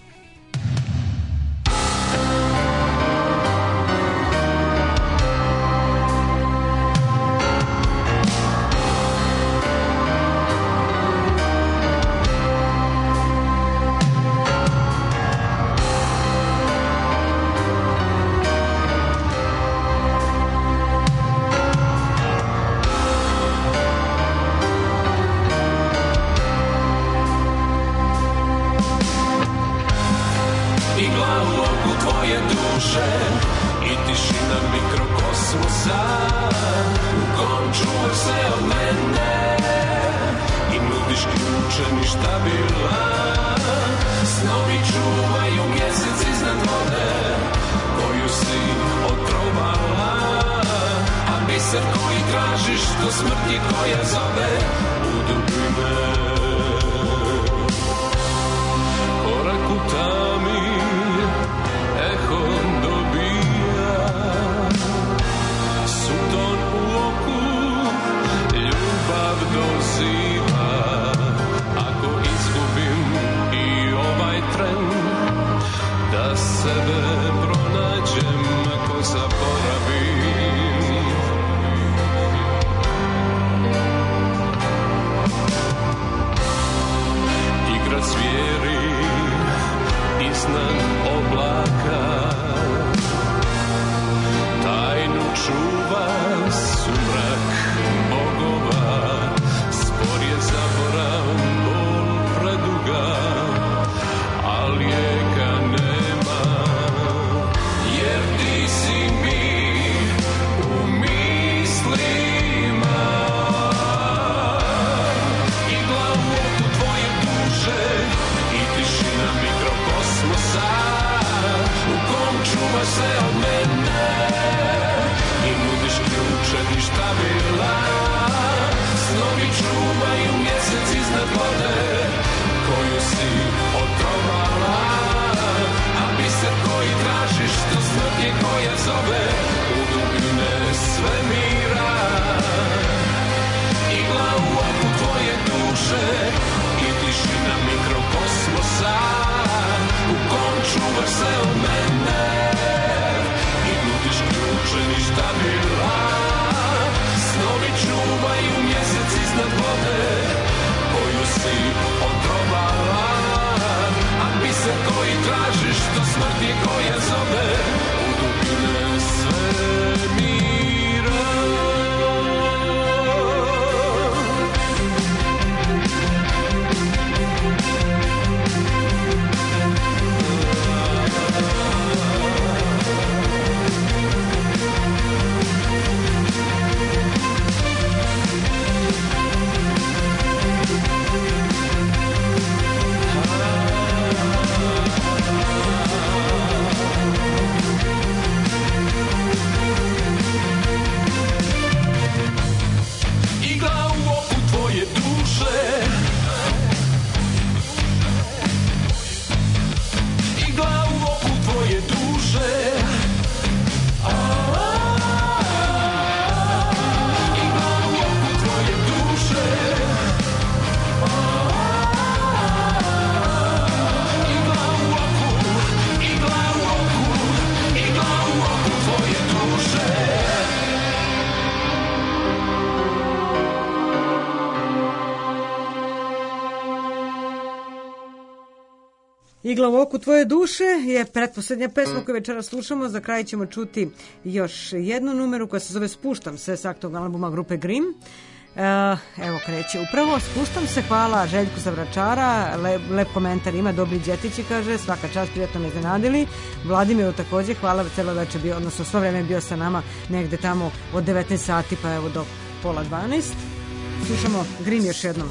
Igla u oku tvoje duše je pretposlednja pesma koju večera slušamo. Za kraj ćemo čuti još jednu numeru koja se zove Spuštam se s aktualnog albuma grupe Grimm. Evo kreće upravo Spuštam se. Hvala Željku sa Vračara, lep komentar ima, dobri djetići, kaže, svaka čast, prijatno me iznenadili. Vladimiru također hvala, celo večer bio, odnosno svo vreme bio sa nama negde tamo od 19 sati pa evo do pola 12. Slušamo Grimm još jednom.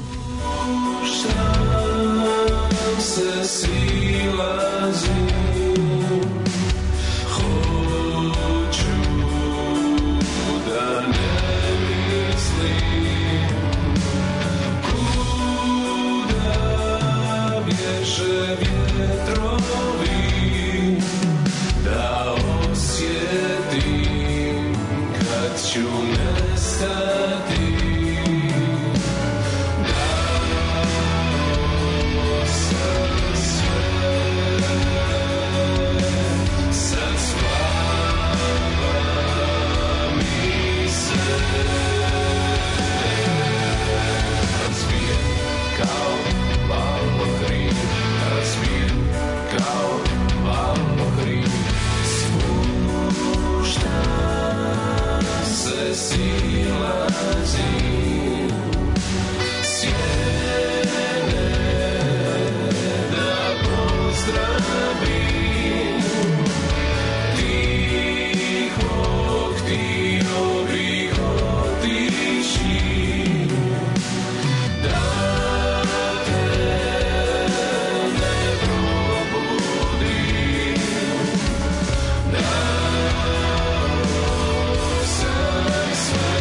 Spuštam se, silazim, hoću da ne mislim kuda bježe vjetrovi, da osjetim kad ću nestati. Silazim, sjene da pozdravim tihog ti ovih otiši, da te ne probudim, da sam sve.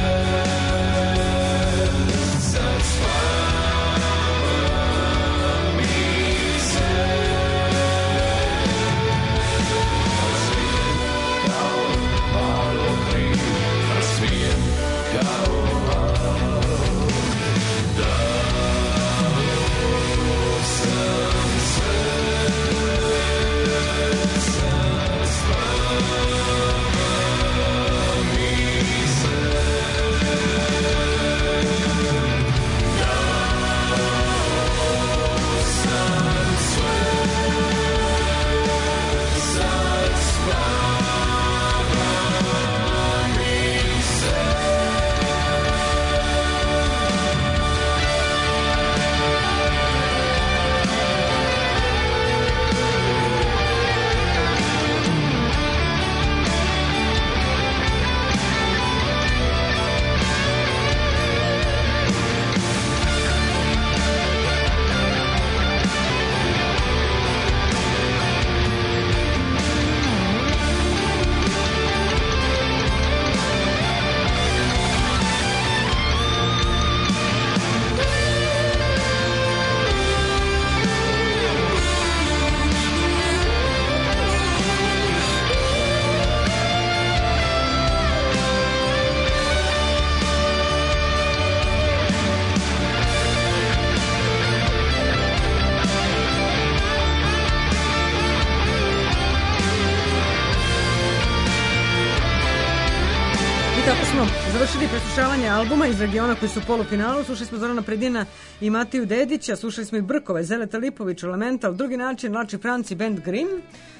Završili preslušavanje albuma iz regiona koji su u polufinalu. Slušali smo Zorana Predina i Matiju Dedića, slušali smo i Brkove, Zeleta Lipović, Elemental, Drugi način, Lači Franci, band Grimm.